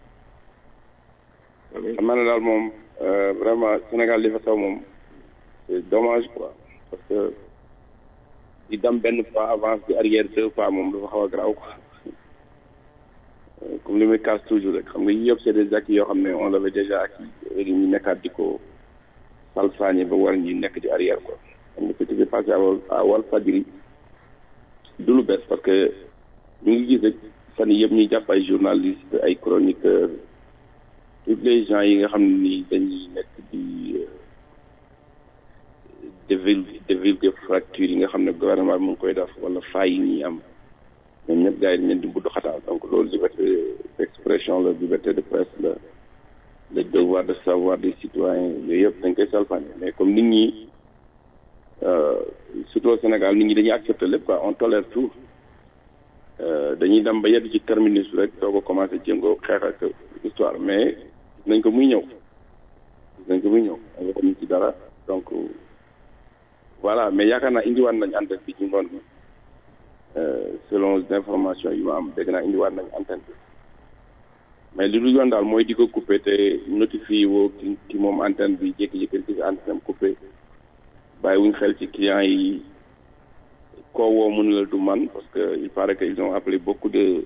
xam naa ne daal moom vraiment Sénégal li fa taw moom c'est dommage quoi parce que di dem benn pas avance di arrière deux pas moom dafa xaw a garaaw quoi comme li muy casse toujours rek xam nga yii yëpp c'est des acquis yoo xam ne on l'avait déjà acquis léegi ñu nekkaat di ko salfaañe ba war ñi nekk di arrière quoi xam nga ce qui s'est passé à Walfadjri du lu bees parce que ñu ngi gis rek fan yii yëpp ñuy jàpp ay journalistes ay chroniqueurs tous les gens yi nga xam ne ni dañuy nekk di dévil de fracture yi nga xam ne gouvernement bi mu ngi koy def wala fay yi ñuy am ñoom ñëpp gars yi dañ leen di budd xataal donc loolu liberté d'expression la liberté de presse la le devoir de savoir des citoyens yooyu yëpp dañ koy salfaañe mais comme nit ñi surtout au Sénégal nit ñi dañuy accepter lépp quoi on tolère tout dañuy dem ba yedd ci terminus rek doo ko commencé jéngoo xeex ak histoire mais gis nañ ko muy ñëw gis nañ ko muy ñëw nga xam ci dara donc voilà mais yaakaar naa indiwaat nañ antenne bi ci ngoon bi selon les informations yu ma am dégg naa indiwaat nañ antenne bi mais li dul yoon daal mooy di ko coupé te notifié woo ki ki moom antenne bi jékki-jékki ci antenne coupé bàyyi wuñ xel ci clients yi koo woo mën la du man parce que il paraît que ils ont appelé beaucoup de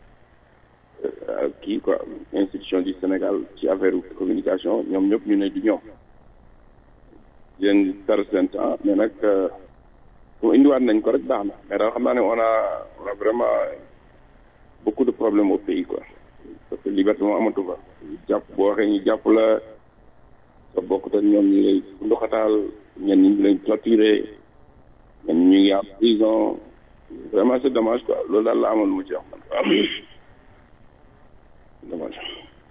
kii quoi institutions du Sénégal ci affaire communication ñoom ñëpp ñu ne du ñoom yéen tar seen temps mais nag pour indiwaat nañ ko rek baax na mais daal xam naa ne on a on a vraiment beaucoup de problèmes au pays quoi parce que liberté moom amatu fa jàpp boo waxee ñu jàpp la sa bokk te ñoom ñu lay ndoxataal ñenn ñi ñu lay torturé ñenn ñu ngi am prison vraiment c'est dommage quoi loolu daal la amoon lu mu ci wax man dommage.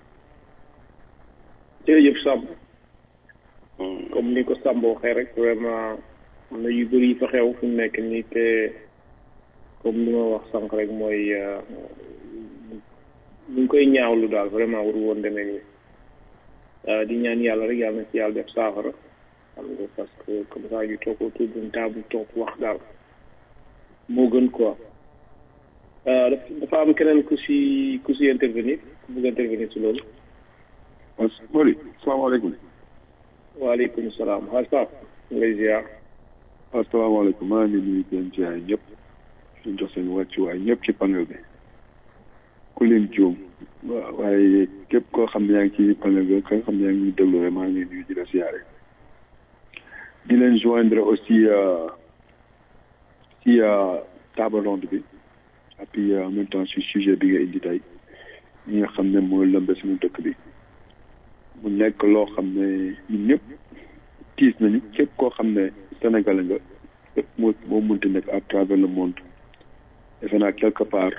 jërëjëf Samb comme ni ko Samb waxee rek vraiment am na yu bëri yi fa xew fu mu nekk nii te comme li ma wax sànq rek mooy ñu ngi koy ñaawlu daal vraiment waru woon demee nii di ñaan yàlla rek yàlla na ci yàlla def saafara xam nga parce que comme ça ñu toog autour d'une table toog wax daal moo gën quoi dafa am keneen ku si ku si intervenir ku bëgg intervenir si loolu. waaw Mawli salaamaaleykum. waaleykum salaam xaal Pape ngay ziar. asalaamaaleykum maa ngi nuyu seen ci ay ñëpp ñu jox seen wàccuwaay ñëpp ci panel bi ku leen juum waaye képp koo xam ne yaa ngi ci panel bi ka nga xam ne yaa ngi déglu rek maa ngi nuyu di la ziare di leen joindre aussi ci table ronde bi et puis en même temps ci sujet bi nga indi tey ñi nga xam ne mooy lëmbe suñu dëkk bi mu nekk loo xam ne ñun ñëpp tiis nañu képp koo xam ne Sénégalais nga lépp moo moo mënti nekk à travers le monde defe naa quelque part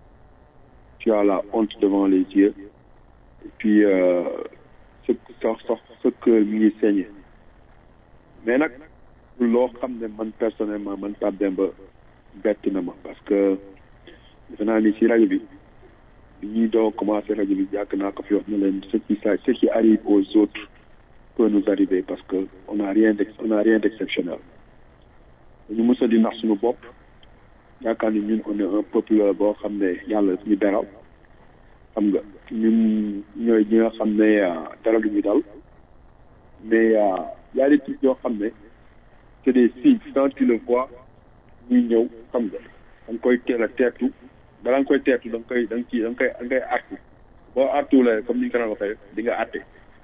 tu as la honte devant les yeux et puis sa sa sa sa cœur mi ngi saigné mais nag loo xam ne man personnellement man Pape Demba bett na ma parce que defe naa ni si rajo bi bi ñuy doo commencé rajo bi yàgg naa ko fi wax ne leen ce qui ce qui arrive aux autres peut nous arriver parce que on a rien d' on a rien d' exceptionnel dañu mës a di nax suñu bopp yaakaar ni ñun on est un peuple boo xam ne yàlla ñu beral xam nga ñun ñooy ñi nga xam ne dara du ñu dal mais y a des trucs yoo xam ne c' est des signes quand tu le vois ñuy ñëw xam nga da nga koy teel a teertu balaa nga koy teertu da nga koy da nga ciy da nga koy da ngay artu boo artuwulee comme ni nga ko doon waxee di nga àtte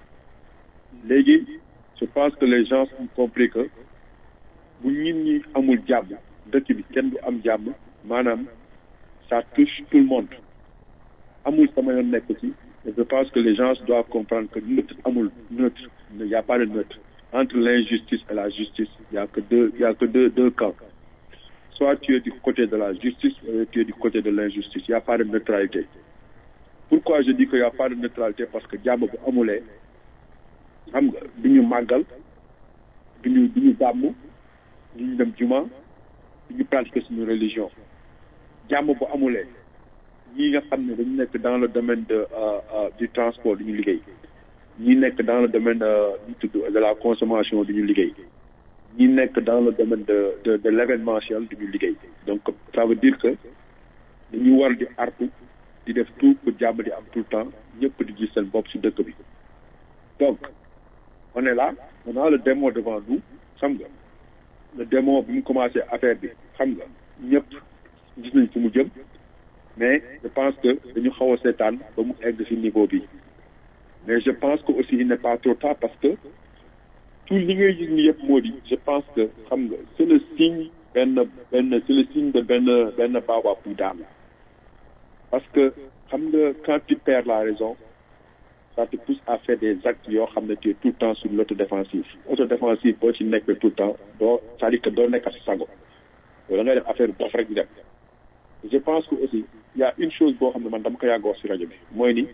léegi je pense que les gens ont compris que bu nit ñi amul jàmm dëkk bi kenn du am jàmm maanaam ça touche tout le monde amul sama yoon nekk ci et je pense que les gens doivent comprendre que neutre amul neutre il n'y a pas de neutre entre l'injustice et la justice il y a que deux il y a que deux deux camps soit tu es du côté de la justice ou tu es du côté de l'injustice il n'y a pas de neutralité pourquoi je dis qu'il n'y a pas de neutralité parce que jàmm bu amulee xam nga du ñu màggal du ñu du ñu gàmm du ñu dem juma du ñu pratiquer suñu religion jàmm bu amulee ñii nga xam ne dañu nekk dans le domaine de du transport du ñu liggéey ñi nekk dans le domaine du tudd de la consommation du ñu liggéey ñi nekk dans le domaine de de de l'événementiel du ñu liggéey donc ça veut dire que dañu war di artu di def tout pour jàmm di am tout le temps ñëpp di gis seen bopp si dëkk bi donc on est là on a le démon devant nous xam nga le démon bi mu commencé affaire bi xam nga ñëpp gis nañ fu mu jëm mais je pense que dañu xaw a seetaan ba mu egg ci niveau bi mais je pense que aussi il n'est pas trop tard parce que tout li ngay gis ni yëpp moo di je pense que xam nga c'est le signe benn benn c'est le signe de benn benn baobab bu daan parce que xam nga quand tu perds la raison ça te pousse à faire des actes yoo xam ne tu es tout le temps sur l'autodéfensive autodéfensive boo ci nekk tout le temps doo c'est-à-dire que doo nekk si sago da ngay def affaire dof rek di dem je pense que aussi il y a une chose boo xam ne man dama ko yàgg wax si rajo bi mooy ni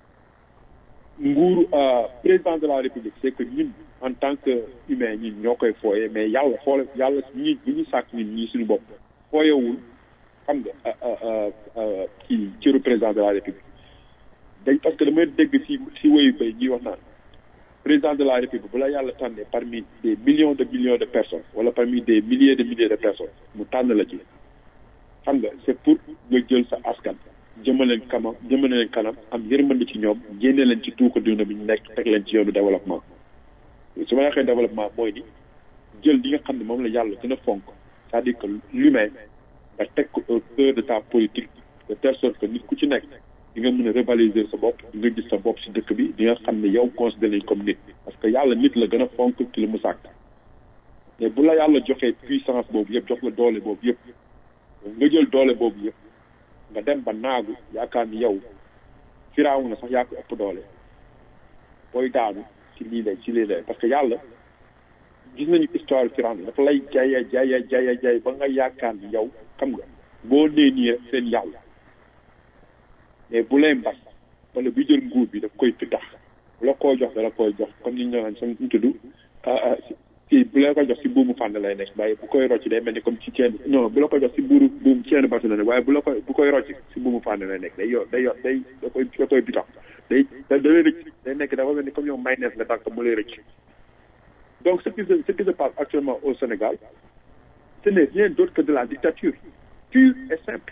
nguuru président de la république c'est que ñun en tant que humain ñun ñoo koy fooyee mais yàlla xoole yàlla ñi bi ñu sàkk ñun ñii suñu bopp fooyewul xam nga kii cëru président de la république dañ parce que damay dégg si si woyu bay ñuy wax naan président de la république bu la yàlla tànnee parmi des millions de millions de personnes wala parmi des milliers de milliers de personnes mu tànn la ci xam nga c'est pour nga jël sa askan jëmaleen kanam jëmaleen kanam am yërmande ci ñoom génne leen ci tuuka duna bi ñu nekk teg leen ci yoonu développement su ma waxee développement mooy ni jël li nga xam ne moom la yàlla gën a fonk c'est-à-dire que l'humain nga teg ko au cœur de ta politique de telle sorte que nit ku ci nekk di nga mën a rivaliser sa bopp di nga gis sa bopp si dëkk bi di nga xam ne yow considéré comme nit parce que yàlla nit la gën a fonk ci li mu sàkk mais bu la yàlla joxee puissance boobu yëpp jox la doole boobu yëpp nga jël doole boobu yëpp nga dem ba naagu yaakaar ni yow firaawu na sax yaa ko ëpp doole booy daanu ci lii lay ci lii lay parce que yàlla gis nañu histoire firaaw dafa lay jaaya jaaya jaaya jaay ba nga yaakaar ni yow xam nga boo nee nii seen yàlla mais bu lay mbas wala bu jël nguur bi daf koy pitax bu la koy jox dala koy jox comme ni ñu naan sama ñu tudd si bu la koy jox si buumu fànn lay nekk waaye bu koy rocc day mel ni comme ci ceen non bu la koy jox si buuru buum ceen batu la nekk waaye bu la koy bu koy rocc si buumu fànn lay nekk day yor day yor day da koy da koy pitax day da lay rëcc day nekk dafa mel ni comme yow mayonnaise la tànk mu lay rëcc donc ce qui se ce qui se passe actuellement au Sénégal ce n'est rien d'autre que de la dictature pure et simple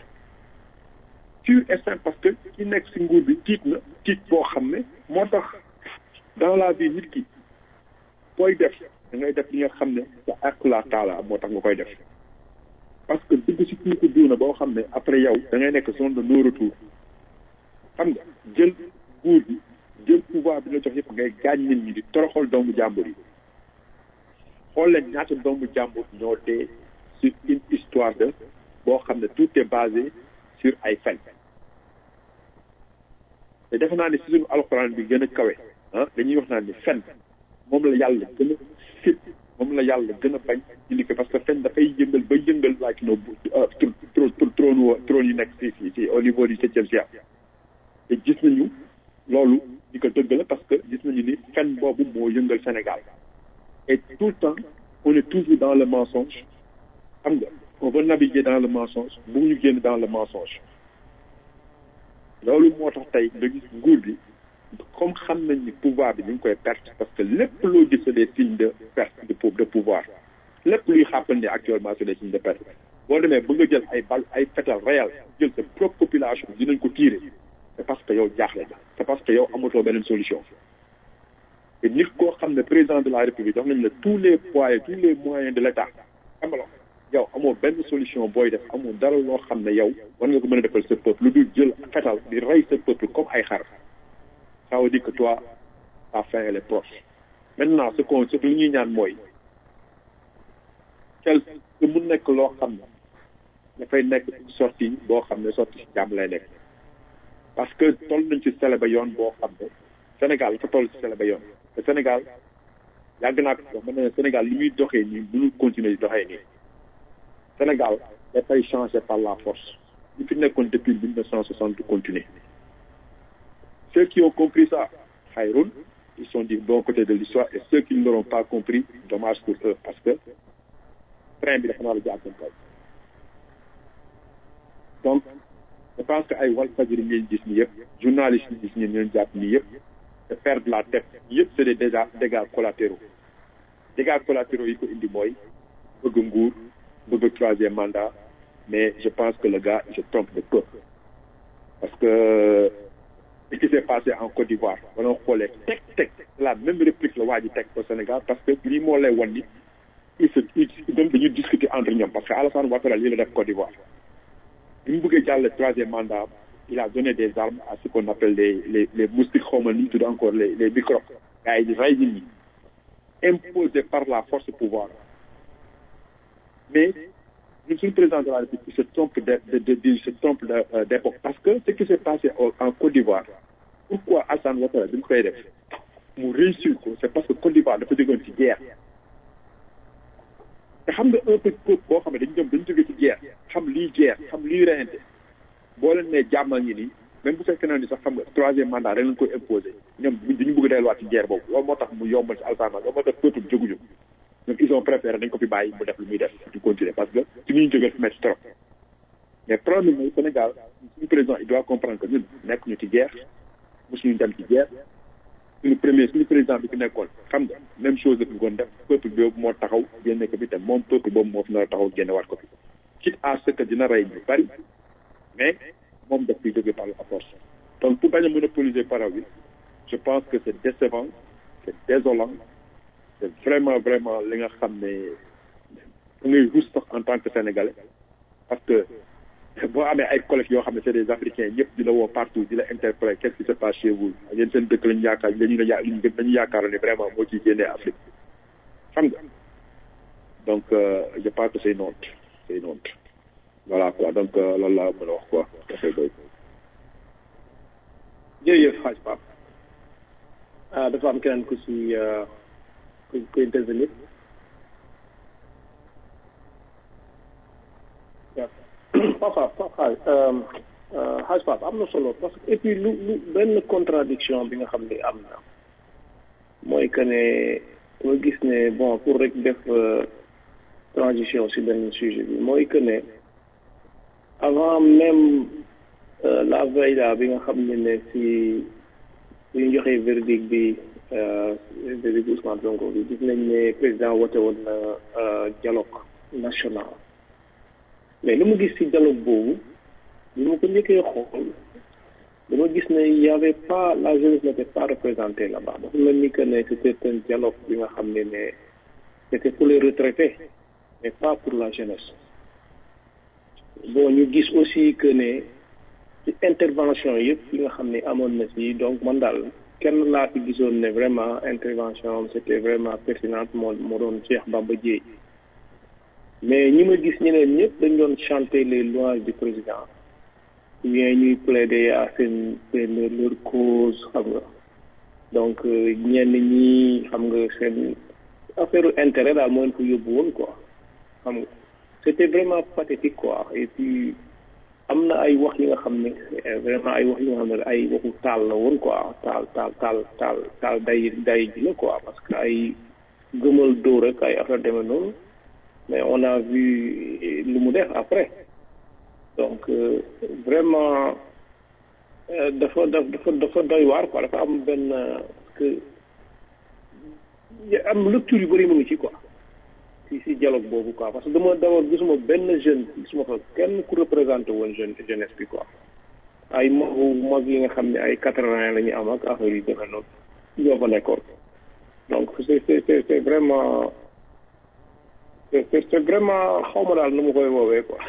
pure et simple parce que ki nekk si nguur bi tiit na tiit boo xam ne moo tax dans la vie nit ki booy def da ngay def li nga xam ne sa akula taala moo tax nga koy def parce que dugg si tuuti duuna boo xam ne après yow da ngay nekk zone de non retour xam nga jël nguur bi jël pouvoir bi nga jox yëpp ngay gaañ nit ñi di toroxal doomu jàmbur yi xool leen ñaata doomu jàmbur ñoo dee sur une histoire de boo xam ne tout est basé sur ay fen te defe naa ne si suñu alxuraan bi gën a kawe ah dañuy wax naa ni fen moom la yàlla gën a sit moom la yàlla gën a bañ indi ko parce que fen dafay yëngal ba yëngal laaj no trône trône yi nekk fii fii fii au niveau du septième siècle te gis nañu loolu di ko dëgg la parce que gis nañu ni fen boobu moo yëngal Sénégal et tout le temps on est toujours dans le mensonge xam nga on va naviguer dans le mensonge bu ñu génn dans le mensonge loolu moo tax tey nga gis nguur bi comme xam nañ ni pouvoir bi ñu ngi koy perte parce que lépp loo gis c'est des signes de perte de de pouvoir lépp luy xàppal ne actuellement c'est des signes de perte boo demee ba nga jël ay bal ay fetal réel jël sa propre population dinañ ko tirer c'est parce que yow jaaxle nga c'est parce que yow amatoo beneen solution te nit koo xam ne président de la république jox nañ la tous les moyens tous les moyens de l'état xam nga yow amoo benn solution booy def amoo dara loo xam ne yow war nga ko mën a defal sa peuple lu dul jël fetal di rey sa peuple comme ay xar ça veut dire que toi ta fin elle est proche maintenant ce qu'on ce que li ñuy ñaan mooy quel que mu nekk loo xam ne dafay nekk sortie boo xam ne sortie si jàmm lay nekk parce que toll nañ ci sele ba yoon boo xam ne Sénégal dafa toll ci sele ba yoon te Sénégal yàgg naa ko wax ma ne Sénégal li muy doxee nii bu ñu continuer di doxee nii Sénégal dafay changer par la force li fi nekkoon depuis mille neuf cent soixante continuer ceux qui ont compris ça xayrun ils sont du bon côté de l'histoire et ceux qui ne l'auront pas compris dommage pour eux parce que train bi dafa naa la jaar seen kaw donc je pense que ay Walfadjri ngeen gis ni yëpp journalistes yi gis ngeen ñeen jàpp ni yëpp te perdre la tête yëpp c'est des dégâts dégâts collatéraux dégâts collatéraux yi ko indi mooy bëgg nguur bëgg troisième mandat mais je pense que le gars il se trompe de peu parce que ce qui s'est passé en Côte d'Ivoire ba noo xoolee teg teg la même réplique la waa ji teg au Sénégal parce que lii moo lay wan ni il se même dañuy discuter entre ñoom parce que Alassane Ouattara lii la def Côte d'Ivoire bi mu bëggee jàll troisième mandat il a donné des armes à ce qu'on appelle les les les moustiques xaw ma ni ñu tudd encore les les microbes gars yi di rey nit ñi imposé par la force pouvoir mais ñun suñu président de la République il se trompe de de de se trompe d'époque parce que ce qui s'est passé en Côte d'Ivoire pourquoi Alassane Ouattara bi mu koy def mu réussir ko c'est parce que Côte d'Ivoire dafa jógoon ci guerre te xam nga un peu peuple boo xam ne dañu ñoom dañu jógee ci guerre xam lii guerre xam lii reyante boo leen nee jàmmal ngi nii même bu fekkee ne sax xam nga troisième mandat dañ leen koy imposer ñoom dañu bëgg a delluwaat ci guerre boobu loolu moo tax mu yombal ci Alassane loolu moo tax peuple bi jóguñu ñoom ils ont préféré dañ ko fi bàyyi mu def lu muy def di continuer parce que ci ñu jógee fi métti trop mais problème mooy Sénégal suñu président il doit comprendre que ñun nekk ñu ci guerre mosuñu dem ci guerre suñu premier suñu président bi fi nekkoon xam nga même chose la fi goon def peuple boobu moo taxaw génne ko fi te moom peuple boobu moo fi nar a taxaw génne waat ko fi quitte à ce que dina rey ñu bari mais moom daf fiy jóge par la force donc pour bañ a monopoliser parole bi je pense que c'est décevant c'est désolant c'est vraiment vraiment li nga xam ne da ngay rus sax en tant que sénégalais parce que boo amee ay collègues yoo xam ne c'est des africains ñëpp di la woo partout di la interpeller qu'est-ce qui se passe chez vous yéen seen dëkk lañu yaakaar dañu la ya dañu yaakaar ne vraiment moo ciy génnee Afrique xam nga donc je pense que c'est une honte c'est une honte voilà quoi donc loolu laa mën a wax quoi dafay doy jërëjëf xaaj Pape ah dafa am keneen ku si ku ku intervenir Papa Papa xaaj Pape am na solo parce que et puis lu lu benn contradiction bi nga xam ne am na mooy que ne ma gis ne bon pour rek def transition si benn sujet bi mooy que ne avant même la veille là bi nga xam ne ne si bu ñu joxee verdict bi verdict Ousmane Sonko bi gis nañ ne président woote woon na dialogue national mais li mu gis ci dialogue boobu bi ma ko njëkkee xool dama gis ne y avait pas la jeunesse n'était pas représentée là-bas dafa mel ni que ne c'était un dialogue bi nga xam ne ne c'était pour les retraités mais pas pour la jeunesse bon ñu gis aussi que ne ci intervention yëpp yi nga xam ne amoon na ci donc man daal kenn laa fi gisoon ne vraiment intervention c'était vraiment pertinente moo moo doon Cheikh Bamba Dièye mais ñi ma gis ñeneen ñëpp dañ doon chanter les louanges du président ou bien ñuy plaider à seen seen leur cause xam nga donc ñenn ñi xam nga seen affaire intérêt daal moo leen ko yóbbu woon quoi xam nga c'était vraiment pathétique quoi et puis am na ay wax yi nga xam ne vraiment ay wax yi nga xam ne ay waxu taal la woon quoi taal taal taal taal taal day day ji la quoi parce que ay gëmal dóor rek ay affaire demee noonu mais on a vu lu mu def après donc euh, vraiment dafa dafa dafa doy waar quoi dafa am benn parce que am lecture yu bëri mu ngi ci quoi si si dialogue boobu quoi parce que dama d'abord gisuma benn jeune gisuma fa kenn ku représenté woon jeune jeunesse bi quoi ay magu mag yi nga xam ne ay quatre-vingts la ñu am ak affaire yu demee noonu ñoo fa nekkoon donc c'est c'est c'est vraiment c'est c'est vraiment xaw ma daal nu mu koy woowee quoi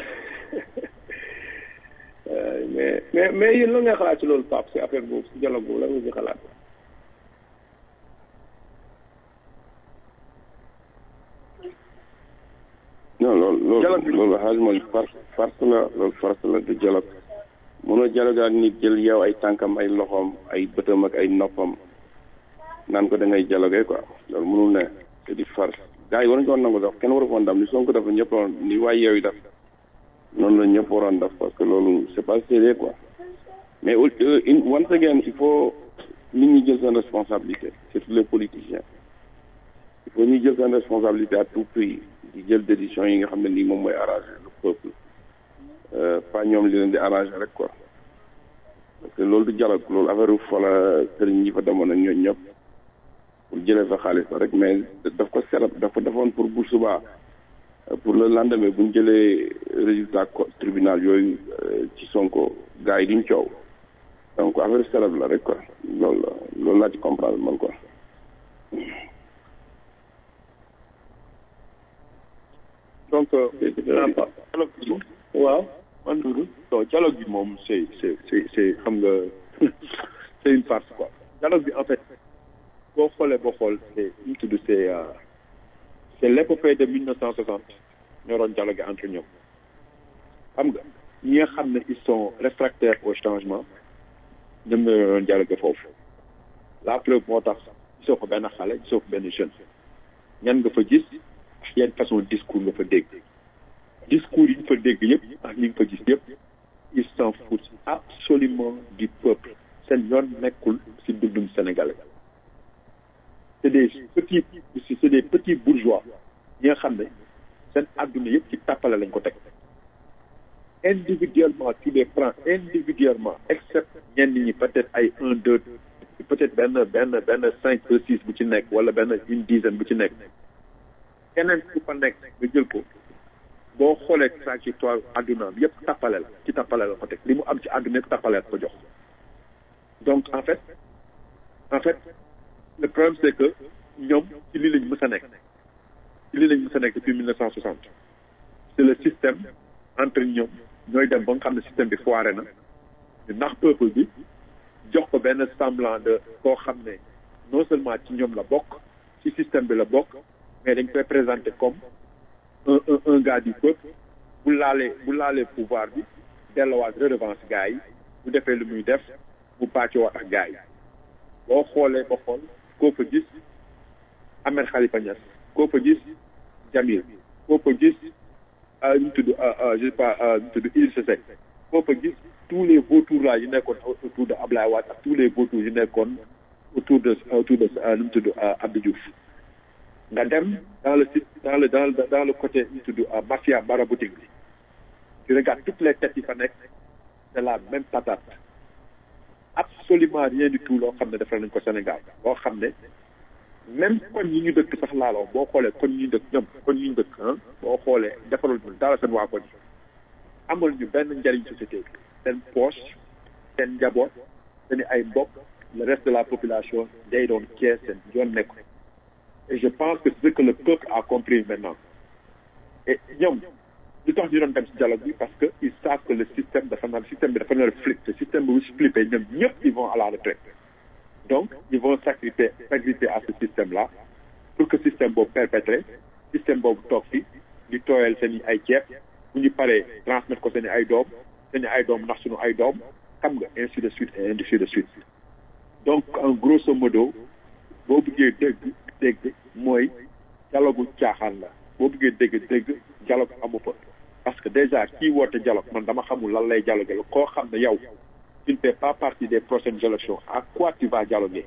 mais mais mais yéen la nga xalaat ci loolu Pape si affaire boobu si dialogue boobu la nga ci xalaat. non loolu loolu loolu xaaj mooy farce farce la loolu farce la du dialogue mënoo dialogue ak nit jël yow ay tànkam ay loxoom ay bëtam ak ay noppam naan ko da ngay dialogue quoi loolu mënul ne c'est du farce gars yi waruñu ko nangu sax kenn waru ko ndam ni Sonko dafa ñëpp waroon ni waaye yow yi def noonu la ñëpp waroon def parce que loolu c'est pas sérieux quoi mais once again il faut nit ñi jël seen responsabilité surtout les politiciens il faut ñu jël seen responsabilité à tout prix di jël décision yi nga xam ne lii moom mooy arranger le peuple pas ñoom li leen di arranger rek quoi parce que loolu du dialogue loolu affaire fola sëriñ ñi fa demoon ak ñooñu ñëpp pour jëlee fa xaalis rek mais daf ko serap daf ko defoon pour bu subaa pour le lendemain bu ñu jëlee résultat tribunal yooyu ci Sonko gars yi duñ coow donc affaire serap la rek quoi loolu la loolu laa ci comprendre man quoi. donc dialogue bi moom waaw man donc dialogue bi moom c'est c'est c'est c'est xam nga c'est une farce quoi dialogue bi en fait boo xoolee boo xool c'est ñu tudd c'est c'est l'épopée de mille neuf cent soixante ñoo doon dialogue entre ñoom xam nga ñi nga xam ne ils sont réfractaires au changement ñoom ñoo doon dialogue foofu la preuve moo tax gisoo ko benn xale gisoo ko benn jeune ñan nga fa gis ak yenn façon discours nga fa dégg discours yi ñu fa dégg yëpp ak ñi nga fa gis yëpp ils s'en foutent absolument du peuple seen yoon nekkul si dundum sénégalais c'est des petits c'est des petits bourgeois ñi nga xam ne seen adduna yëpp ci tàppale lañ ko teg individuellement tu les prends individuellement except ñenn ñi peut-être ay un deux peut-être benn benn benn cinq deux six bu ci nekk wala benn une dizaine bu ci nekk keneen ku fa nekk nga jël ko boo xoolee trajectoire adduna bi yëpp tappale la ci tappale la ko teg li mu am ci adduna yëpp tappale la ko jox donc en fait en fait le problème c'est que ñoom ci lii lañ mës a nekk ci lii lañ mës a nekk depuis mille neuf cent soixante c'est le système entre ñoom ñooy dem ba nga xam ne système bi foiré na ñu nax peuple bi jox ko benn semblant de koo xam ne non seulement ci ñoom la bokk ci système bi la bokk mais dañ koy présenter comme un un un gars du peuple bu laalee bu laalee pouvoir bi delluwaat redevance gars yi bu defee lu muy def bu pàccoo ak gars yi boo xoolee ba xool koo fa gis Ahmed Khalifa Niass koo fa gis Jamil koo fa gis ñu tudd je sais pas ñu tudd Idrissa Seck koo fa gis tous les vautours là yu nekkoon autour de Ablaye Wade ak tous les vautours yu nekkoon autour de autour de nu mu tudd Abdou Diouf nga dem dans le site dans le dans le dans le côté ñu tudd mafia maraboutique bi tu regardes toutes les têtes yi fa nekk c'est la même patate absolument rien du tout loo xam ne defal nañ ko Sénégal boo xam ne même koñ yi ñu dëkk sax laaloo boo xoolee koñ yi ñu dëkk ñoom koñ yi ñu dëkk ah boo xoolee defarul ñu dara seen waa koñ amul ñu benn njariñ société bi seen poche seen njaboot seen ay mbokk le reste de la population day doon kees seen yoon nekk et je pense que c'est ce que le peuple a compris maintenant et ñoom lu tax ñu doon dem ci dialogue bi parce que ils savent que le système dafa nar système bi dafa nar flip te système bi bu flippé ñoom ñëpp ils vont à la retraite donc ils vont sacrifier sacrifier à ce système là pour que système boobu perpétré système boobu toog fi di tooyal seen i ay ceeb bu ñu paree transmettre ko seen i ay doom seen i ay doom ndax suñu ay doom xam nga ainsi de suite et ainsi de suite donc en grosso modo boo bëggee dégg dégg mooy dialogue caaxaan la boo bëggee dégg dégg dialogue amu fa parce que déjà kii woote dialogue man dama xamul lan lay dialoguer koo xam ne yow tu ne fais pas partie des prochaines élections à quoi tu vas dialoguer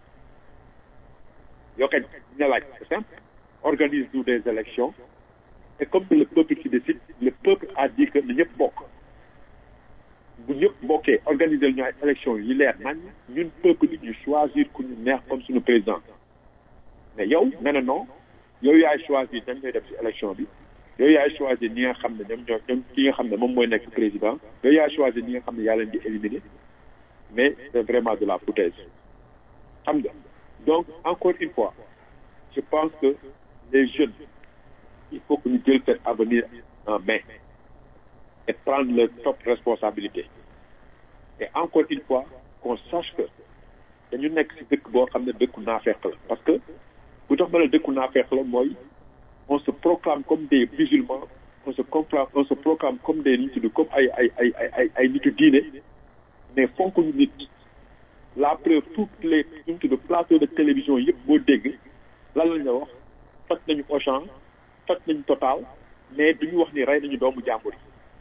yoo kañ ñu laaj c'est simple organise-nous des élections et comme c'est le peuple qui décide le peuple a dit que na ñëpp bokk bu ñëpp bokkee organiser ñu ay élections yi leer nañ ñun peuple bi ñu choisir ku ñu neex comme suñu président mais yow nga ne non yow yaay choisir dañ koy def ci élection bi yow yaay choisir ñi nga xam ne ñoom ñoo ñoom ki nga xam ne moom mooy nekk président yow yaay choisir ñi nga xam ne yaa leen di éliminer mais c'est vraiment de la foutaise xam nga donc encore une fois je pense que les jeunes il faut que ñu jël cet avenir en main et prendre leur propre responsabilité et encore une fois qu'on sache que dañu nekk ci dëkk boo xam ne dëkku naafeq la parce que bu tax ma la dëkku naafeq la mooy on se proclame comme des musulmans on se proclame on se proclame comme des nit comme ay ay ay ay ay nitu diine mais fonk ñu nit la preuve toutes les ñu tudd plateau de télévision yëpp boo dégg lan lañ la wax toj nañu Auchan toj nañu Total mais duñu wax ni rey nañu doomu jàmbur yi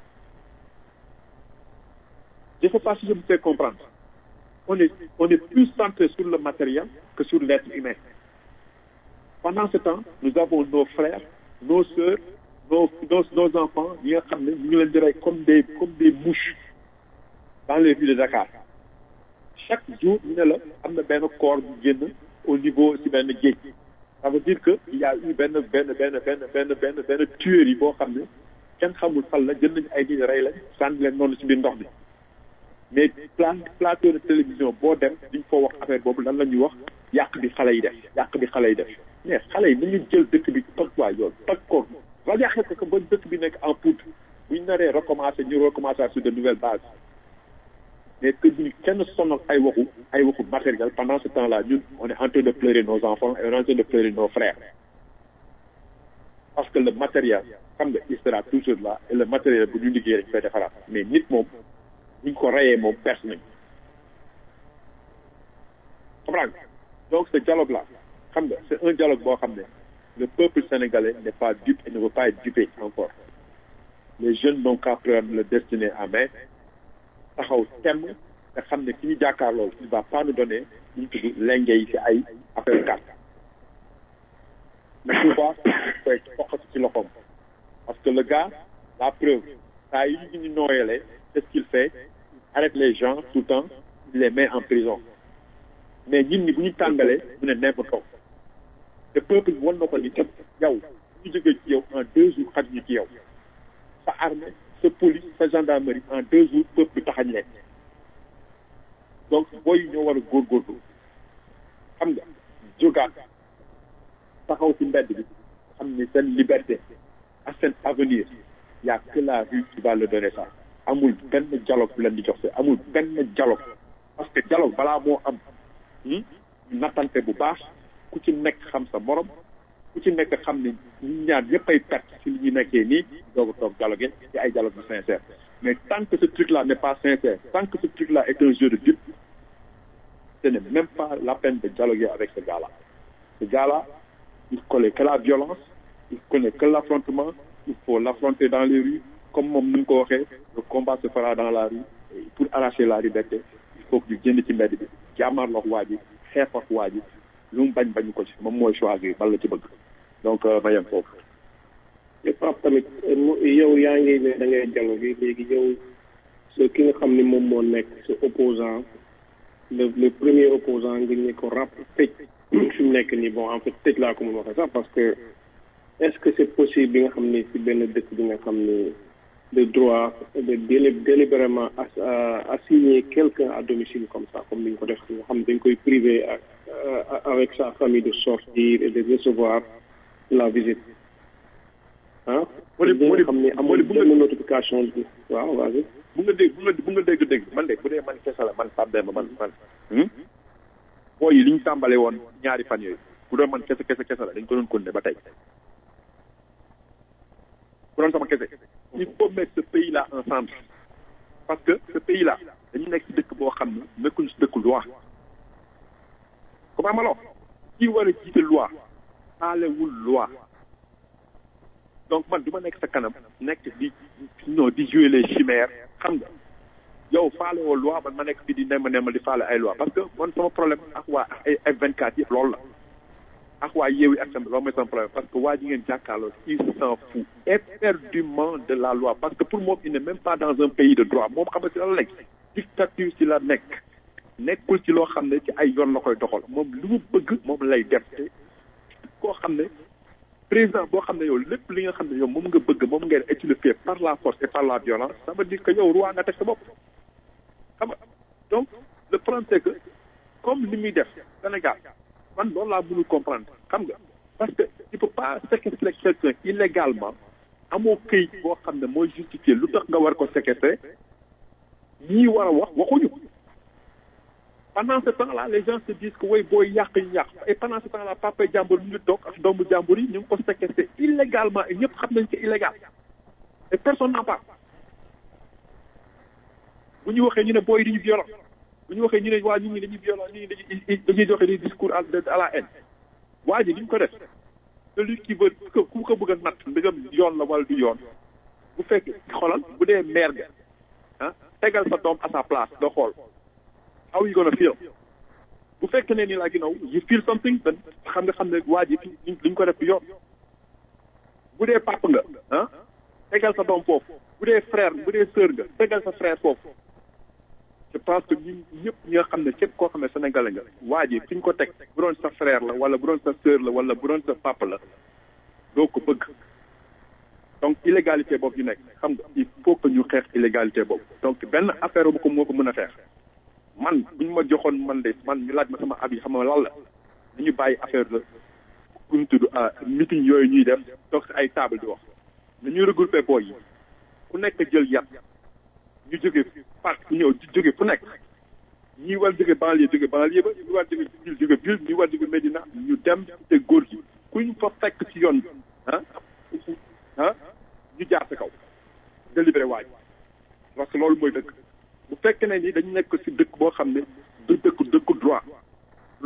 je sais pas si je me fais comprendre on est on est plus centré sur le matériel que sur l'être humain. Pendant ce temps, nous avons nos frères, nos sœurs, nos, nos, nos enfants, ñi nga xam ne ñu ngi leen di rey comme des comme des mouches dans les rues de Dakar. Chaque jour ñu ne la am na benn corps bu génn au niveau si benn géej. Ça veut dire que il y a eu benn benn benn benn benn benn benn tuerie boo xam ne kenn xamul fan la jël nañu ay nit rey lañ sànni leen noonu si biir ndox mi. mais plan plateau de télévision boo dem diñ ko wax affaire boobu lan la ñuy wax yàq bi xale yi def yàq bi xale yi def mais xale yi nañu jël dëkk bi toj waay yoon toj ko rajaxe ko ba dëkk bi nekk en poudre bu ñu naree recommencer ñu recommencer sur de nouvelles bases mais que duñu kenn sonal ay waxu ay waxu matériel pendant ce temps là ñun on est en train de pleurer nos enfants et on est en train de pleurer nos frères parce que le matériel xam nga il sera toujours là et le matériel bu ñu liggéey rek fay defaraat mais nit moom ñu ko rayee moom perte nañ comprendre donc ce dialogue là xam nga c'est un dialogue boo xam ne le peuple sénégalais n'est pas dupe et ne veut pas être dupé encore les jeunes n'ont qu'à prendre leur destinée en main taxaw temm te xam ne ki ñu jàkkaarloo il va pas nous donner ñu tudd lenge yi ci ay affaire carte mais souvent koy foqati ci loxoom parce que le gars la preuve saa yi ñu ñu nooyalee qu'est-ce qu'il fait il arrête les gens tout le temps il les met en prison mais ñun ñi bu ñu tàngalee mu ne nepp toog te peuple bi wan na ko ni kat yow ñu jógee ci yow en deux jours xaj ñu ci yow sa armée sa police sa gendarmerie en deux jours peuple bi taxañ leen donc booy ñoo war a góorgóorlu xam nga jógaat taxaw ci mbedd bi xam ni seen liberté ak seen avenir y a que la rue qui va le donner ça amul benn dialogue bu leen di jox se amul benn dialogue parce que dialogue balaa moo am ñu nattante bu baax ku ci nekk xam sa morom ku ci nekk xam ne ñu ñaar ñëpp ay perte ci li ñu nekkee nii doog a toog dialogue ci ay dialogue bu sincère mais tant que ce truc là n'est pas sincère tant que ce truc là est un jeu de dupes ce n'est même pas la peine de dialoguer avec ce gars là ce gars là il connaît que la violence il connaît que l'affrontement il faut l'affronter dans les rues comme moom ni mu ko waxee le combat se fera dans la rue et pour arracher la liberté il faut que ñu génn ci mbedd bi jàmmarloog waa ji xeex ak waa ji lu mu bañ bañu ko ci moom mooy choisir bal la ci bëgg donc ma yem foofu. te Pape tamit yow yaa ngi ne da ngay dialogue léegi yow ce ki nga xam ni moom moo nekk ce opposant le le premier opposant nga ñu ko rap tëj fi mu nekk nii bon en fait tëj laa ko mun waxee sax parce que est-ce que c'est possible bi nga xam ni si benn dëkk bi nga xam ni de droit de délibérément assigner quelqu'un à domicile comme ça comme ni ñu ko def nga xam ne dañ koy privé ak avec sa famille de sortir et de recevoir la visite ah. moo di moo di xam ne amul benn notification bi waaw vas-y. bu nga dégg bu nga bu nga dégg dégg man de bu dee man kese la man Pape Demba man man. booy yi li ñu tàmbale woon ñaari fan yooyu bu doon man kese kese kese la dañ ko doon continuer ba tey bu doon sama kese il faut mettre ce pays là ensemble parce que ce pays là dañu nekk ci dëkk boo xam ne nekkuñu ci dëkk loi comment ma loo kii war a jiite loi aalewul loi donc man du ma nekk sa kanam nekk di non di jouer les chimères xam nga yow faale woo loi man ma nekk fii di nema nema di faale ay loi parce que man sama problème ak waa ay F vingt-quatre yëpp loolu la ak waa Yewwi ak sama loolu mooy sama problème parce que waa ji ngeen jàkkaarloo il s'en fout éperdument de la loi parce que pour moom il n'est même pas dans un pays de droit moom xam nga ci la nekk dictature ci la nekk nekkul ci loo xam ne ci ay yoon la koy doxal moom lu mu bëgg moom lay def te koo xam ne président boo xam ne yow lépp li nga xam ne yow moom nga bëgg moom ngeen et tu le fais par la force et par la violence ça veut dire que yow roi nga teg sa bopp xam nga donc le problème c'est que comme li muy def Sénégal man loolu laa mënul comprendre xam nga parce que il faut pas séquestrer quelqu'un illégalement amoo këyit boo xam ne mooy justifier lu tax nga war ko séquestrer ñii war a wax waxuñu pendant ce temps-là les gens se disent que way booy yàq ñu yàq et pendant ce temps-là papa jàmbur ñu ngi toog ak doomu jàmbur yi ñu ngi ko séquestrer illégalement et ñëpp xam nañ que illégal et personne n'en parle bu ñu waxee ñu ne booy dañuy violent bu ñu waxee ñu ne waa nit ñi dañuy violent nit ñi dañuy dañuy joxe des discours à la haine waa ji ni ñu ko def celui qui veut ku ko bëgg a natt ndegam yoon la wala du yoon bu fekk xoolal bu dee maire ga ah tegal sa doom à sa place doo xool how you gonna feel bu fekkee ne ni like you know you feel something then xam nga xam ne waa ji li ñu ko def du yoon bu dee papa nga ah tegal sa doom foofu bu dee frère bu dee sœur nga tegal sa frère foofu je pense que ñun ñëpp ñi nga xam ne képp koo xam ne sénégalais nga waa ji fi ñu ko teg bu doon sa frère la wala bu doon sa sœur la wala bu doon sa papa la doo ko bëgg donc illégalité boobu ñu nekk xam nga il faut que ñu xeex illégalité boobu donc benn affaire bu ko moo ko mën a xeex man bu ñu ma joxoon man de man ñu laaj ma sama ab yi xam nga lan la dañu bàyyi affaire la ku ñu tudd meeting yooyu ñuy def toog si ay table di wax nañuy regroupé booy yi ku nekk jël yat ñu jóge part ñëw jóge fu nekk ñii war jóge banlieue jóge banlieue ba ñu war jóge ville jóge ville ñu war jóge Médina ñu dem te góor gi ku ñu fa fekk ci yoon ah ah ñu jaar sa kaw délibéré waaj parce que loolu mooy dëkk bu fekkee ne ni dañu nekk ci dëkk boo xam ne du dëkk dëkku droit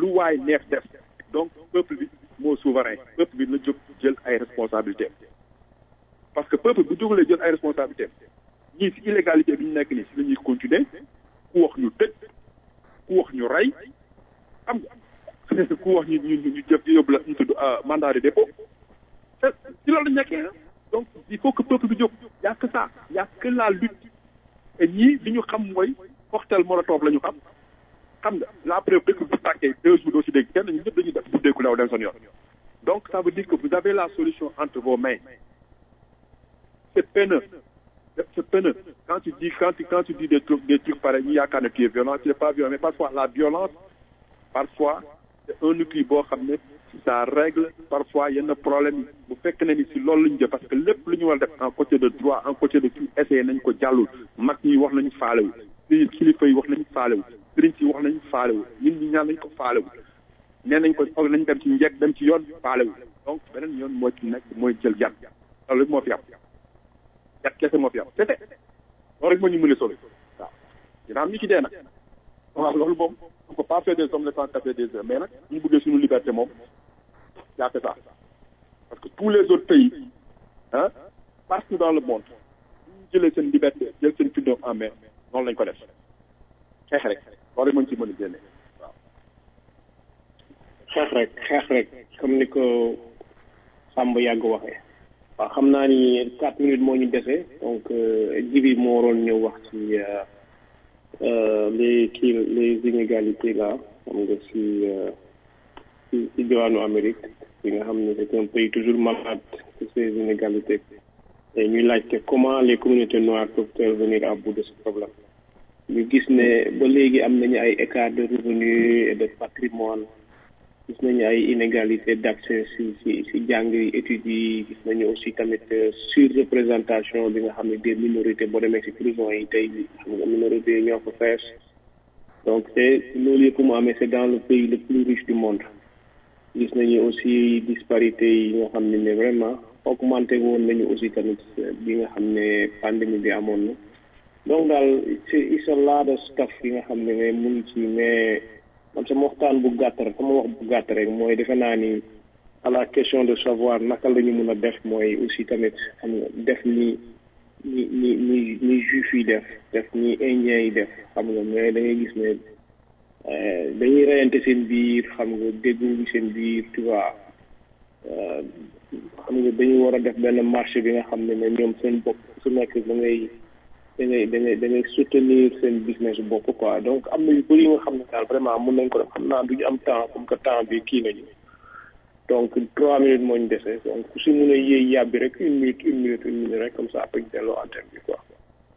lu waay neex def donc peuple bi moo souverain peuple bi na jóg jël ay responsabilités parce que peuple bu jógalee jël ay responsabilités ñii si illégalité bi ñu nekk nii si la ñuy continuer ku wax ñu tëj ku wax ñu rey xam nga ku wax ñu ñu ñu jëf yóbbu la ñu tudd mandat de dépôt ci loolu la nekkee donc il faut que peuple bi jóg y a que ça y a que la lutte et ñii li ñu xam mooy cocktail molotov la ñu xam xam nga la preuve dëkk bu tàkkee deux jours doo si dégg kenn ñun ñëpp dañuy def bu déggu law dem son yoon donc ça veut dire que vous avez la solution entre vos mains c'est peineux c'est peineux quand tu dis quand tu quand tu dis des trucs des trucs pareils ñu yaakaar ne tu es violent tu n'es pas violent mais parfois la violence parfois c'est un outil boo xam ne ça règle parfois yenn problème yi bu fekk ne ni si loolu la ñu jëf parce que lépp lu ñu war a def en côté de droit en côté de tout essayé nañ ko jàllul mag ñi wax nañu faalewu li kilifa yi wax nañu faalewu sëriñ si wax nañu faalewu ñun ñi ñaan nañ ko faalewu nee nañ ko foog nañ dem ci njëkk dem ci yoon faalewu donc beneen yoon moo ci nekk mooy jël yat loolu rek moo fi am yat kese moo fi am c'est loolu rek moo ñu mën a sauver waaw dina am ñu ci dee nag waaw loolu moom on peut pas faire des hommes sans casser des heures mais nag ñu bëggee suñu liberté moom y a que ça parce que tous les autres pays ah partout dans le monde ñu jëlee seen liberté jël seen freedom en main noonu lañ ko def xeex rek loolu rek moo ñu ci mën a génne waaw. xeex rek xeex rek comme ni ko Samba yàgg waxee. waaw xam naa ni quatre minutes moo ñu dese donc jibi moo waroon ñëw wax ci les kii les inégalités là xam nga si si si diwaanu Amérique bi nga xam ne c'est un pays toujours malade de ces inégalités et ñuy laajte comment les communautés noires peuvent venir à bout de ce problème ñu gis ne ba léegi am nañu ay écart de revenus et de patrimoine gis nañu ay inégalité d'accès si si si jàng yi études yi gis nañu aussi tamit surreprésentation bi nga xam ne des minorités boo demee si prison yi tey xam nga minorités yi ñoo fa fees donc te loolu yëpp mu amee c'est dans le pays le plus riche du monde gis nañu aussi disparité yi nga xam ne ne vraiment augmenté woon nañu aussi tamit bi nga xam ne pandémie bi amoon na donc daal it's a lot of stuff yi nga xam ne ne mun ci mais man sama waxtaan bu gàtt rek sama wax bu gàtt rek mooy defe naa ni à la question de savoir naka la ñu mën a def mooy aussi tamit xam nga def ni ni ni ni ni juif yi def def ni indien yi def xam nga mais da ngay gis ne dañuy reyante seen biir xam nga dégguñu seen biir tu vois xam nga dañu war a def benn marché bi nga xam ne ne ñoom seen bopp su nekk da ngay da ngay da ngay da ngay soutenir seen business bopp quoi donc am na yu bëri yi nga xam ne daal vraiment mën nañ ko def xam naa du ñu am temps comme que temps bi kii nañu donc trois minutes moo ñu dese donc ku si mën a yéey yàbbi rek une minute une minute une minute rek comme ça après ñu delloo antenne bi quoi.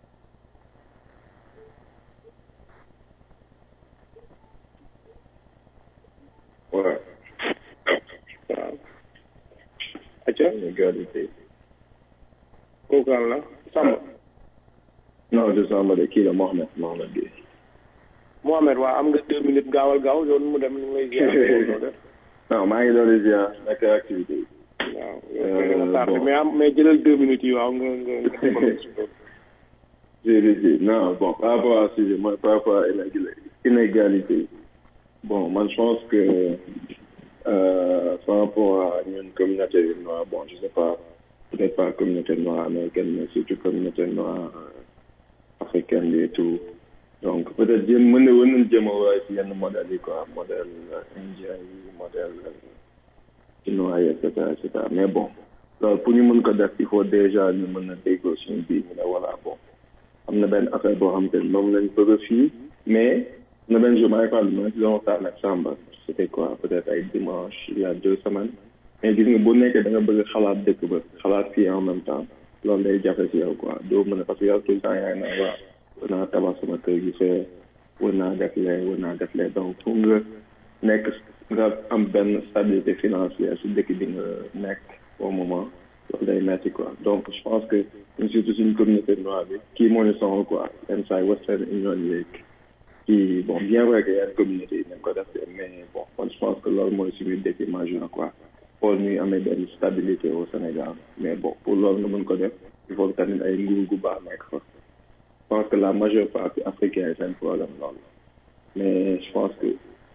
waaw. waaw. acca. égalité. kooku la Samba. non de Samba de kii la Mohamed Mohamed Gueye. Mohamed waaw am nga deux minutes gaawal gaaw yow mu dem ñu ngi lay ziar. non maa ngi doon ziar nekk activité yi. waaw yow tardé mais am mais jëlal deux minutes yi waaw nga nga nga demal si loolu. jërëjëf non bon par rapport à sujet mooy par rapport à inégalité bon man je pense que euh, par rapport à ñun communauté noire bon je sais pas peut-être pas communauté noire américaine mais surtout communauté noire africaine et tout donc peut-être jëm mën na mën nañ jëm a waaye si yenn modèles yi quoi modèle indien yi modèle chinois yi et cetera et cetera mais bon loolu pour ñu mën ko def il faut déjà ñu mën a déggoo suñu biir ñu ne voilà bon am na benn affaire boo xam te ne moom lañ bëgg a fii mais am na benn jour maa ngi fàttali ma si doon waxtaan ak Samba c'était quoi peut-être ay dimanche il y a deux semaines mais gis nga bu nekkee da nga bëgg xalaat dëkk ba xalaat fii en même temps loolu day jafe si yow quoi doo mën a parce que yow tout le temps yaa ngi naan waaw war naa tabax sama kër gi fee war naa def lee war naa def lee donc pour nga nekk nga am benn stabilité financière si dëkk bi nga nekk au moment loolu day metti quoi donc je pense que surtout suñu communauté noire bi kii moo ñu sonal quoi yenn saa yi Western Union yeeg kii bon bien vrai que yenn communauté yi nañ ko def mais bon man je pense que loolu mooy suñu défi majeur quoi pour ñuy amee benn stabilité au Sénégal mais bon pour loolu nga mën ko def il faut que tamit ay nguur gu baax nekk fa je pense que la majeure partie africaine c'est un problème loolu mais je pense que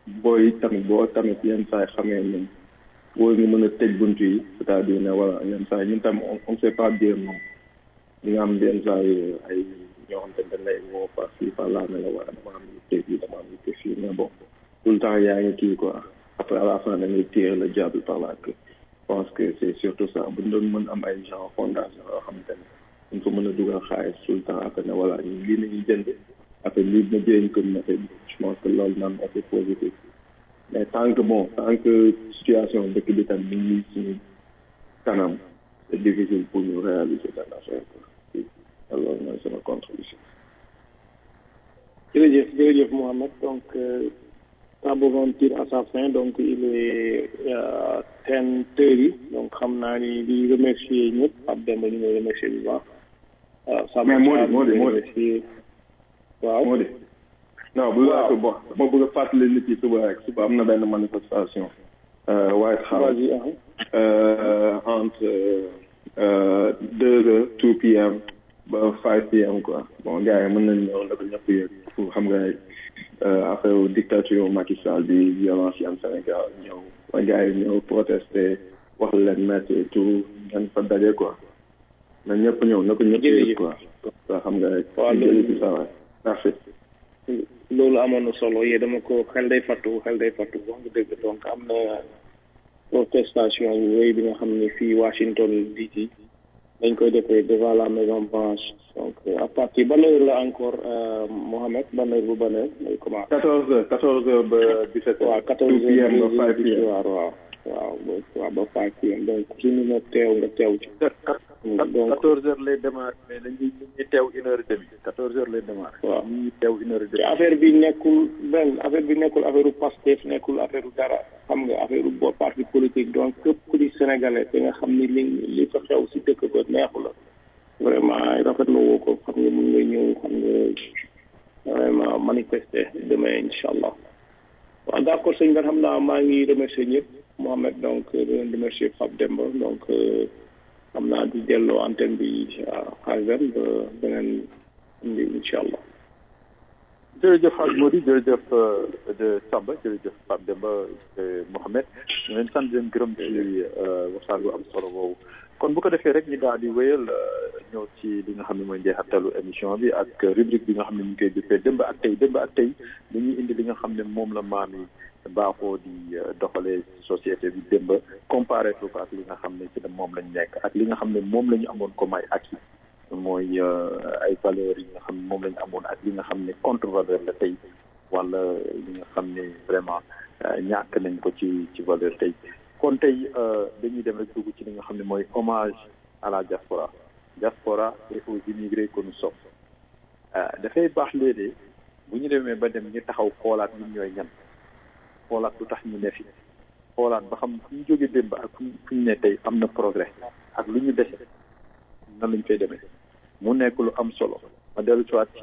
booy tamit boo tamit yenn saa yi xamee ne boo nga mën a tëj bunt yi c'est-à-dire ne voilà yenn saa yi ñun tam on on sait pas dire non di nga am yenn saa yi ay ñoo xam te dañ lay woo par fii par là ne la waa dama am lu tëj yi dama am lu tëj fii mais bon tout le temps yaa ngi kii quoi après à la fin da ngay tirer le diable par la queue. Je pense que c'est surtout ça bu ñu doon mën am ay genre fondation yoo xam te ne ñu ko mën a dugal xaalis tout le temps après ne voilà ñun lii la ñuy jënd après lii na jëriñ communauté bi je pense que loolu naan assez positif mais tant que bon tant que situation dëkk bi tam ñu ngi suñu kanam c'est difficile pour ñu réaliser cette affaire quoi loolu mooy sama contribution. jërëjëf jërëjëf Mohamed donc Table Ronde tire à sa fin donc il est ten thirty donc xam naa ni di remercier ñëpp Pape Demba ñu ngi remercier bu baax. mais moo di moo di moo di waaw moo di non bu la ko bon dama bëgg a fàttali nit yi suba rek suba am na benn manifestation White House entre deux heures two p m ba five p m quoi bon gars yi mën nañu ñëw nag ñëpp yëg pour xam nga affaire dictature Macky Sall bi violence yi am Sénégal ñëw ba gars yi ñëw protester wax leen métti et tout ngeen fa daje quoi na ñëpp ñëw na ko ñëpp yëg quoi ça xam nga rek ci ça waay merci loolu amoon na solo yee dama ko xel day fattu xel day fattu wax nga dëgg donc am na protestation yu wéy bi nga xam ne fii Washington D C dañ koy defee devant la Maison Blanche donc à partir ban heure la encore Mohamed ban heure bu ban heure lay commencé. quatorze heures quatorze heures ba dix-sept heures. waaw quatorze heures ba five p m waaw waaw waaw ba five p m donc su ñu ne teew nga teew ci. donc quatorze heures lay démarrer mais dañuy ñuy teew une heure et demie quatorze heures lay démarrer. waaw ñuy teew une heure et demie. te affaire bi nekkul benn affaire bi nekkul affaire u Pastef nekkul affaire u dara xam nga affaire u bo parti politique donc képp ku di sénégalais te nga xam ni li li fa xew si dëkk ba neexu la vraiment rafetlu woo ko xam nga mun nga ñëw xam nga vraiment manifester demain incha allah waaw d' accord sëñ bi xam naa maa ngi remercier ñëpp Mohamed donc di leen remercier Pape Demba donc xam naa di delloo antenne bi xaalisam ba beneen indi incha allah. jërëjëf Hadj Mody jërëjëf de Samba jërëjëf Pape Demba Mohamed ñu leen sant leen gërëm ci waxtaan bu am solo boobu kon bu ko defee rek ñu daal di wéyal ñëw ci li nga xam ne mooy njeexitalu émission bi ak rubrique bi nga xam ne ñu ngi koy jëfee démb ak tey démb ak tey dañuy indi li nga xam ne moom la maam yi baaxoo di doxalee société bi démb comparé ko ak li nga xam ne ci moom lañ nekk ak li nga xam ne moom la ñu amoon comme ay acquis mooy ay valeurs yi nga xam ne moom la ñu amoon ak li nga xam ne contre valeur la tey wala li nga xam ne vraiment ñàkk nañ ko ci ci valeur tey kon tey dañuy dem rek dugg ci li nga xam ne mooy hommage à la diaspora diaspora et aux immigrés que nous sommes dafay baax léeg-léeg bu ñu demee ba dem ñu taxaw xoolaat ñun ñooy ñan xoolaat lu tax ñu ne fi xoolaat ba xam fu ñu jógee démb ak fu ñu ne tey am na progrès ak lu ñu dese nan lañ koy demee mu nekk lu am solo ma dellu ci waat ci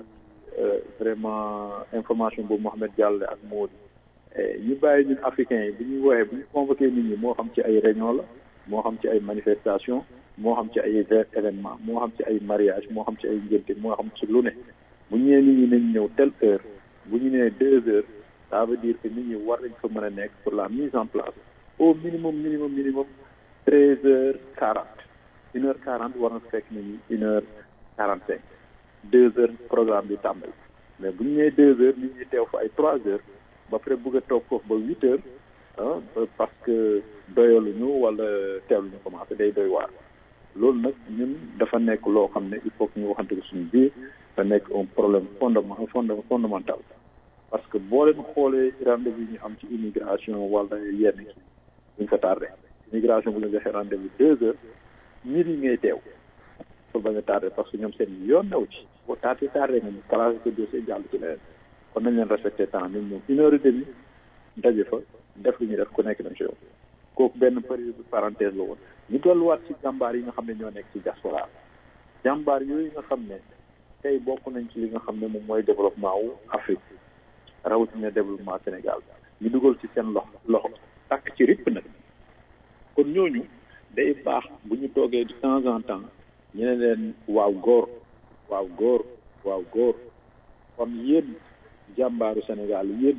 vraiment information boobu Mohamed Diallo ak Mody ñu bàyyi ñun africains yi bu ñuy woowee bu ñu convoqué nit ñi moo xam ci ay réunion la moo xam ci ay manifestation moo xam ci ay événement moo xam ci ay mariage moo xam ci ay ngénte moo xam ci lu ne bu ñu nee nit ñi nañ ñëw telle heure bu ñu nee deux heures ça veut dire que nit ñi war nañ fa mën a nekk pour la mise en place au minimum minimum minimum treize heures quarante une heure quarante war na fekk nit ñi une heure quarante cinq deux heures programme bi tàmbali mais bu ñu nee deux heures nit ñi teew fa ay trois heures ba pare bëgg a toog foofu ba huit heures ah parce que doyaluñu wala teeluñu commencé day doy waar loolu nag ñun dafa nekk loo xam ne il faut que ñu waxante ko suñu biir dafa nekk un problème fondamental fondamental parce que boo leen xoolee rendez-vous ñu am ci immigration wala yenn ki duñ fa tardé immigration bu ñu joxee rendez-vous deux heures nit yi ngay teew pour bañ a tardé parce que ñoom seen yoon new ci boo tardé tardé nga ñu classé ko dossier jàll ci leneen kon nañ leen respecté temps ñun ñoom une heure et demie daje fa def lu ñuy def ku nekk dem si yow kooku benn période de parenthèse la woon ñu delluwaat ci jàmbaar yi nga xam ne ñoo nekk ci diaspora jàmbaar yooyu nga xam ne tey bokk nañ ci li nga xam ne moom mooy développement wu Afrique rawatina développement Sénégal ñu dugal ci seen loxo loxo takk ci ripp nag kon ñooñu day baax bu ñu toogee de temps en temps ñu ne leen waaw góor waaw góor waaw góor kon yéen jàmbaaru Sénégal yéen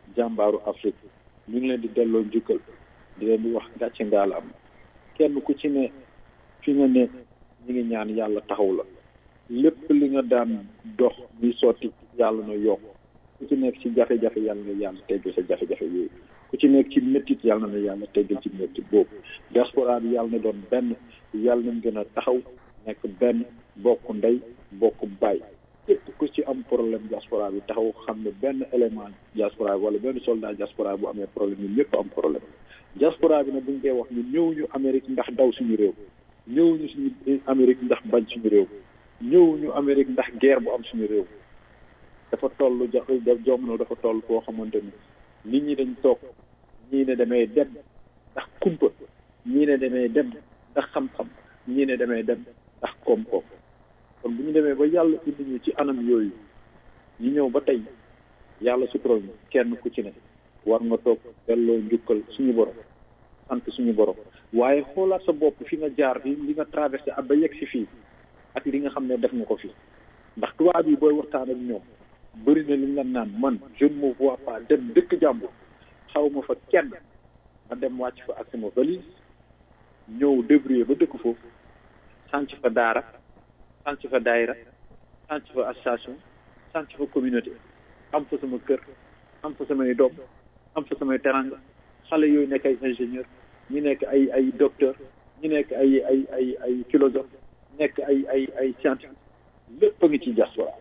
jàmbaaru Afrique ñu ngi leen di delloo njukkal di leen di wax gàcce ngaala am kenn ku ci ne fi nga ne ñu ngi ñaan yàlla taxaw la lépp li nga daan dox ñuy sotti yàlla na yokk ku ci nekk ci jafe-jafe yàlla na yàlla teggal sa jafe-jafe yooyu ku ci nekk ci méttit yàlla na yàlla teggal ci méttit boobu diaspora bi yàlla na doon benn yàlla nañ gën a taxaw nekk benn bokk ndey bokk baay képp ku ci am problème diaspora bi taxaw xam ne benn élément diaspora bi wala benn soldat diaspora bu amee problème ñun ñëpp am problème diaspora bi nag buñ koy wax ñun ñëw ñu Amérique ndax daw suñu réew ñëw ñu suñu Amérique ndax bañ suñu réew ñëw ñu Amérique ndax guerre bu am suñu réew dafa toll ja jamono dafa toll koo xamante ni nit ñi dañ toog ñii ne damay dem ndax kumpa ñii ne damay dem ndax xam-xam ñii ne damay dem ndax koom-koom kon bu ñu demee ba yàlla indi ñu ci anam yooyu ñu ñëw ba tey yàlla sutural ñu kenn ku ci ne war nga toog delloo njukkal suñu borom sant suñu borom waaye xoolaat sa bopp fi nga jaar fi li nga traversé ab ba yegg si fii ak li nga xam ne def nga ko fii ndax tubaab yi booy waxtaan ak ñoom bëri na li nga naan man je ne me vois pas dem dëkk jàmbur xaw ma fa kenn ma dem wàcc fa ak sama valise ñëw débrouiller ba dëkk foofu sànc fa daara sànc fa daayira sànc fa association sànc fa communauté am fa sama kër am fa samay doom am fa samay teranga xale yooyu nekk ay ingénieur ñi nekk ay ay docteur ñi nekk ay ay ay ay philosophe nekk ay ay ay scientifique lépp a ngi ci diaspora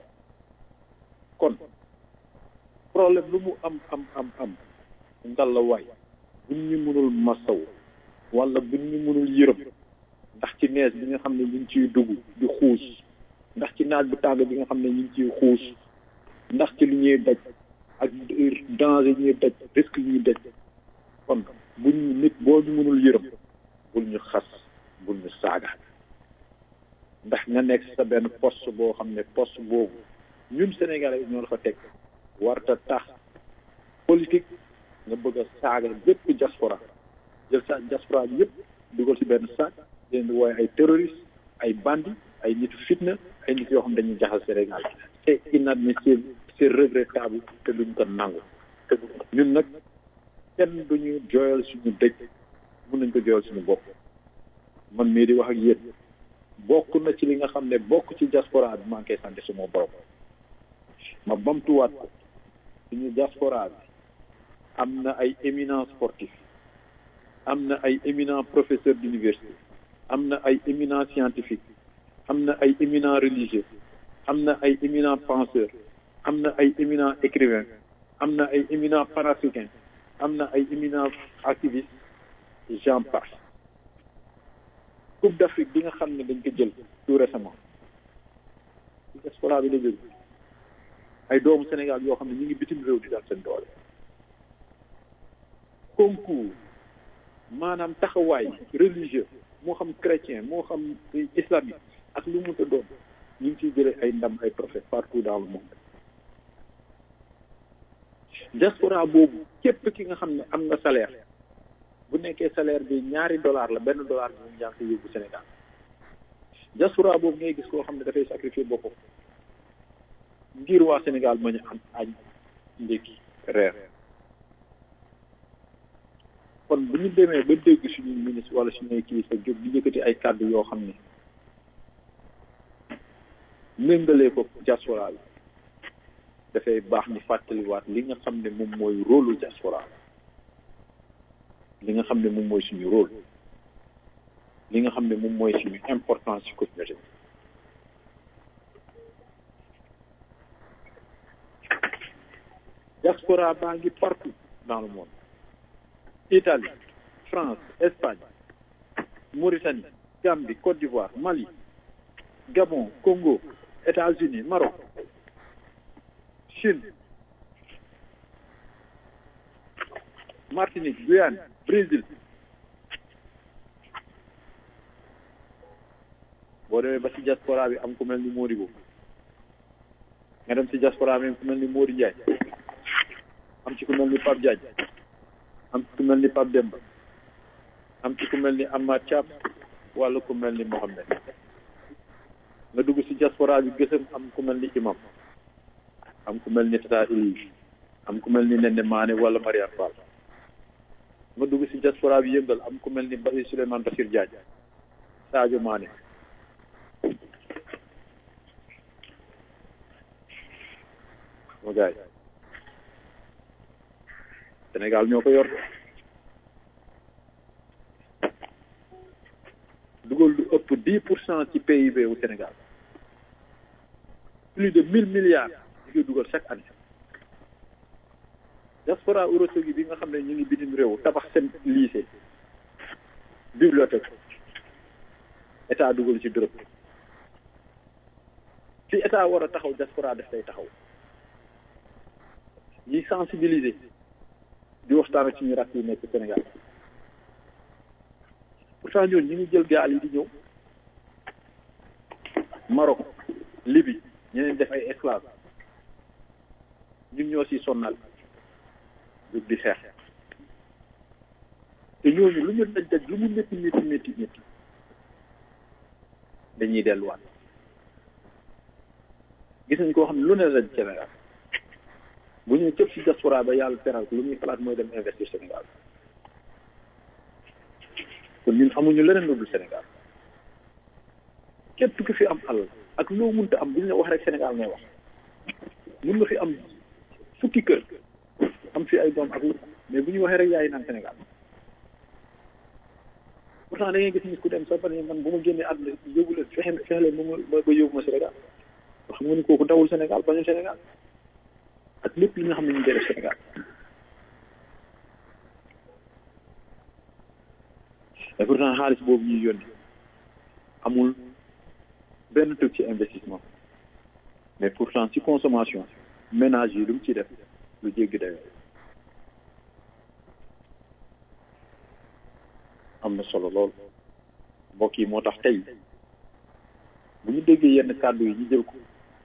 kon problème lu mu am am am am ngal la waay buñ ñu mënul masaw wala buñ ñu mënul yërëm ndax ci nees bi nga xam ne ñu ngi ciy dugg di xuus ndax ci naaj bu tàng bi nga xam ne ñu ngi ciy xuus ndax ci li ñuy daj ak danger ñuy daj risque yi ñuy daj kon buñ nit boo ñu mënul yërëm bul ñu xas bul ñu saaga ndax nga nekk sa benn poste boo xam ne poste boobu ñun Sénégalais ñoo la fa teg warta tax politique nga bëgg a saaga bépp diaspora jël sa diaspora bi yëpp dugal ci benn sac leen di wooye ay terroriste ay bandi ay nitu fitna ay nit yoo xam dañuy jaxal Sénégal c'est inadmissible c'est regrettable te duñ ko nangu te ñun nag kenn duñu jooyal suñu dëj mun nañ ko jooyal suñu bopp man mii di wax ak yéen bokk na ci li nga xam ne bokk ci diaspora bi maa ngi koy sant suma borom ma bamtuwaat ko suñu diaspora bi am na ay éminents sportifs am na ay éminents professeurs d'université am na ay éminents scientifiques am na ay éminents religieux am na ay éminents penseurs am na ay éminents écrivains am na ay éminents panafricains am na ay éminents activistes j'en passe Coupe d'Afrique bi nga xam ne dañ ko jël tout récemment ci diaspora bi la jël ay doomu Sénégal yoo xam ne ñu ngi bitim réew di daan seen doole concours maanaam taxawaay religieux moo xam chrétien moo xam islamique ak lu mu ta doon ñu ngi ciy jëlee ay ndam ay trophées partout dans le monde diaspora boobu képp ki nga xam ne am nga salaire bu nekkee salaire bi ñaari dollar la benn dollar bi moom yaa ngi koy yóbbu Sénégal diaspora boobu ngay gis koo xam ne dafay sacrifier boppam ngir waa Sénégal ma ñu am añ ndékki reer kon bu ñu demee ba dégg suñu ministre wala suñuy kilifa jóg di yëkkati ay kàddu yoo xam ne méngalee ko diaspora bi dafay baax ñu fàttaliwaat li nga xam ne moom mooy rôle diaspora li nga xam ne moom mooy suñu rôle li nga xam ne moom mooy suñu importance ci communauté bi diaspora baa ngi partout dans le monde Italie France Espagne Mauritanie Gambie Côte d'Ivoire Mali Gabon Congo États-Unis Maroc Chine Martinique Guyane Brésil boo demee ba ci diaspora bi am ku mel ni Modibo nga dem ci diaspora bi am ku mel ni Modi Ndiaye am ci ku mel ni Pape Diagne am ci ku mel ni Pape Demba am ci ku mel ni Amath Thiam wala ku mel ni Mohamed nga dugg ci diaspora bi gësëm am ku mel ni imam am ku mel ni Tata Elise am ku mel ni Nene Mané wala Mariam Fall nga dugg si diaspora bi yëngal am ku mel ni Bari Souleymane Bassir Diagne Sadio Mané mo gaay Sénégal ñoo ko yor dugal lu ëpp dix pour cent ci P I B wu Sénégal plus de mille milliards di koy dugal chaque année diaspora Ourossogui bi nga xam ne ñu ngi bitim réew tabax seen lycée bibliothèque état dugal ci dërëm ci état war a taxaw diaspora daf tay taxaw ñi sensibiliser di waxtaan ak suñu rakk yi nekk Sénégal pourtant ñooñu ñu ngi jël gaal yi di ñëw Maroc Libye ñeneen def ay esclave ñun ñoo si sonnal jóg di xeex te ñooñu lu ñu daj daj lu mu métti métti métti métti dañuy delluwaat gis nañ koo xam ne lu ne daj Sénégal bu ñu cëpp si diaspora ba yàlla teral ko lu muy xalaat mooy dem investir Sénégal kon ñun amuñu leneen lu dul Sénégal képp ku fi am alal ak loo mënta am bu ñu la wax rek Sénégal ngay wax mun nga fi am fukki kër am fi ay doom ak lu mais bu ñu waxee rek yaay naan Sénégal pourtant da ngay gis nit ku dem soo paree man bu ma génnee àdduna yóbbu leen fexe fexe leen ba ma ba yóbbu ma Sénégal xam nga ni kooku dawul Sénégal bañu Sénégal ak lépp li nga xam ne ñu ngi def Sénégal et pourtant xaalis boobu ñuy yónni amul benn tëg ci investissement mais pourtant ci consommation ménage yi lu mu ciy def lu jéggi dayoo am na solo lool mbokk yi moo tax tey bu ñu déggee yenn kàddu yi ñu jël ko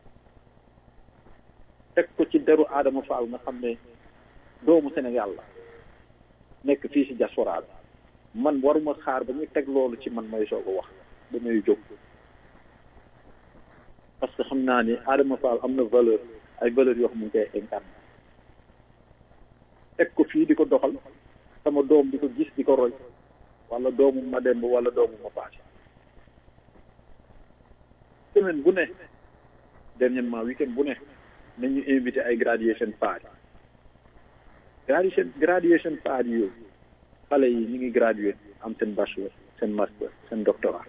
teg ko ci deru Adama Fall nga xam ne doomu Sénégal la nekk fii ci diaspora bi man waruma xaar ba ñu teg loolu ci man may soog a wax damay jóg parce que xam naa ni Adama Fall am na valeur ay valeurs yoo xam ne mu ngi koy incarné teg ko fii di ko doxal sama doom di ko gis di ko roy wala doomu ma demb wala doomu ma paase semaine bu ne dernièrement week-end bu ne nañu invité ay graduation party graduation graduation party yooyu xale yi ñu ngi gradué am seen bachelor seen master seen doctorat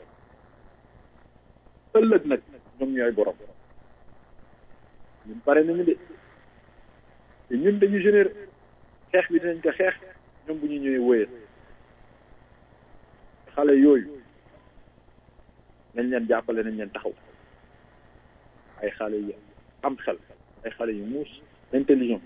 ëllëg nag ñoom ñooy borom ñun pare nañu de te ñun dañu génère xeex bi dinañ ko xeex ñoom bu ñu ñëwee wóyal xale yooyu nañ leen jàppale nañ leen taxaw ay xale yi am xel ay xale yu muus intelligent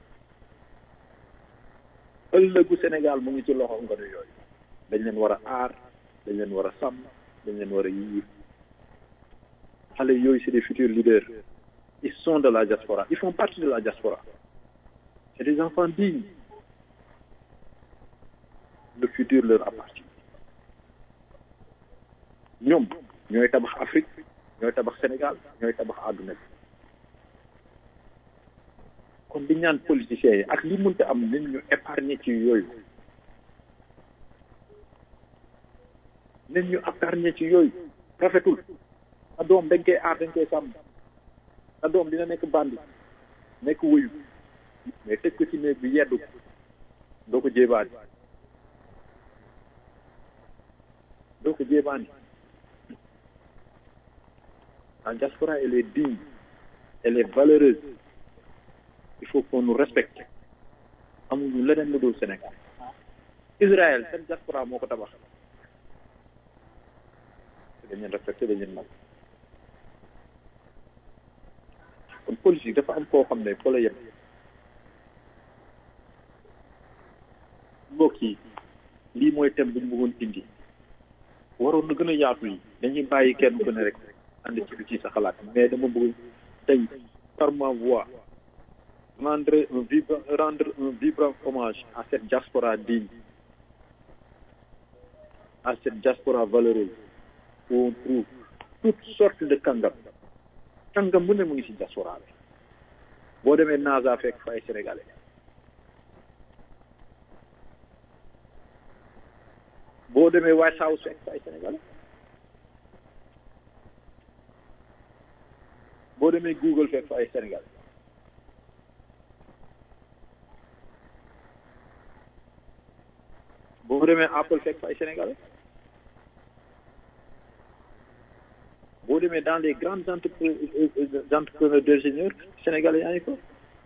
ëllëgu Sénégal mu ngi ci loxo ngone yooyu dañ leen war a aar dañ leen war a sàmm dañ leen war a yiir xale yooyu c'est des futurs leaders ils sont de la diaspora ils font partie de la diaspora c'est des enfants dignes le futur leur appartient ñoom ñooy tabax Afrique ñooy tabax Sénégal ñooy tabax àdduna bi kon di ñaan politiciens yi ak li mënta am nañ ñu épargner ci yooyu nañ ñu épargner ci yooyu rafetul sa doom dañ koy aar dañ koy sàmm sa doom dina nekk bandi nekk wuyu mais tëj ko ci néeg bi yeddu ko doo ko jébaani doo ko jébaani la diaspora elle est digne elle est valeureuse il faut qu'on nous respecte amuñu leneen lu dul Sénégal Israël seen diaspora moo ko tabax dañ leen respecté dañ leen mag kon politique dafa am koo xam ne fa la yem mbokk yi lii mooy thème bu ñu bëggoon indi waroon na gën a yaatu yi dañuy bàyyi kenn ku ne rek ànd ci lu ci sa xalaat mais dama bëgg tey par ma voix rendre un vibrant rendre un vibrant hommage à cette diaspora digne à cette diaspora valeureuse où on trouve toutes sortes de kàngam kàngam bu ne mu ngi ci diaspora bi boo demee NASA fekk fa ay sénégalais boo demee White House fekk fa ay sénégalais boo demee Google fekk fa ay sénégalais boo demee Apple fekk fa ay sénégalais boo demee dans les grandes entreprises entrepreneurs d'ingénieurs sénégalais yaa ngi fa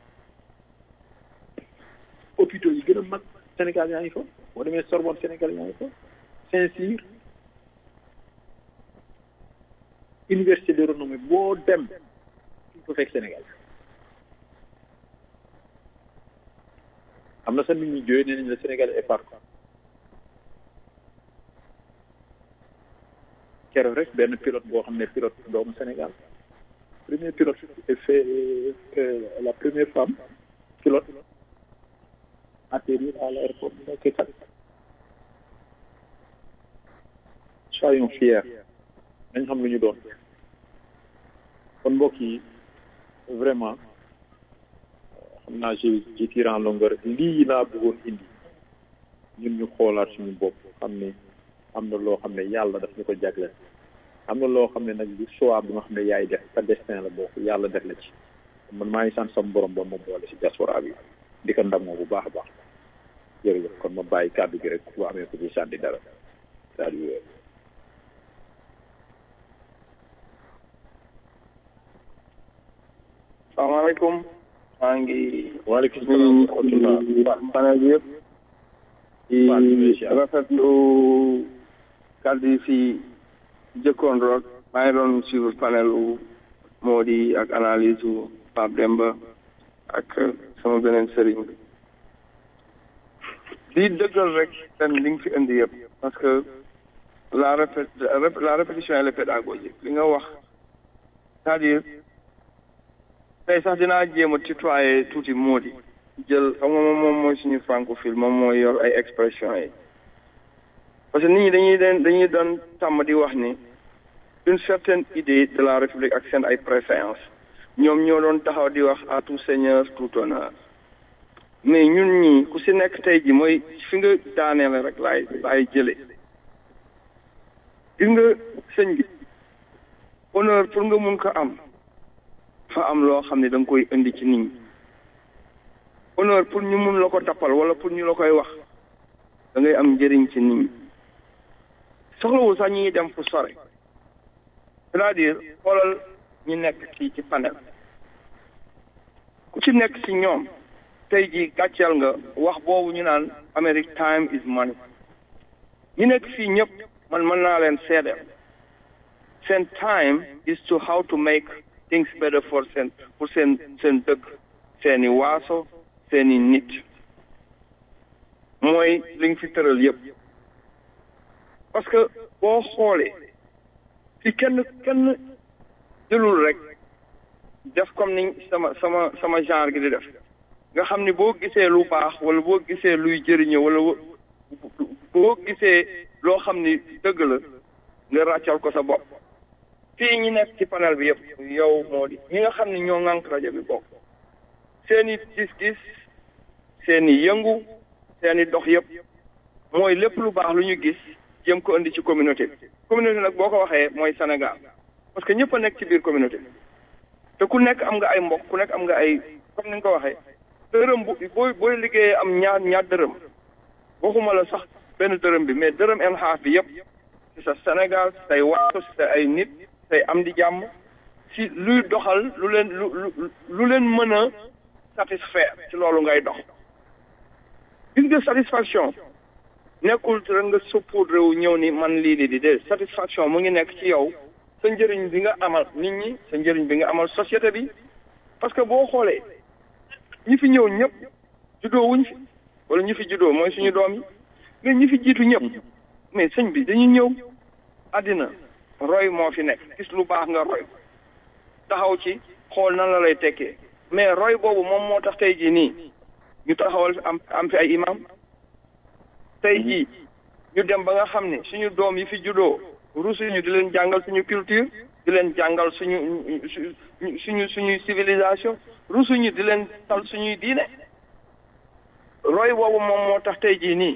hôpitaux yi gën a mag Sénégal yaa ngi fa boo demee Sorbonne sénégalais yaa ngi fa Saint-Cyr université de renommée boo dem fi ko fekk Sénégal am na sax nit ñi jooy nee nañ la Sénégal est partout keroog rek benn pilote boo xam ne pilote doomu Sénégal premier pilote fait euh, la première femme pilote atterrir à l'aéroport de Dakar. Soyons fiers nañ xam lu ñu doon kon mbokk yi vraiment xam naa je je tire en longueur lii laa bëggoon indi ñun ñu xoolaat suñu bopp xam ne am na loo xam ne yàlla daf ñu ko jagleel am na loo xam ne nag du choix bi nga xam ne yaay def sa destin la bokk yàlla def la ci man maa ngi sant sama borom ba ma boole si diaspora bi di ko ndamoo bu baax a baax jërëjëf kon ma bàyyi kàddu gi rek bu amee ko ci sànni dara c'est-à-dire salaamaaleykum maa ngi waaleykum salaam panel bi yëpp di rafetlu kàddu yi fi jëkkoon roog maa ngi doon suivre panel u Mody ak analyse u Pape Demba ak sama beneen sëriñ bi di dëggal rek ten li nga fi indi yëpp parce que la répé la répétition elle est pédagogique li nga wax c'est-à-dire tey sax dinaa jéem a tutoyer tuuti Mody jël xam nga moom moom mooy suñu francophile moom mooy yor ay expression yi parce que nit ñi dañuy den dañuy doon tàmm di wax ni une certaine idée de la République ak seen ay préférence ñoom ñoo doon taxaw di wax à tout seigneur tout honneur mais ñun ñii ku si nekk tey ji mooy fi nga daaneele rek laay laay jële gis nga sëñ bi honneur pour nga mun ko am fa am loo xam ne da nga koy indi ci nit ñi honneur pour ñu mun la ko tappal wala pour ñu la koy wax da ngay am njëriñ ci nit ñi soxlawul sax ñi dem fu sore c'est-à-dire xoolal ñu nekk ci ci panel ku ci nekk ci ñoom tey ji gàcceel nga wax boobu ñu naan American time is money ñu nekk fii ñëpp man mën naa leen seedeel seen time is to how to make things better for seen pour seen seen dëkk seeni waaso seeni nit mooy li nga fi tëral yëpp parce que boo xoolee fi kenn kenn jëlul rek def comme ni sama sama sama genre gi di def nga xam ni boo gisee lu baax wala boo gisee luy jëriñe wala boo gisee loo xam ni dëgg la nga ràccal ko sa bopp fii ñi nekk ci panel bi yëpp yow moo di ñi nga xam ni ñoo ŋànk rajo bi bokk seeni gis-gis seeni yëngu seeni dox yëpp mooy lépp lu baax lu ñu gis jëm ko indi ci communauté bi communauté nag boo ko waxee mooy Sénégal parce que ñëpp a nekk ci biir communauté bi te ku nekk am nga ay mbokk ku nekk am nga ay comme ni nga ko waxee dërëm bu booy booy liggéeyee am ñaar ñaar dërëm waxuma la sax benn dërëm bi mais dërëm en xaaf bi yëpp ci sa Sénégal say waato ci sa ay nit say am di jàmm ci luy doxal lu leen lu lu leen mën a satisfaire ci loolu ngay dox gis nga satisfaction nekkul rek nga soppoudre wu ñëw ni man lii di di de satisfaction mu ngi nekk ci yow sa njëriñ bi nga amal nit ñi sa njëriñ bi nga amal société bi parce que boo xoolee ñi fi ñëw ñëpp juddoo wuñ fi wala ñi fi juddoo mooy suñu doom yi mais ñi fi jiitu ñëpp mais sëñ bi dañuy ñëw àddina roy moo fi nekk gis lu baax nga roy taxaw ci xool nan la lay tekkee mais roy boobu moom moo tax tey jii nii ñu taxawal am am fi ay imam tey jii ñu dem ba nga xam ne suñu doom yi fi juddoo rusuñu di leen jàngal suñu culture di leen jàngal suñu suñu suñuy civilisation rusuñu di leen tal suñuy diine roy boobu moom moo tax tey jii nii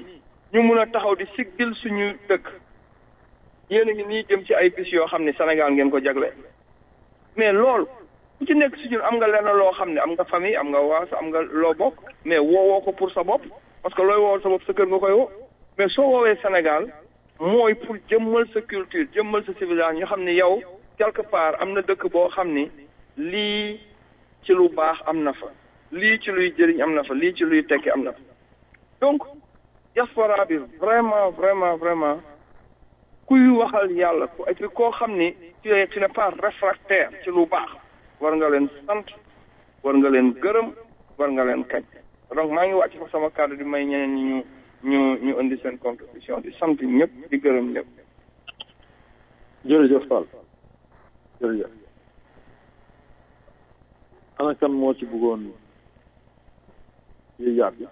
ñu mun a taxaw di siggil suñu dëkk yéen a ngi nii jëm ci ay bis yoo xam ne Sénégal ngeen ko jagle mais loolu ku ci nekk si ñun am nga lenn loo xam ne am nga famille am nga waas am nga loo bokk mais woowoo ko pour sa bopp parce que looy woowal sa bopp sa kër nga koy woo mais soo woowee Sénégal mooy pour jëmmal sa culture jëmmal sa civilisation ñu xam ne yow quelque part am na dëkk boo xam ni lii ci lu baax am na fa lii ci luy jëriñ am na fa lii ci luy tekki am na fa donc diaspora bi vraiment vraiment vraiment kuy waxal yàlla ku et puis koo xam ni tu es tu n'es pas réfractaire ci lu baax war nga leen sant war nga leen gërëm war nga leen kañ donc maa ngi wàcc fa sama kàddu di may ñeneen ñi ñu ñu ñu indi seen contribution di sant ñëpp di gërëm ñëpp. jërëjëf Fall jërëjëf ana kan moo ci bëggoon yéegaat bi.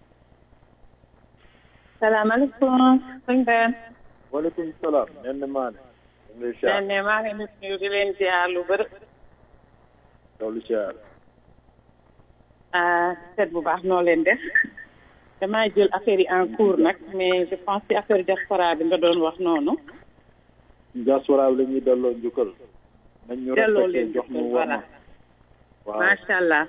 salaamaaleykum sëñ Ben. waaleykum salaam. nen maa ne. nen ne maa ngi leen di di leen ziar lu bëri. loolu ziar. ah seet bu baax noo leen def. damaa jël affaire yi en cours nag mais je pense que affaire diaspora bi nga doon wax noonu. diaspora bi la ñuy delloo njukkal. nañ ñu delloo respecté leen jox ñu voilà. waaw macha allah.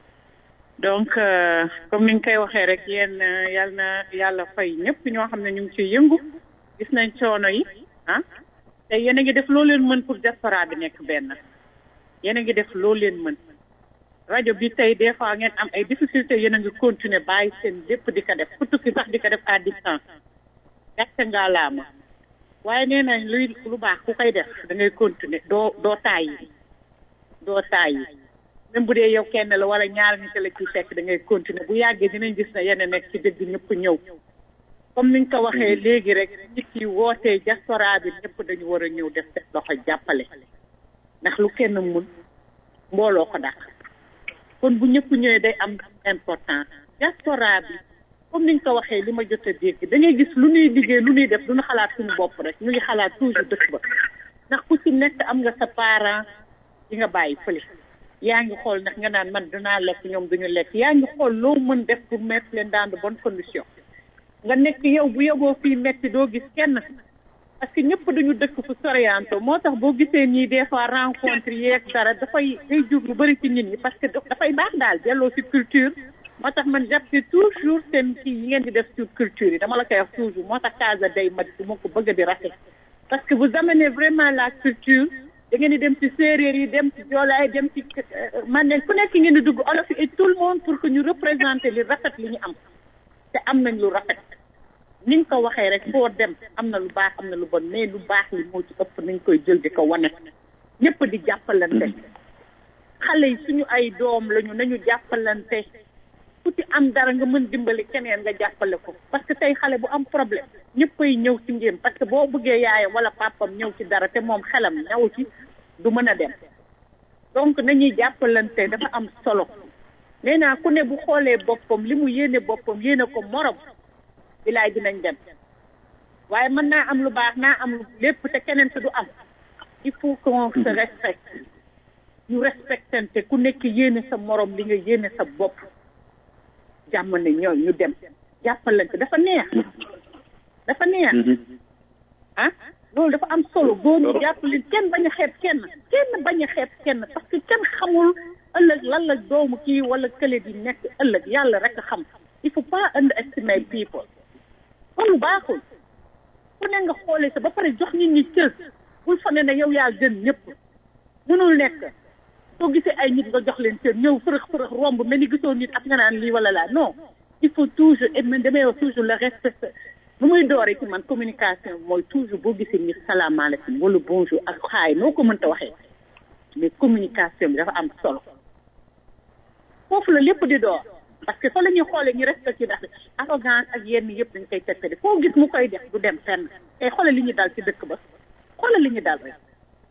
donc euh, comme ni nga koy waxee rek yéen yal na yàlla fay ñëpp ñoo xam ne ñu ngi ciy yëngu gis nañ coono yi ah te yéen a ngi def loo leen mën pour diaspora bi nekk benn yéen a ngi def loo leen mën rajo bi tey des fois ngeen am ay difficultés yéen a ngi continuer bàyyi seen lépp di ko def ku tukki sax di ko def à distance gàcce ngaa laama waaye nee nañ luy lu baax ku koy def da ngay continuer doo doo tàyyi doo tàyyi même bu dee yow kenn la wala ñaar nit la ci fekk da ngay continuer bu yàggee dinañ gis ne yenn nekk ci dëgg ñëpp ñëw comme niñ ko waxee léegi rek nit yi wootee diaspora bi ñëpp dañu war a ñëw def seen loxo jàppale ndax lu kenn mun mbooloo ko dàq kon bu ñëpp ñëwee day am important diaspora bi comme niñ ko waxee li ma jot a dégg da ngay gis lu ñuy liggéey lu ñuy def du ñu xalaat suñu bopp rek ñu ngi xalaat toujours dëkk ba ndax ku ci nekk am nga sa parent yi nga bàyyi fële yaa ngi xool ndax nga naan man dinaa lekk ñoom duñu lekk yaa ngi xool loo mën def pour mettre leen dans de bonnes conditions nga nekk yow bu yóbboo fii metti doo gis kenn parce que ñëpp dañu dëkk fu sorianto moo tax boo gisee nii des fois rencontre yeeg dara dafay day jur lu bëri ci nit ñi parce que dafay baax daal delloo ci culture moo tax man j'appuie toujours seen kii yi ngeen di def sur culture yi dama la koy wax toujours moo tax Casa day mat du ma ko bëgg di rafet parce que vous amenez vraiment la culture da ngeen di dem ci séeréer yi dem ci joolaay dem ci man ne ku nekk ngeen di dugg olof yi et tout le monde pour que ñu représenter li rafet li ñu am te am nañ lu rafet ni nga ko waxee rek foo dem am na lu baax am na lu bon mais lu baax li moo ci ëpp nañ koy jël di ko wane ñëpp di jàppalante xale yi suñu ay doom lañu nañu jàppalante ku ci am dara nga mën dimbali keneen nga jàppale ko parce que tey xale bu am problème ñëppay ñëw ci ngéem parce que boo bëggee yaayam wala papam ñëw ci dara te moom xelam ñëw ci du mën a dem donc nañuy jàppalante dafa am solo nee naa ku ne bu xoolee boppam li mu yéene boppam yéene ko morom bilaay dinañ dem waaye mën naa am lu baax naa am lu lépp te keneen te du am il faut qu'on se respecte ñu respectante ku nekk yéene sa morom li nga yéene sa bopp jàmm ne ñoo ñu dem jàppalante dafa neex dafa neex ah loolu dafa am solo góor ñu jàppale kenn bañ a xeeb kenn kenn bañ a xeeb kenn parce que kenn xamul ëllëg lan la doomu kii wala kële di nekk ëllëg yàlla rek a xam il faut pas underestimate people loolu baaxul ku ne nga xoolee sa ba pare jox nit ñi cër bul fa ne ne yow yaa gën ñëpp mënul nekk soo gisee ay nit nga jox leen cër ñëw fërëx fërëx romb mel ni gisoo nit ak nga naan lii wala laa non il faut toujours et man damay wax toujours le respect bu muy dooree ci man communication mooy toujours boo gisee nit salaamaaleykum wala bonjour ak xaay noo ko mënta waxee mais communication bi dafa am solo foofu la lépp di door parce que fa la ñuy xoolee ñu respecté ndax arrogance ak yenn yëpp dañ koy tegtali foo gis mu koy def du dem fenn tey xoolal li ñu dal ci dëkk ba xoolal li ñu dal rek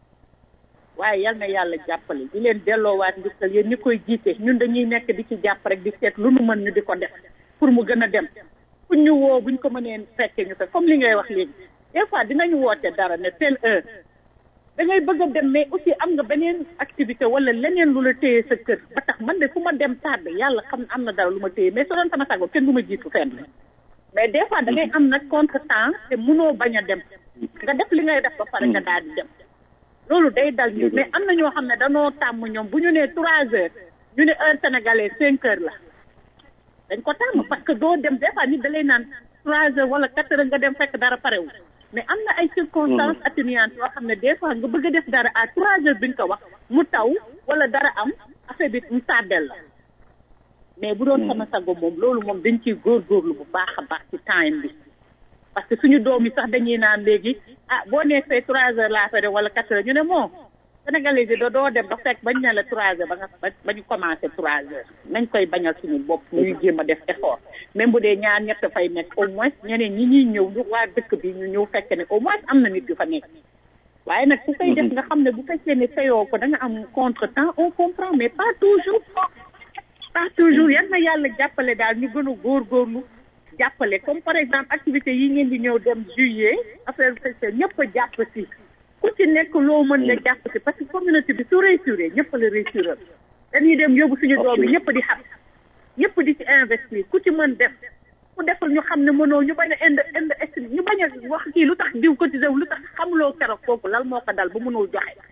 waaye yal na yàlla jàppale di leen delloowaat njukkal yéen ñi koy jiite ñun dañuy nekk di ci jàpp rek di seet lu nu mën ñu di ko def pour mu gën a dem fu ñu woo buñ ko mënee fekkee ñu ko comme li ngay wax léegi des fois dinañu woote dara ne telle heure da ngay bëgg a dem mais aussi am nga beneen activité wala leneen lu la téye sa kër ba tax man de fu ma dem tàdd yàlla xam ne am na dara lu ma téye mais su doon sama sago kenn du ma jiitu fenn mais des fois da ngay am nag contretemps te mënoo bañ a dem nga def li ngay def ba pare nga daal di dem loolu day dal ñu mais am na ñoo xam ne danoo tàmm ñoom bu ñu nee trois heures ñu ne heure sénégalais cinq heures la dañ ko tàmm parce que doo dem des fois nit da lay naan trois heures wala quatre heures nga dem fekk dara parewul mais am na ay circonstances atténuantes yoo xam ne des fois nga bëgg a def dara à trois heures bi nga ko wax mu taw wala dara am affaire bi mu tardel la mais bu doon sama sago moom loolu moom dañ ciy góorgóorlu bu baax a baax ci time bi parce que suñu doom yi sax dañuy naan léegi ah boo nee fee trois heures laa fa def wala quatre heures ñu ne moo sénégalais yi doo dem ba fekk bañ ne la trois heures ba nga ba ñu commencé trois heures nañ koy bañal suñu bopp ñuy jéem a def effort même bu dee ñaar ñett fay nekk au moins ñeneen ñi ñuy ñëw ñu waa dëkk bi ñu ñëw fekk ne au moins am na nit yu fa nekk waaye nag ku koy def nga xam ne bu fekkee ne fayoo ko da nga am contretemps on comprend mais pas toujours pas toujours yan na yàlla jàppale daal ñu gën a góorgóorlu jàppale comme par exemple activité yi ngeen di ñëw dem juillet affaire feste ñëpp a jàpp si ku ci nekk loo mën nga jàpp si parce que communauté bi su réussiré ñëpp la réussiral dañuy dem yóbbu suñu doom yi ñëpp di xam ñëpp di ci investir ku ci mën def ku deful ñu xam ne mënoo ñu bañ a ind ind ñu bañ a wax kii lu tax diw cotisé wu lu tax xamuloo keroog kooku lal moo ko dal ba mënul joxe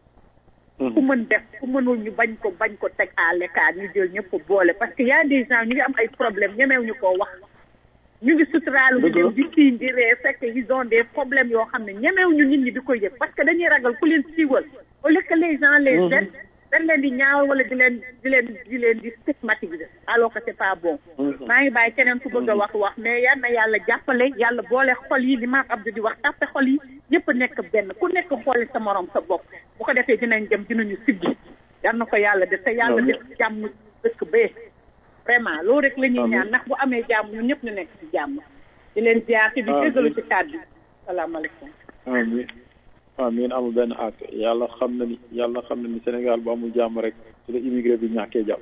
ku mën def ku mënul ñu bañ ko bañ ko teg à l'écart ñu jël ñëpp boole parce que y a des gens ñu ngi am ay problème ñemeew ñu koo wax ñu ngi suturaalu ñu dem di siin di ree fekk ils ont des problèmes yoo xam ne ñemeew ñu nit ñi di ko yëg parce que dañuy ragal ku leen siiwal au lieu que les gens les aident dañ leen di ñaawal wala di leen di leen di leen di stigmatiser alors que c'est pas bon maa ngi bàyyi keneen ku bëgg a wax wax mais yal na yàlla jàppale yàlla boole xol yi li maam Abdou di wax tàppe xol yi ñëpp nekk benn ku nekk xooli sa morom sa bopp bu ko defee dinañ dem dinañu siggi yal na ko yàlla def te yàlla def jàmm dëkk bee vraiment loolu rek la ñuy ñaan ndax bu amee jàmm ñun ñëpp ñu nekk ci jàmm di leen ziar te di jégalu ci kàddu salaamaaleykum amiin amiin amul benn ak yàlla xam na ni yàlla xam na ni Sénégal bu amul jàmm rek ci la immigré bi ñàkkee jàmm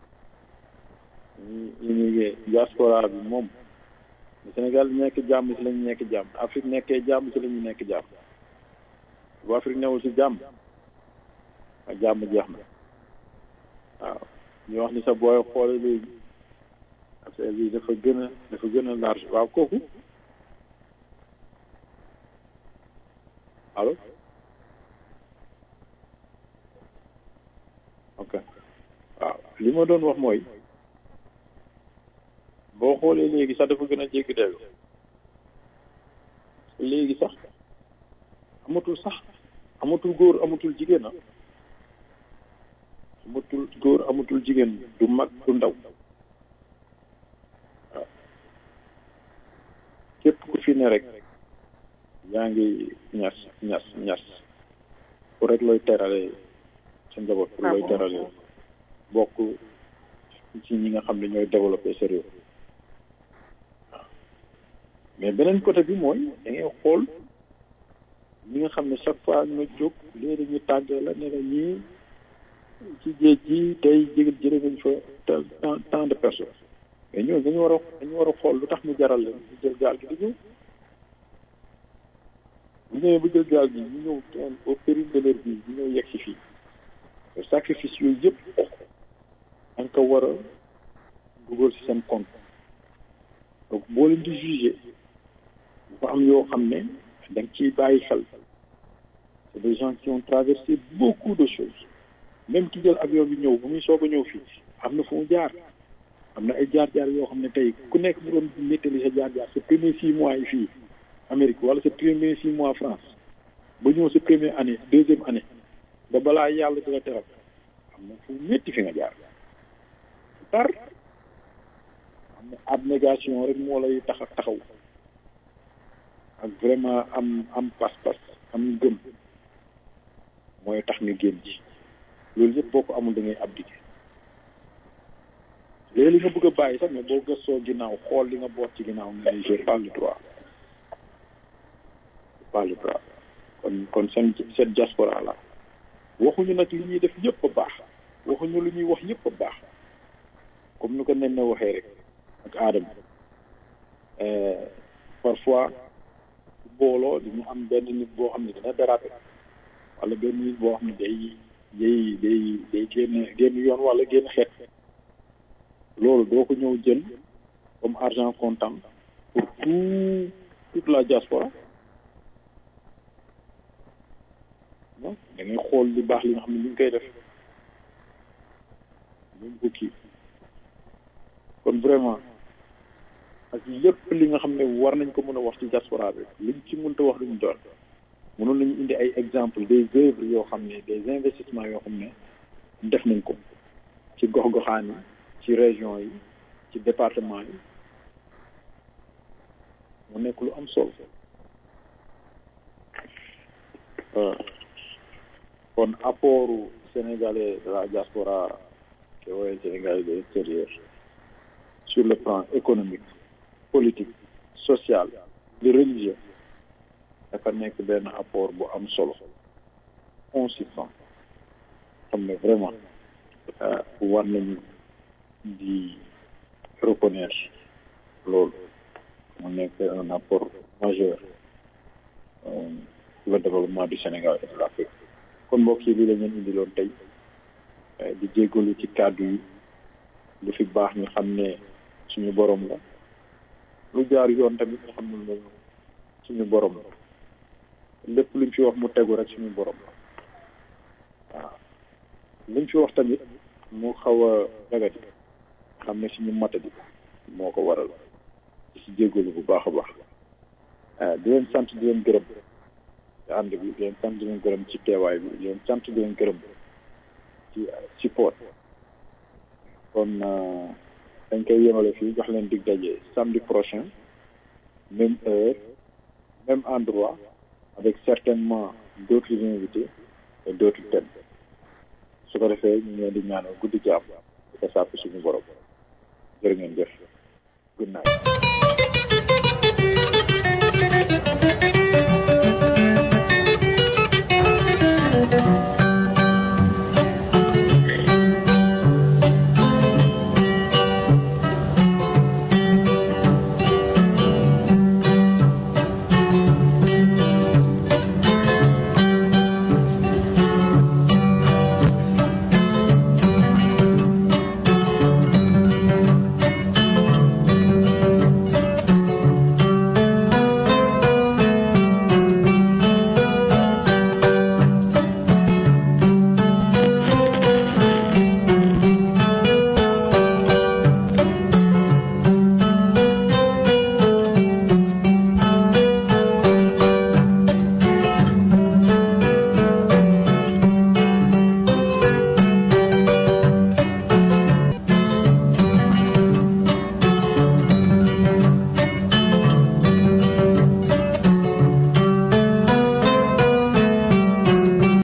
immigré diaspora bi moom Sénégal bi nekk jàmm ci la ñu nekk jàmm Afrique nekkee jàmm ci la ñu nekk jàmm bu Afrique newul ci jàmm ak jàmm jeex na waaw ñu wax ni sa booy xoole léegi affaire bi dafa gën a dafa gën a large waaw kooku allo ok waaw li ma doon wax mooy boo xoolee léegi sax dafa gën a jéggi dayoo léegi sax amatul sax amatul góor amatul jigéen a amatul góor amatul jigéen du mag du ndaw waaw képp ku fi ne rek yaa ngi ñas ñas ñas pour rek looy terale sa njaboot pour looy terale bokk ci ñi nga xam ne ñooy développé sa réew waaw mais beneen côté bi mooy da ngay xool ñi nga xam ne chaque fois nga jóg léegi ñu tàggee la ne la ñii ci géej gi tey jë jële nañ fa tant tant de personnes mais ñooñu dañu war a dañu war a xool lu tax mu jaral leen ñu jël gaal gi di ñëw bu ñëwee bu jël gaal gi ñu ñëw au péril de leur vie ñu ñëw yegg si fii sacrifice yooyu yëpp da nga ko war a dugal si seen compte donc boo leen di jugé dafa am yoo xam ne da nga ciy bàyyi xel c'est des gens qui ont traversé beaucoup de choses même ki jël avion bi ñëw bu muy soog a ñëw fii am na fu mu jaar am na ay jaar-jaar yoo xam ne tey ku nekk bu doon nettali sa jaar-jaar sa premier six mois yi fii Amérique wala sa premier six mois France ba ñëw sa première année deuxième année ba balaa yàlla di la teral am na fu métti fi nga jaar tar am na abnégation rek moo lay tax a taxaw ak vraiment am am pas-pas am gëm mooy tax nga génn ci loolu yëpp boo ko amul da ngay abdiqué léegi li nga bëgg a bàyyi sax mais boo gëstoo ginnaaw xool li nga boot ci ginnaaw nga ne j'ai pas le droit j'ai pas le droit kon kon seen cette diaspora la waxuñu nag li ñuy def yëpp a baax waxuñu lu ñuy wax yëpp a baax comme ni ko nen na waxee rek ak aadama parfois booloo dañu am benn nit boo xam ne dina déraper wala benn nit boo xam ne day day day day génn génn yoon wala génn xeet loolu doo ko ñëw jël comme argent comptant pour tout toute la diaspora non da ngay xool li baax li nga xam ne ñu ngi koy def ñu ko kii kon vraiment ak lépp li nga xam ne war nañ ko mën a wax ci diaspora bi liñ ci mënta wax luñ doon mënoon nañu indi ay exemple des œuvres yoo xam ne des investissements yoo xam ne def nañ ko ci gox-goxaan yi ci région yi ci département yi mu nekk lu am solo kon apportu sénégalais de la diaspora te wooye sénégalais de l'extérieur sur le plan économique politique social et religieux dafa nekk benn apport bu am solo consistant xam ne vraiment war nañu di reconnaître loolu mu nekk un apport majeur pour le développement du Sénégal et de l'Afrique kon mbokk yi lii la ngeen indi loon tey di jéggalu ci kàddu yi lu fi baax ñu xam ne suñu borom la lu jaar yoon tamit ñu xam ne loolu suñu borom la lépp luñ fi wax mu tegu rek suñu borom la waaw luñ fi wax tamit mu xaw a dagati xam ne suñu matadi moo ko waral di si jéggalu bu baax a baax di leen sant di leen gërëm ci ànd bi di leen sant di leen gërëm ci teewaay bi di leen sant di leen gërëm ci support kon dañ koy yemale fii jox leen dig daje samedi prochain même heure même endroit avec certainement d'autres invités et d'autres thèmes su ko defee ñu leen di ñaanal guddi jàmm di ko sàpp suñu borom jërë ngeen jëf good night